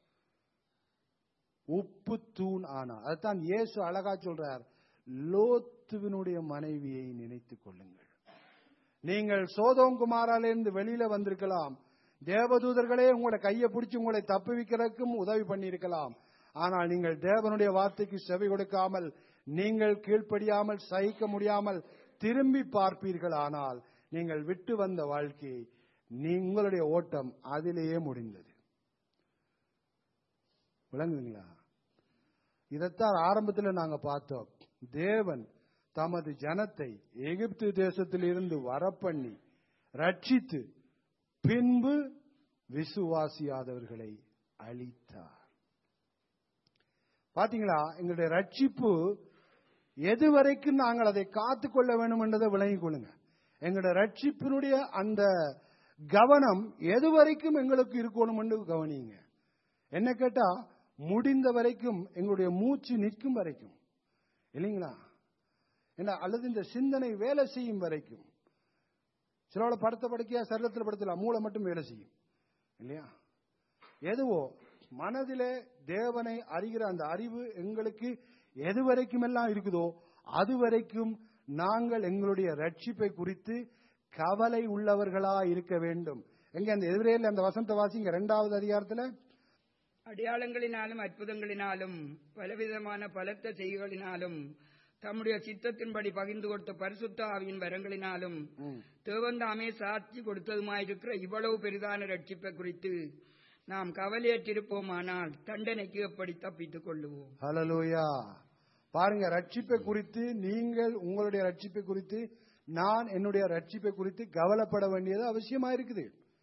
உப்பு தூண் ஆனா. அதுதான் இயேசு அழகா சொல்றார், லோத்துவினுடைய மனைவியை நினைத்துக் கொள்ளுங்கள். நீங்கள் சோதோம் குமாராலிருந்து வெளியில வந்திருக்கலாம், தேவதூதர்களே உங்களை கையை பிடிச்சு உங்களை தப்புவிக்கிறதுக்கும் உதவி பண்ணியிருக்கலாம். ஆனால் நீங்கள் தேவனுடைய வார்த்தைக்கு செவி கொடுக்காமல், நீங்கள் கீழ்ப்படியாமல், சகிக்க முடியாமல் திரும்பி பார்ப்பீர்கள். ஆனால் நீங்கள் விட்டு வந்த வாழ்க்கை, உங்களுடைய ஓட்டம் அதிலேயே முடிந்தது. விளங்குதுங்களா? இதைத்தான் ஆரம்பத்தில் நாங்க பார்த்தோம். தேவன் தமது ஜனத்தை எகிப்து தேசத்தில் இருந்து வரப்பண்ணி ரட்சித்து பின்பு விசுவாசியாதவர்களை அழித்தார். பாத்தீங்களா? எங்களுடைய ரட்சிப்பு எது வரைக்கும் நாங்கள் அதை காத்துக்கொள்ள வேண்டும் என்றதை விளங்கிக் கொள்ளுங்க. எங்களுடைய ரட்சிப்பினுடைய அந்த கவனம் எது வரைக்கும் எங்களுக்கு இருக்கணும் என்று கவனிங்க. என்ன கேட்டா, முடிந்த வரைக்கும், எங்களுடைய மூச்சு நிற்கும் வரைக்கும் இல்லைங்களா, என்ன அல்லது இந்த சிந்தனை வேலை செய்யும் வரைக்கும். சிலோட படுத்த படுக்கையா சரீரத்தில் படுத்தலாம், மூளை மட்டும் வேலை செய்யும் இல்லையா? எதுவோ மனதிலே தேவனை அறிகிற அந்த அறிவு எங்களுக்கு எது வரைக்கும் எல்லாம் இருக்குதோ அது வரைக்கும் நாங்கள் எங்களுடைய ரட்சிப்பை குறித்து கவலை உள்ளவர்களா இருக்க வேண்டும். எங்க அந்த எதிரேல அந்த வசந்த வாசிங்க இரண்டாவது அதிகாரத்துல, அடையாளங்களினாலும் அற்புதங்களினாலும் பலவிதமான பலத்த செய்திகளினாலும் தம்முடைய சித்தத்தின்படி பகிர்ந்து கொடுத்த பரிசுத்த ஆவியின் வரங்களினாலும் தேவந்தாமே சாட்சி கொடுத்ததுமாயிருக்கிற இவ்வளவு பெரிதான ரட்சிப்பை குறித்து நாம் கவலையற்றிருப்போமானால் தண்டனைக்கு எப்படி தப்பித்துக் கொள்ளுவோம். ஹல்லேலூயா. பாருங்க, ரட்சிப்பை குறித்து நீங்கள் உங்களுடைய ரட்சிப்பை குறித்து, நான் என்னுடைய ரட்சிப்பை குறித்து கவலைப்பட வேண்டியது அவசியமா இருக்குது.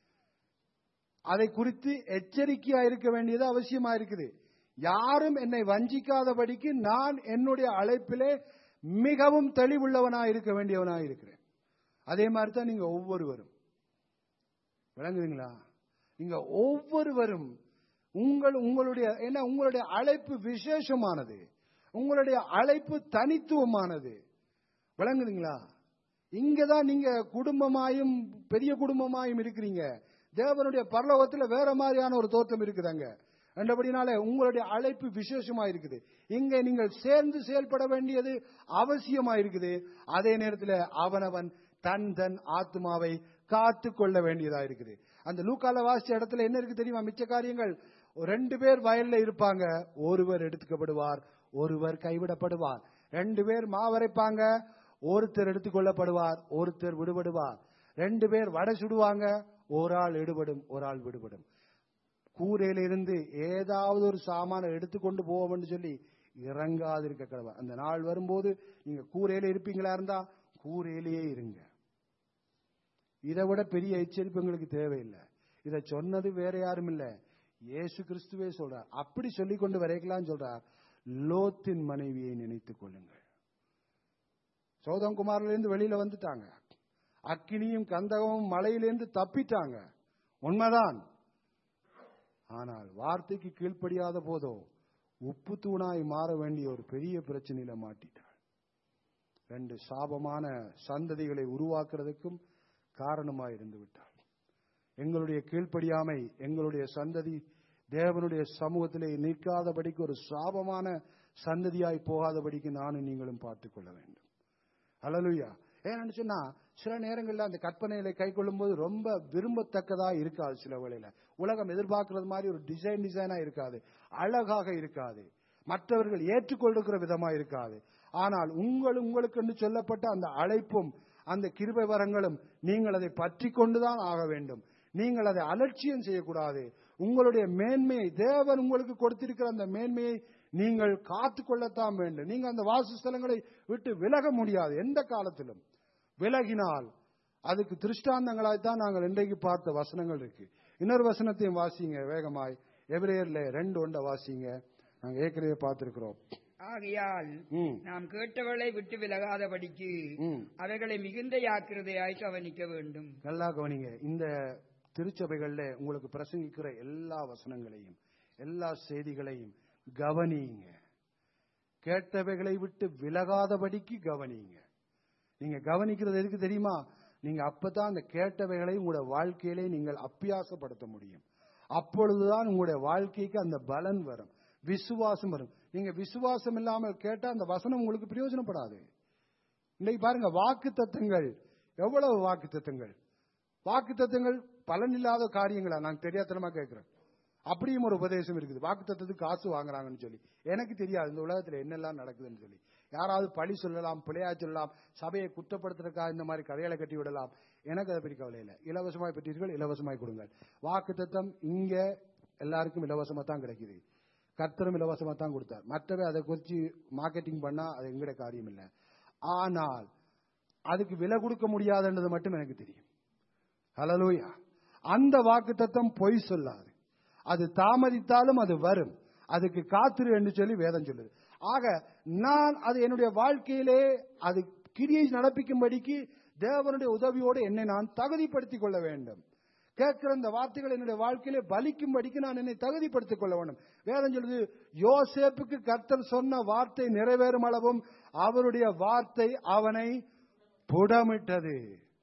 அதை குறித்து எச்சரிக்கையா இருக்க வேண்டியது அவசியமா இருக்குது. யாரும் என்னை வஞ்சிக்காதபடிக்கு நான் என்னுடைய அழைப்பிலே மிகவும் தெளிவுள்ளவனாக இருக்க வேண்டியவனாக இருக்கிறேன். அதே மாதிரி தான் நீங்க ஒவ்வொருவரும். விளங்குவீங்களா? நீங்க ஒவ்வொருவரும் உங்கள் உங்களுடைய என்ன உங்களுடைய அழைப்பு விசேஷமானது, உங்களுடைய அழைப்பு தனித்துவமானது. விளங்குதுங்களா? இங்கதான் நீங்க குடும்பமாயும் பெரிய குடும்பமாயும் இருக்கிறீங்க. தேவனுடைய பரலோகத்தில் வேற மாதிரியான ஒரு தோற்றம் இருக்குதாங்க. என்றபடினாலே உங்களுடைய அழைப்பு விசேஷமா இருக்குது. இங்க நீங்கள் சேர்ந்து செயல்பட வேண்டியது அவசியமா இருக்குது. அதே நேரத்தில் அவனவன் தன் தன் ஆத்மாவை காத்து கொள்ள வேண்டியதா இருக்குது. அந்த லூக்கால வாசிச்ச இடத்துல என்ன இருக்கு தெரியுமா? மிச்ச காரியங்கள். ரெண்டு பேர் வயல்ல இருப்பாங்க, ஒருவர் எடுத்துக்கப்படுவார், ஒருவர் கைவிடப்படுவார். ரெண்டு பேர் மாவரைப்பாங்க, ஒருத்தர் எடுத்துக்கொள்ளப்படுவார், ஒருத்தர் விடுபடுவார். ரெண்டு பேர் வடை சுடுவாங்க, ஒரு ஆள் எடுபடும், ஒரு ஆள் விடுபடும். கூரையில இருந்து ஏதாவது ஒரு சாமான எடுத்துக்கொண்டு போவோம்னு சொல்லி இறங்காதிருக்க கடவை. அந்த நாள் வரும்போது நீங்க கூரையில இருப்பீங்களா இருந்தா கூரையிலேயே இருங்க. இதை விட பெரிய எச்சரிப்பு எங்களுக்கு தேவையில்லை. இதை சொன்னது வேற யாரும் இல்ல, இயேசு கிறிஸ்துவே சொல்றார். அப்படி சொல்லிக் கொண்டு வரைக்கலாம் சொல்றார், லோத்தின் மனைவியை நினைத்துக் கொள்ளுங்கள். சோதம் குமாரிலிருந்து வெளியில வந்துட்டாங்க. அக்கினியும் கந்தகமும் மலையிலிருந்து தப்பிட்டாங்க, உண்மைதான். ஆனால் வார்த்தைக்கு கீழ்ப்படியாத போதோ உப்பு தூணாய் மாற வேண்டிய ஒரு பெரிய பிரச்சனையில மாட்டிட்டாள். ரெண்டு சாபமான சந்ததிகளை உருவாக்குறதுக்கும் காரணமாய் இருந்து விட்டாள். எங்களுடைய கீழ்ப்படியாமை எங்களுடைய சந்ததி தேவனுடைய சமூகத்திலே நிற்காதபடிக்கு ஒரு சாபமான சந்ததியாய் போகாதபடிக்கு நானும் நீங்களும் பார்த்துக் கொள்ள வேண்டும். ஹல்லேலூயா. ஏன்னு சொன்னா சில நேரங்களில் அந்த கற்பனைகளை கை கொள்ளும் போது ரொம்ப விரும்பத்தக்கதா இருக்காது. சில வேளையில உலகம் எதிர்பார்க்கிறது மாதிரி ஒரு டிசைன் டிசைனா இருக்காது, அழகாக இருக்காது, மற்றவர்கள் ஏற்றுக்கொள்ளுகிற விதமா இருக்காது. ஆனால் உங்கள் உங்களுக்கு என்று சொல்லப்பட்ட அந்த அழைப்பும் அந்த கிருபை வரங்களும் நீங்கள் அதை பற்றி கொண்டுதான் ஆக வேண்டும். நீங்கள் அதை அலட்சியம் செய்யக்கூடாது. உங்களுடைய மேன்மையை, தேவன் உங்களுக்கு கொடுத்திருக்கிற அந்த மேன்மையை நீங்கள் காத்து கொள்ளத்தான் வேண்டும். நீங்க அந்த வாசஸ்தலங்களை விட்டு விலக முடியாது. எந்த காலத்திலும் விலகினால் அதுக்கு திருஷ்டாந்தங்களாய்த்தான் நாங்கள் இன்றைக்கு பார்த்த வசனங்கள் இருக்கு. இன்னொரு வசனத்தையும் வாசிங்க வேகமாய். எபிரேயர்ல ரெண்டு ஒண்ட வாசிங்க. நாங்க ஏற்கனவே பார்த்திருக்கிறோம். ஆகையால் நாம் கேட்டவளை விட்டு விலகாதபடிக்கு அவைகளை மிகுந்த ஜாக்கிரதையாய் கவனிக்க வேண்டும். நல்லா கவனிங்க. இந்த திருச்சபைகள்ல உங்களுக்கு பிரசங்கிக்கிற எல்லா வசனங்களையும் எல்லா செய்திகளையும் கவனிங்க. கேட்டவைகளை விட்டு விலகாதபடிக்கு கவனிங்க. நீங்க கவனிக்கிறது எதுக்கு தெரியுமா? நீங்க அப்பதான் அந்த கேட்டவைகளை உங்களுடைய வாழ்க்கையிலே நீங்கள் அபியாசப்படுத்த முடியும். அப்பொழுதுதான் உங்களுடைய வாழ்க்கைக்கு அந்த பலன் வரும், விசுவாசம் வரும். நீங்க விசுவாசம் இல்லாமல் கேட்டா அந்த வசனம் உங்களுக்கு பிரயோஜனப்படாது. இன்னைக்கு பாருங்க, வாக்கு தத்தங்கள், எவ்வளவு வாக்கு தத்தங்கள், வாக்கு தத்தங்கள் பலன் இல்லாத காரியங்களா? நான் தெரியாதனமா கேட்கிறேன். அப்படியும் ஒரு உபதேசம் இருக்குது, வாக்கு தத்தத்துக்கு காசு வாங்குறாங்கன்னு சொல்லி. எனக்கு தெரியாது இந்த உலகத்துல என்னெல்லாம் நடக்குதுன்னு சொல்லி. யாராவது பழி சொல்லலாம், பிழையா சொல்லலாம், சபையை குற்றப்படுத்துறதுக்காக இந்த மாதிரி கதைகளை கட்டி விடலாம். எனக்கு அதை பற்றி கவலை இல்லை. இலவசமாய் பெற்றீர்கள், இலவசமாய் கொடுங்கள். வாக்கு தத்தம் இங்க எல்லாருக்கும் இலவசமா தான் கிடைக்குது. கர்த்தரும் இலவசமா தான் கொடுத்தார். மற்றவை அதை குறித்து மார்க்கெட்டிங் பண்ணா அது எங்களுடைய காரியம் இல்லை. ஆனால் அதுக்கு விலை கொடுக்க முடியாதுன்றது மட்டும் எனக்கு தெரியும். ஹல்லேலூயா. அந்த வாக்கு தத்தம் பொய் சொல்லாது. அது தாமதித்தாலும் அது வரும். அதுக்கு காத்திரு என்று சொல்லி வேதம் சொல்லுது. ஆக நான் அது என்னுடைய வாழ்க்கையிலே அது கிரியை நடப்பிக்கும்படிக்கு தேவனுடைய உதவியோடு என்னை நான் தகுதிப்படுத்திக் கொள்ள வேண்டும். கேட்கிற இந்த வார்த்தைகள் என்னுடைய வாழ்க்கையிலே பலிக்கும்படிக்கு நான் என்னை தகுதிப்படுத்திக் கொள்ள வேண்டும். வேதம் சொல்லுது, யோசேப்புக்கு கர்த்தர் சொன்ன வார்த்தை நிறைவேறும் அளவும் அவருடைய வார்த்தை அவனை புடமிட்டது.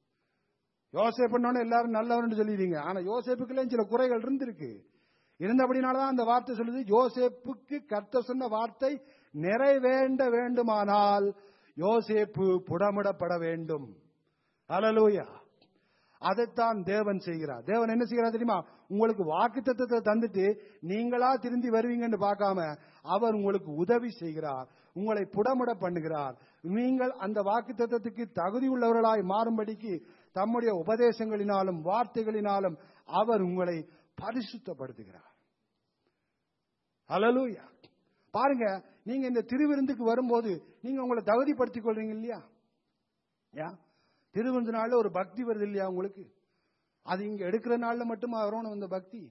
யோசேப்புன்னு எல்லாரும் நல்லவன் சொல்லிடுங்க. ஆனா யோசேப்புக்குள்ளே சில குறைகள் இருந்திருக்கு. இருந்தபடினால்தான் அந்த வார்த்தை சொல்லுது, யோசேப்புக்கு கர்த்தர் சொன்ன வார்த்தை நிறைவேண்ட வேண்டுமானால் யோசேப்பு புடமிடப்பட வேண்டும். ஹல்லேலூயா. அதைத்தான் தேவன் செய்கிறார். தேவன் என்ன செய்கிறார் தெரியுமா? உங்களுக்கு வாக்குத்தத்தத்தை தந்துட்டு நீங்களா திருந்தி வருவீங்கன்னு பார்க்காம அவர் உங்களுக்கு உதவி செய்கிறார், உங்களை புடமிட பண்ணுகிறார். நீங்கள் அந்த வாக்குத்தத்தத்துக்கு தகுதி உள்ளவர்களாய் மாறும்படிக்கு தம்முடைய உபதேசங்களினாலும் வார்த்தைகளினாலும் அவர் உங்களை பரிசுத்தப்படுத்துகிறார். ஹல்லேலூயா. பாருங்க, நீங்க இந்த திருவிருந்துக்கு வரும்போது நீங்க உங்களை தகுதிப்படுத்திக் கொள்றீங்க இல்லையா? திருவிருந்து நாள்ல ஒரு பக்தி வருது இல்லையா உங்களுக்கு? அது இங்க எடுக்கிற நாள்ல மட்டுமா வரணும் இந்த பக்தி?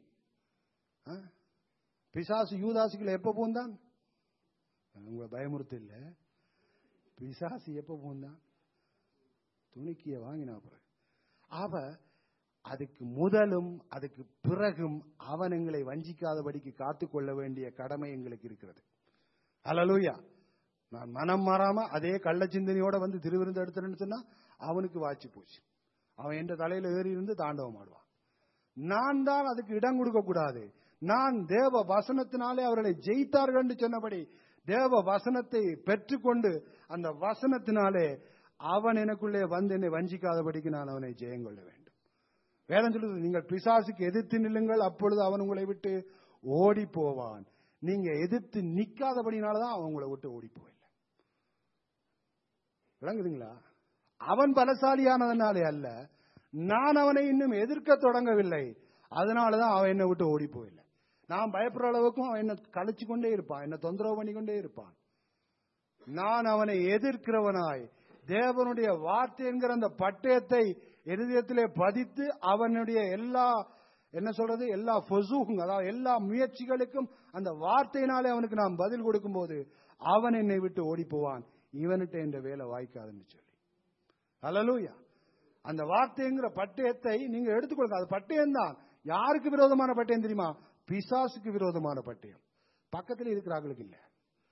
பிசாசு யூதாசுக்குள்ள எப்ப பூந்தான்? உங்களை பயமுறுத்த இல்ல. பிசாசு எப்ப பூந்தான்? துணிக்கிய வாங்கினா பிறகு. அவ அதுக்கு முதலும் அதுக்கு பிறகும் அவன் எங்களை வஞ்சிக்காதபடிக்கு காத்துக்கொள்ள வேண்டிய கடமை எங்களுக்கு இருக்கிறது. ஹல்லேலூயா. நான் மனம் மாறாம அதே கள்ள சிந்தனையோட வந்து திருவிருந்து எடுத்துறேன்னு சொன்னா அவனுக்கு வாய்ச்சி போச்சு. அவன் என்ற தலையில ஏறி இருந்து தாண்டவம் ஆடுவான். நான் தான் அதுக்கு இடம் கொடுக்க கூடாது. நான் தேவ வசனத்தினாலே அவர்களை ஜெயித்தார்கள் என்று சொன்னபடி தேவ வசனத்தை பெற்றுக்கொண்டு அந்த வசனத்தினாலே அவன் எனக்குள்ளே வந்து என்னை வஞ்சிக்காதபடிக்கு நான் அவனை ஜெயங்கொள்ள வேண்டும். வேதம் சொல்லுது, நீங்கள் பிசாசுக்கு எதிர்த்து நில்லுங்கள், அப்பொழுது அவன் உங்களை விட்டு ஓடி போவான். நீங்க எதிர்த்து நிக்காதபடினாலதான் அவன் உங்களை விட்டு ஓடி போயில்லை. விளங்குதுங்களா? அவன் பலசாலியானதுனாலே அல்ல, நான் அவனை இன்னும் எதிர்க்க தொடங்கவில்லை, அதனாலதான் அவன் என்னை விட்டு ஓடி போயில்லை. நான் பயப்படுற அளவுக்கும் அவன் என்ன கழிச்சு கொண்டே இருப்பான், என்ன தொந்தரவு பண்ணி கொண்டே இருப்பான். நான் அவனை எதிர்க்கிறவனாய் தேவனுடைய வார்த்தை என்கிற அந்த பட்டயத்தை இருதயத்திலே பதித்து அவனுடைய எல்லா என்ன சொல்றது எல்லா ஃபுசூங், அதாவது எல்லா முயற்சிகளுக்கும் அந்த வார்த்தையினாலே அவனுக்கு நாம் பதில் கொடுக்கும் போது அவன் என்னை விட்டு ஓடி போவான், இவன்கிட்ட என்ற வேலை வாய்க்காதுன்னு சொல்லி. ஹல்லேலூயா. அந்த வார்த்தைங்கிற பட்டயத்தை நீங்க எடுத்துக்கொள்ளுங்க. அது பட்டயம் தான். யாருக்கு விரோதமான பட்டயம் தெரியுமா? பிசாசுக்கு விரோதமான பட்டயம். பக்கத்தில் இருக்கிறார்களுக்கு இல்ல.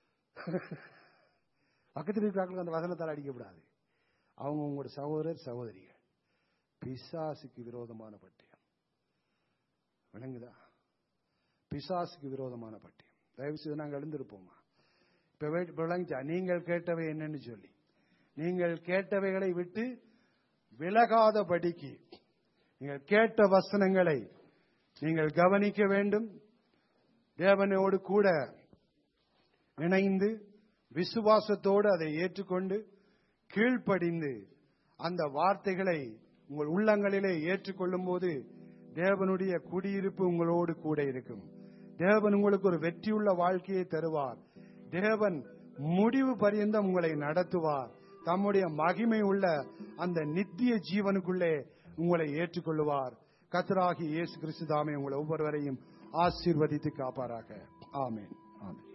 பக்கத்தில் இருக்கிறார்களுக்கு அந்த வசனத்தால் அடிக்கப்படாது. அவங்க உங்களோட சகோதரர் சகோதரிகள். பிசாசுக்கு விரோதமான பட்டயம். விளங்குதா? பிசாசுக்கு விரோதமான பட்டயம். தயவு செய்து நாங்கள் எழுந்திருப்போமா? இப்ப விளங்கிச்சா? நீங்கள் கேட்டவை என்னன்னு சொல்லி நீங்கள் கேட்டவைகளை விட்டு விலகாதபடிக்கு நீங்கள் கேட்ட வசனங்களை நீங்கள் கவனிக்க வேண்டும். தேவனோடு கூட இணைந்து விசுவாசத்தோடு அதை ஏற்றுக்கொண்டு கீழ்ப்படிந்து அந்த வார்த்தைகளை உங்கள் உள்ளங்களிலே ஏற்றுக்கொள்ளும் போது தேவனுடைய குடியிருப்பு உங்களோடு கூட இருக்கும். தேவன் உங்களுக்கு ஒரு வெற்றியுள்ள வாழ்க்கையை தருவார். தேவன் முடிவு பரியந்தம் உங்களை நடத்துவார். தம்முடைய மகிமை உள்ள அந்த நித்திய ஜீவனுக்குள்ளே உங்களை ஏற்றுக்கொள்ளுவார். கர்த்தராகிய இயேசு கிறிஸ்து தாமே உங்களை ஒவ்வொருவரையும் ஆசீர்வதித்து காப்பாராக. ஆமென். ஆமென்.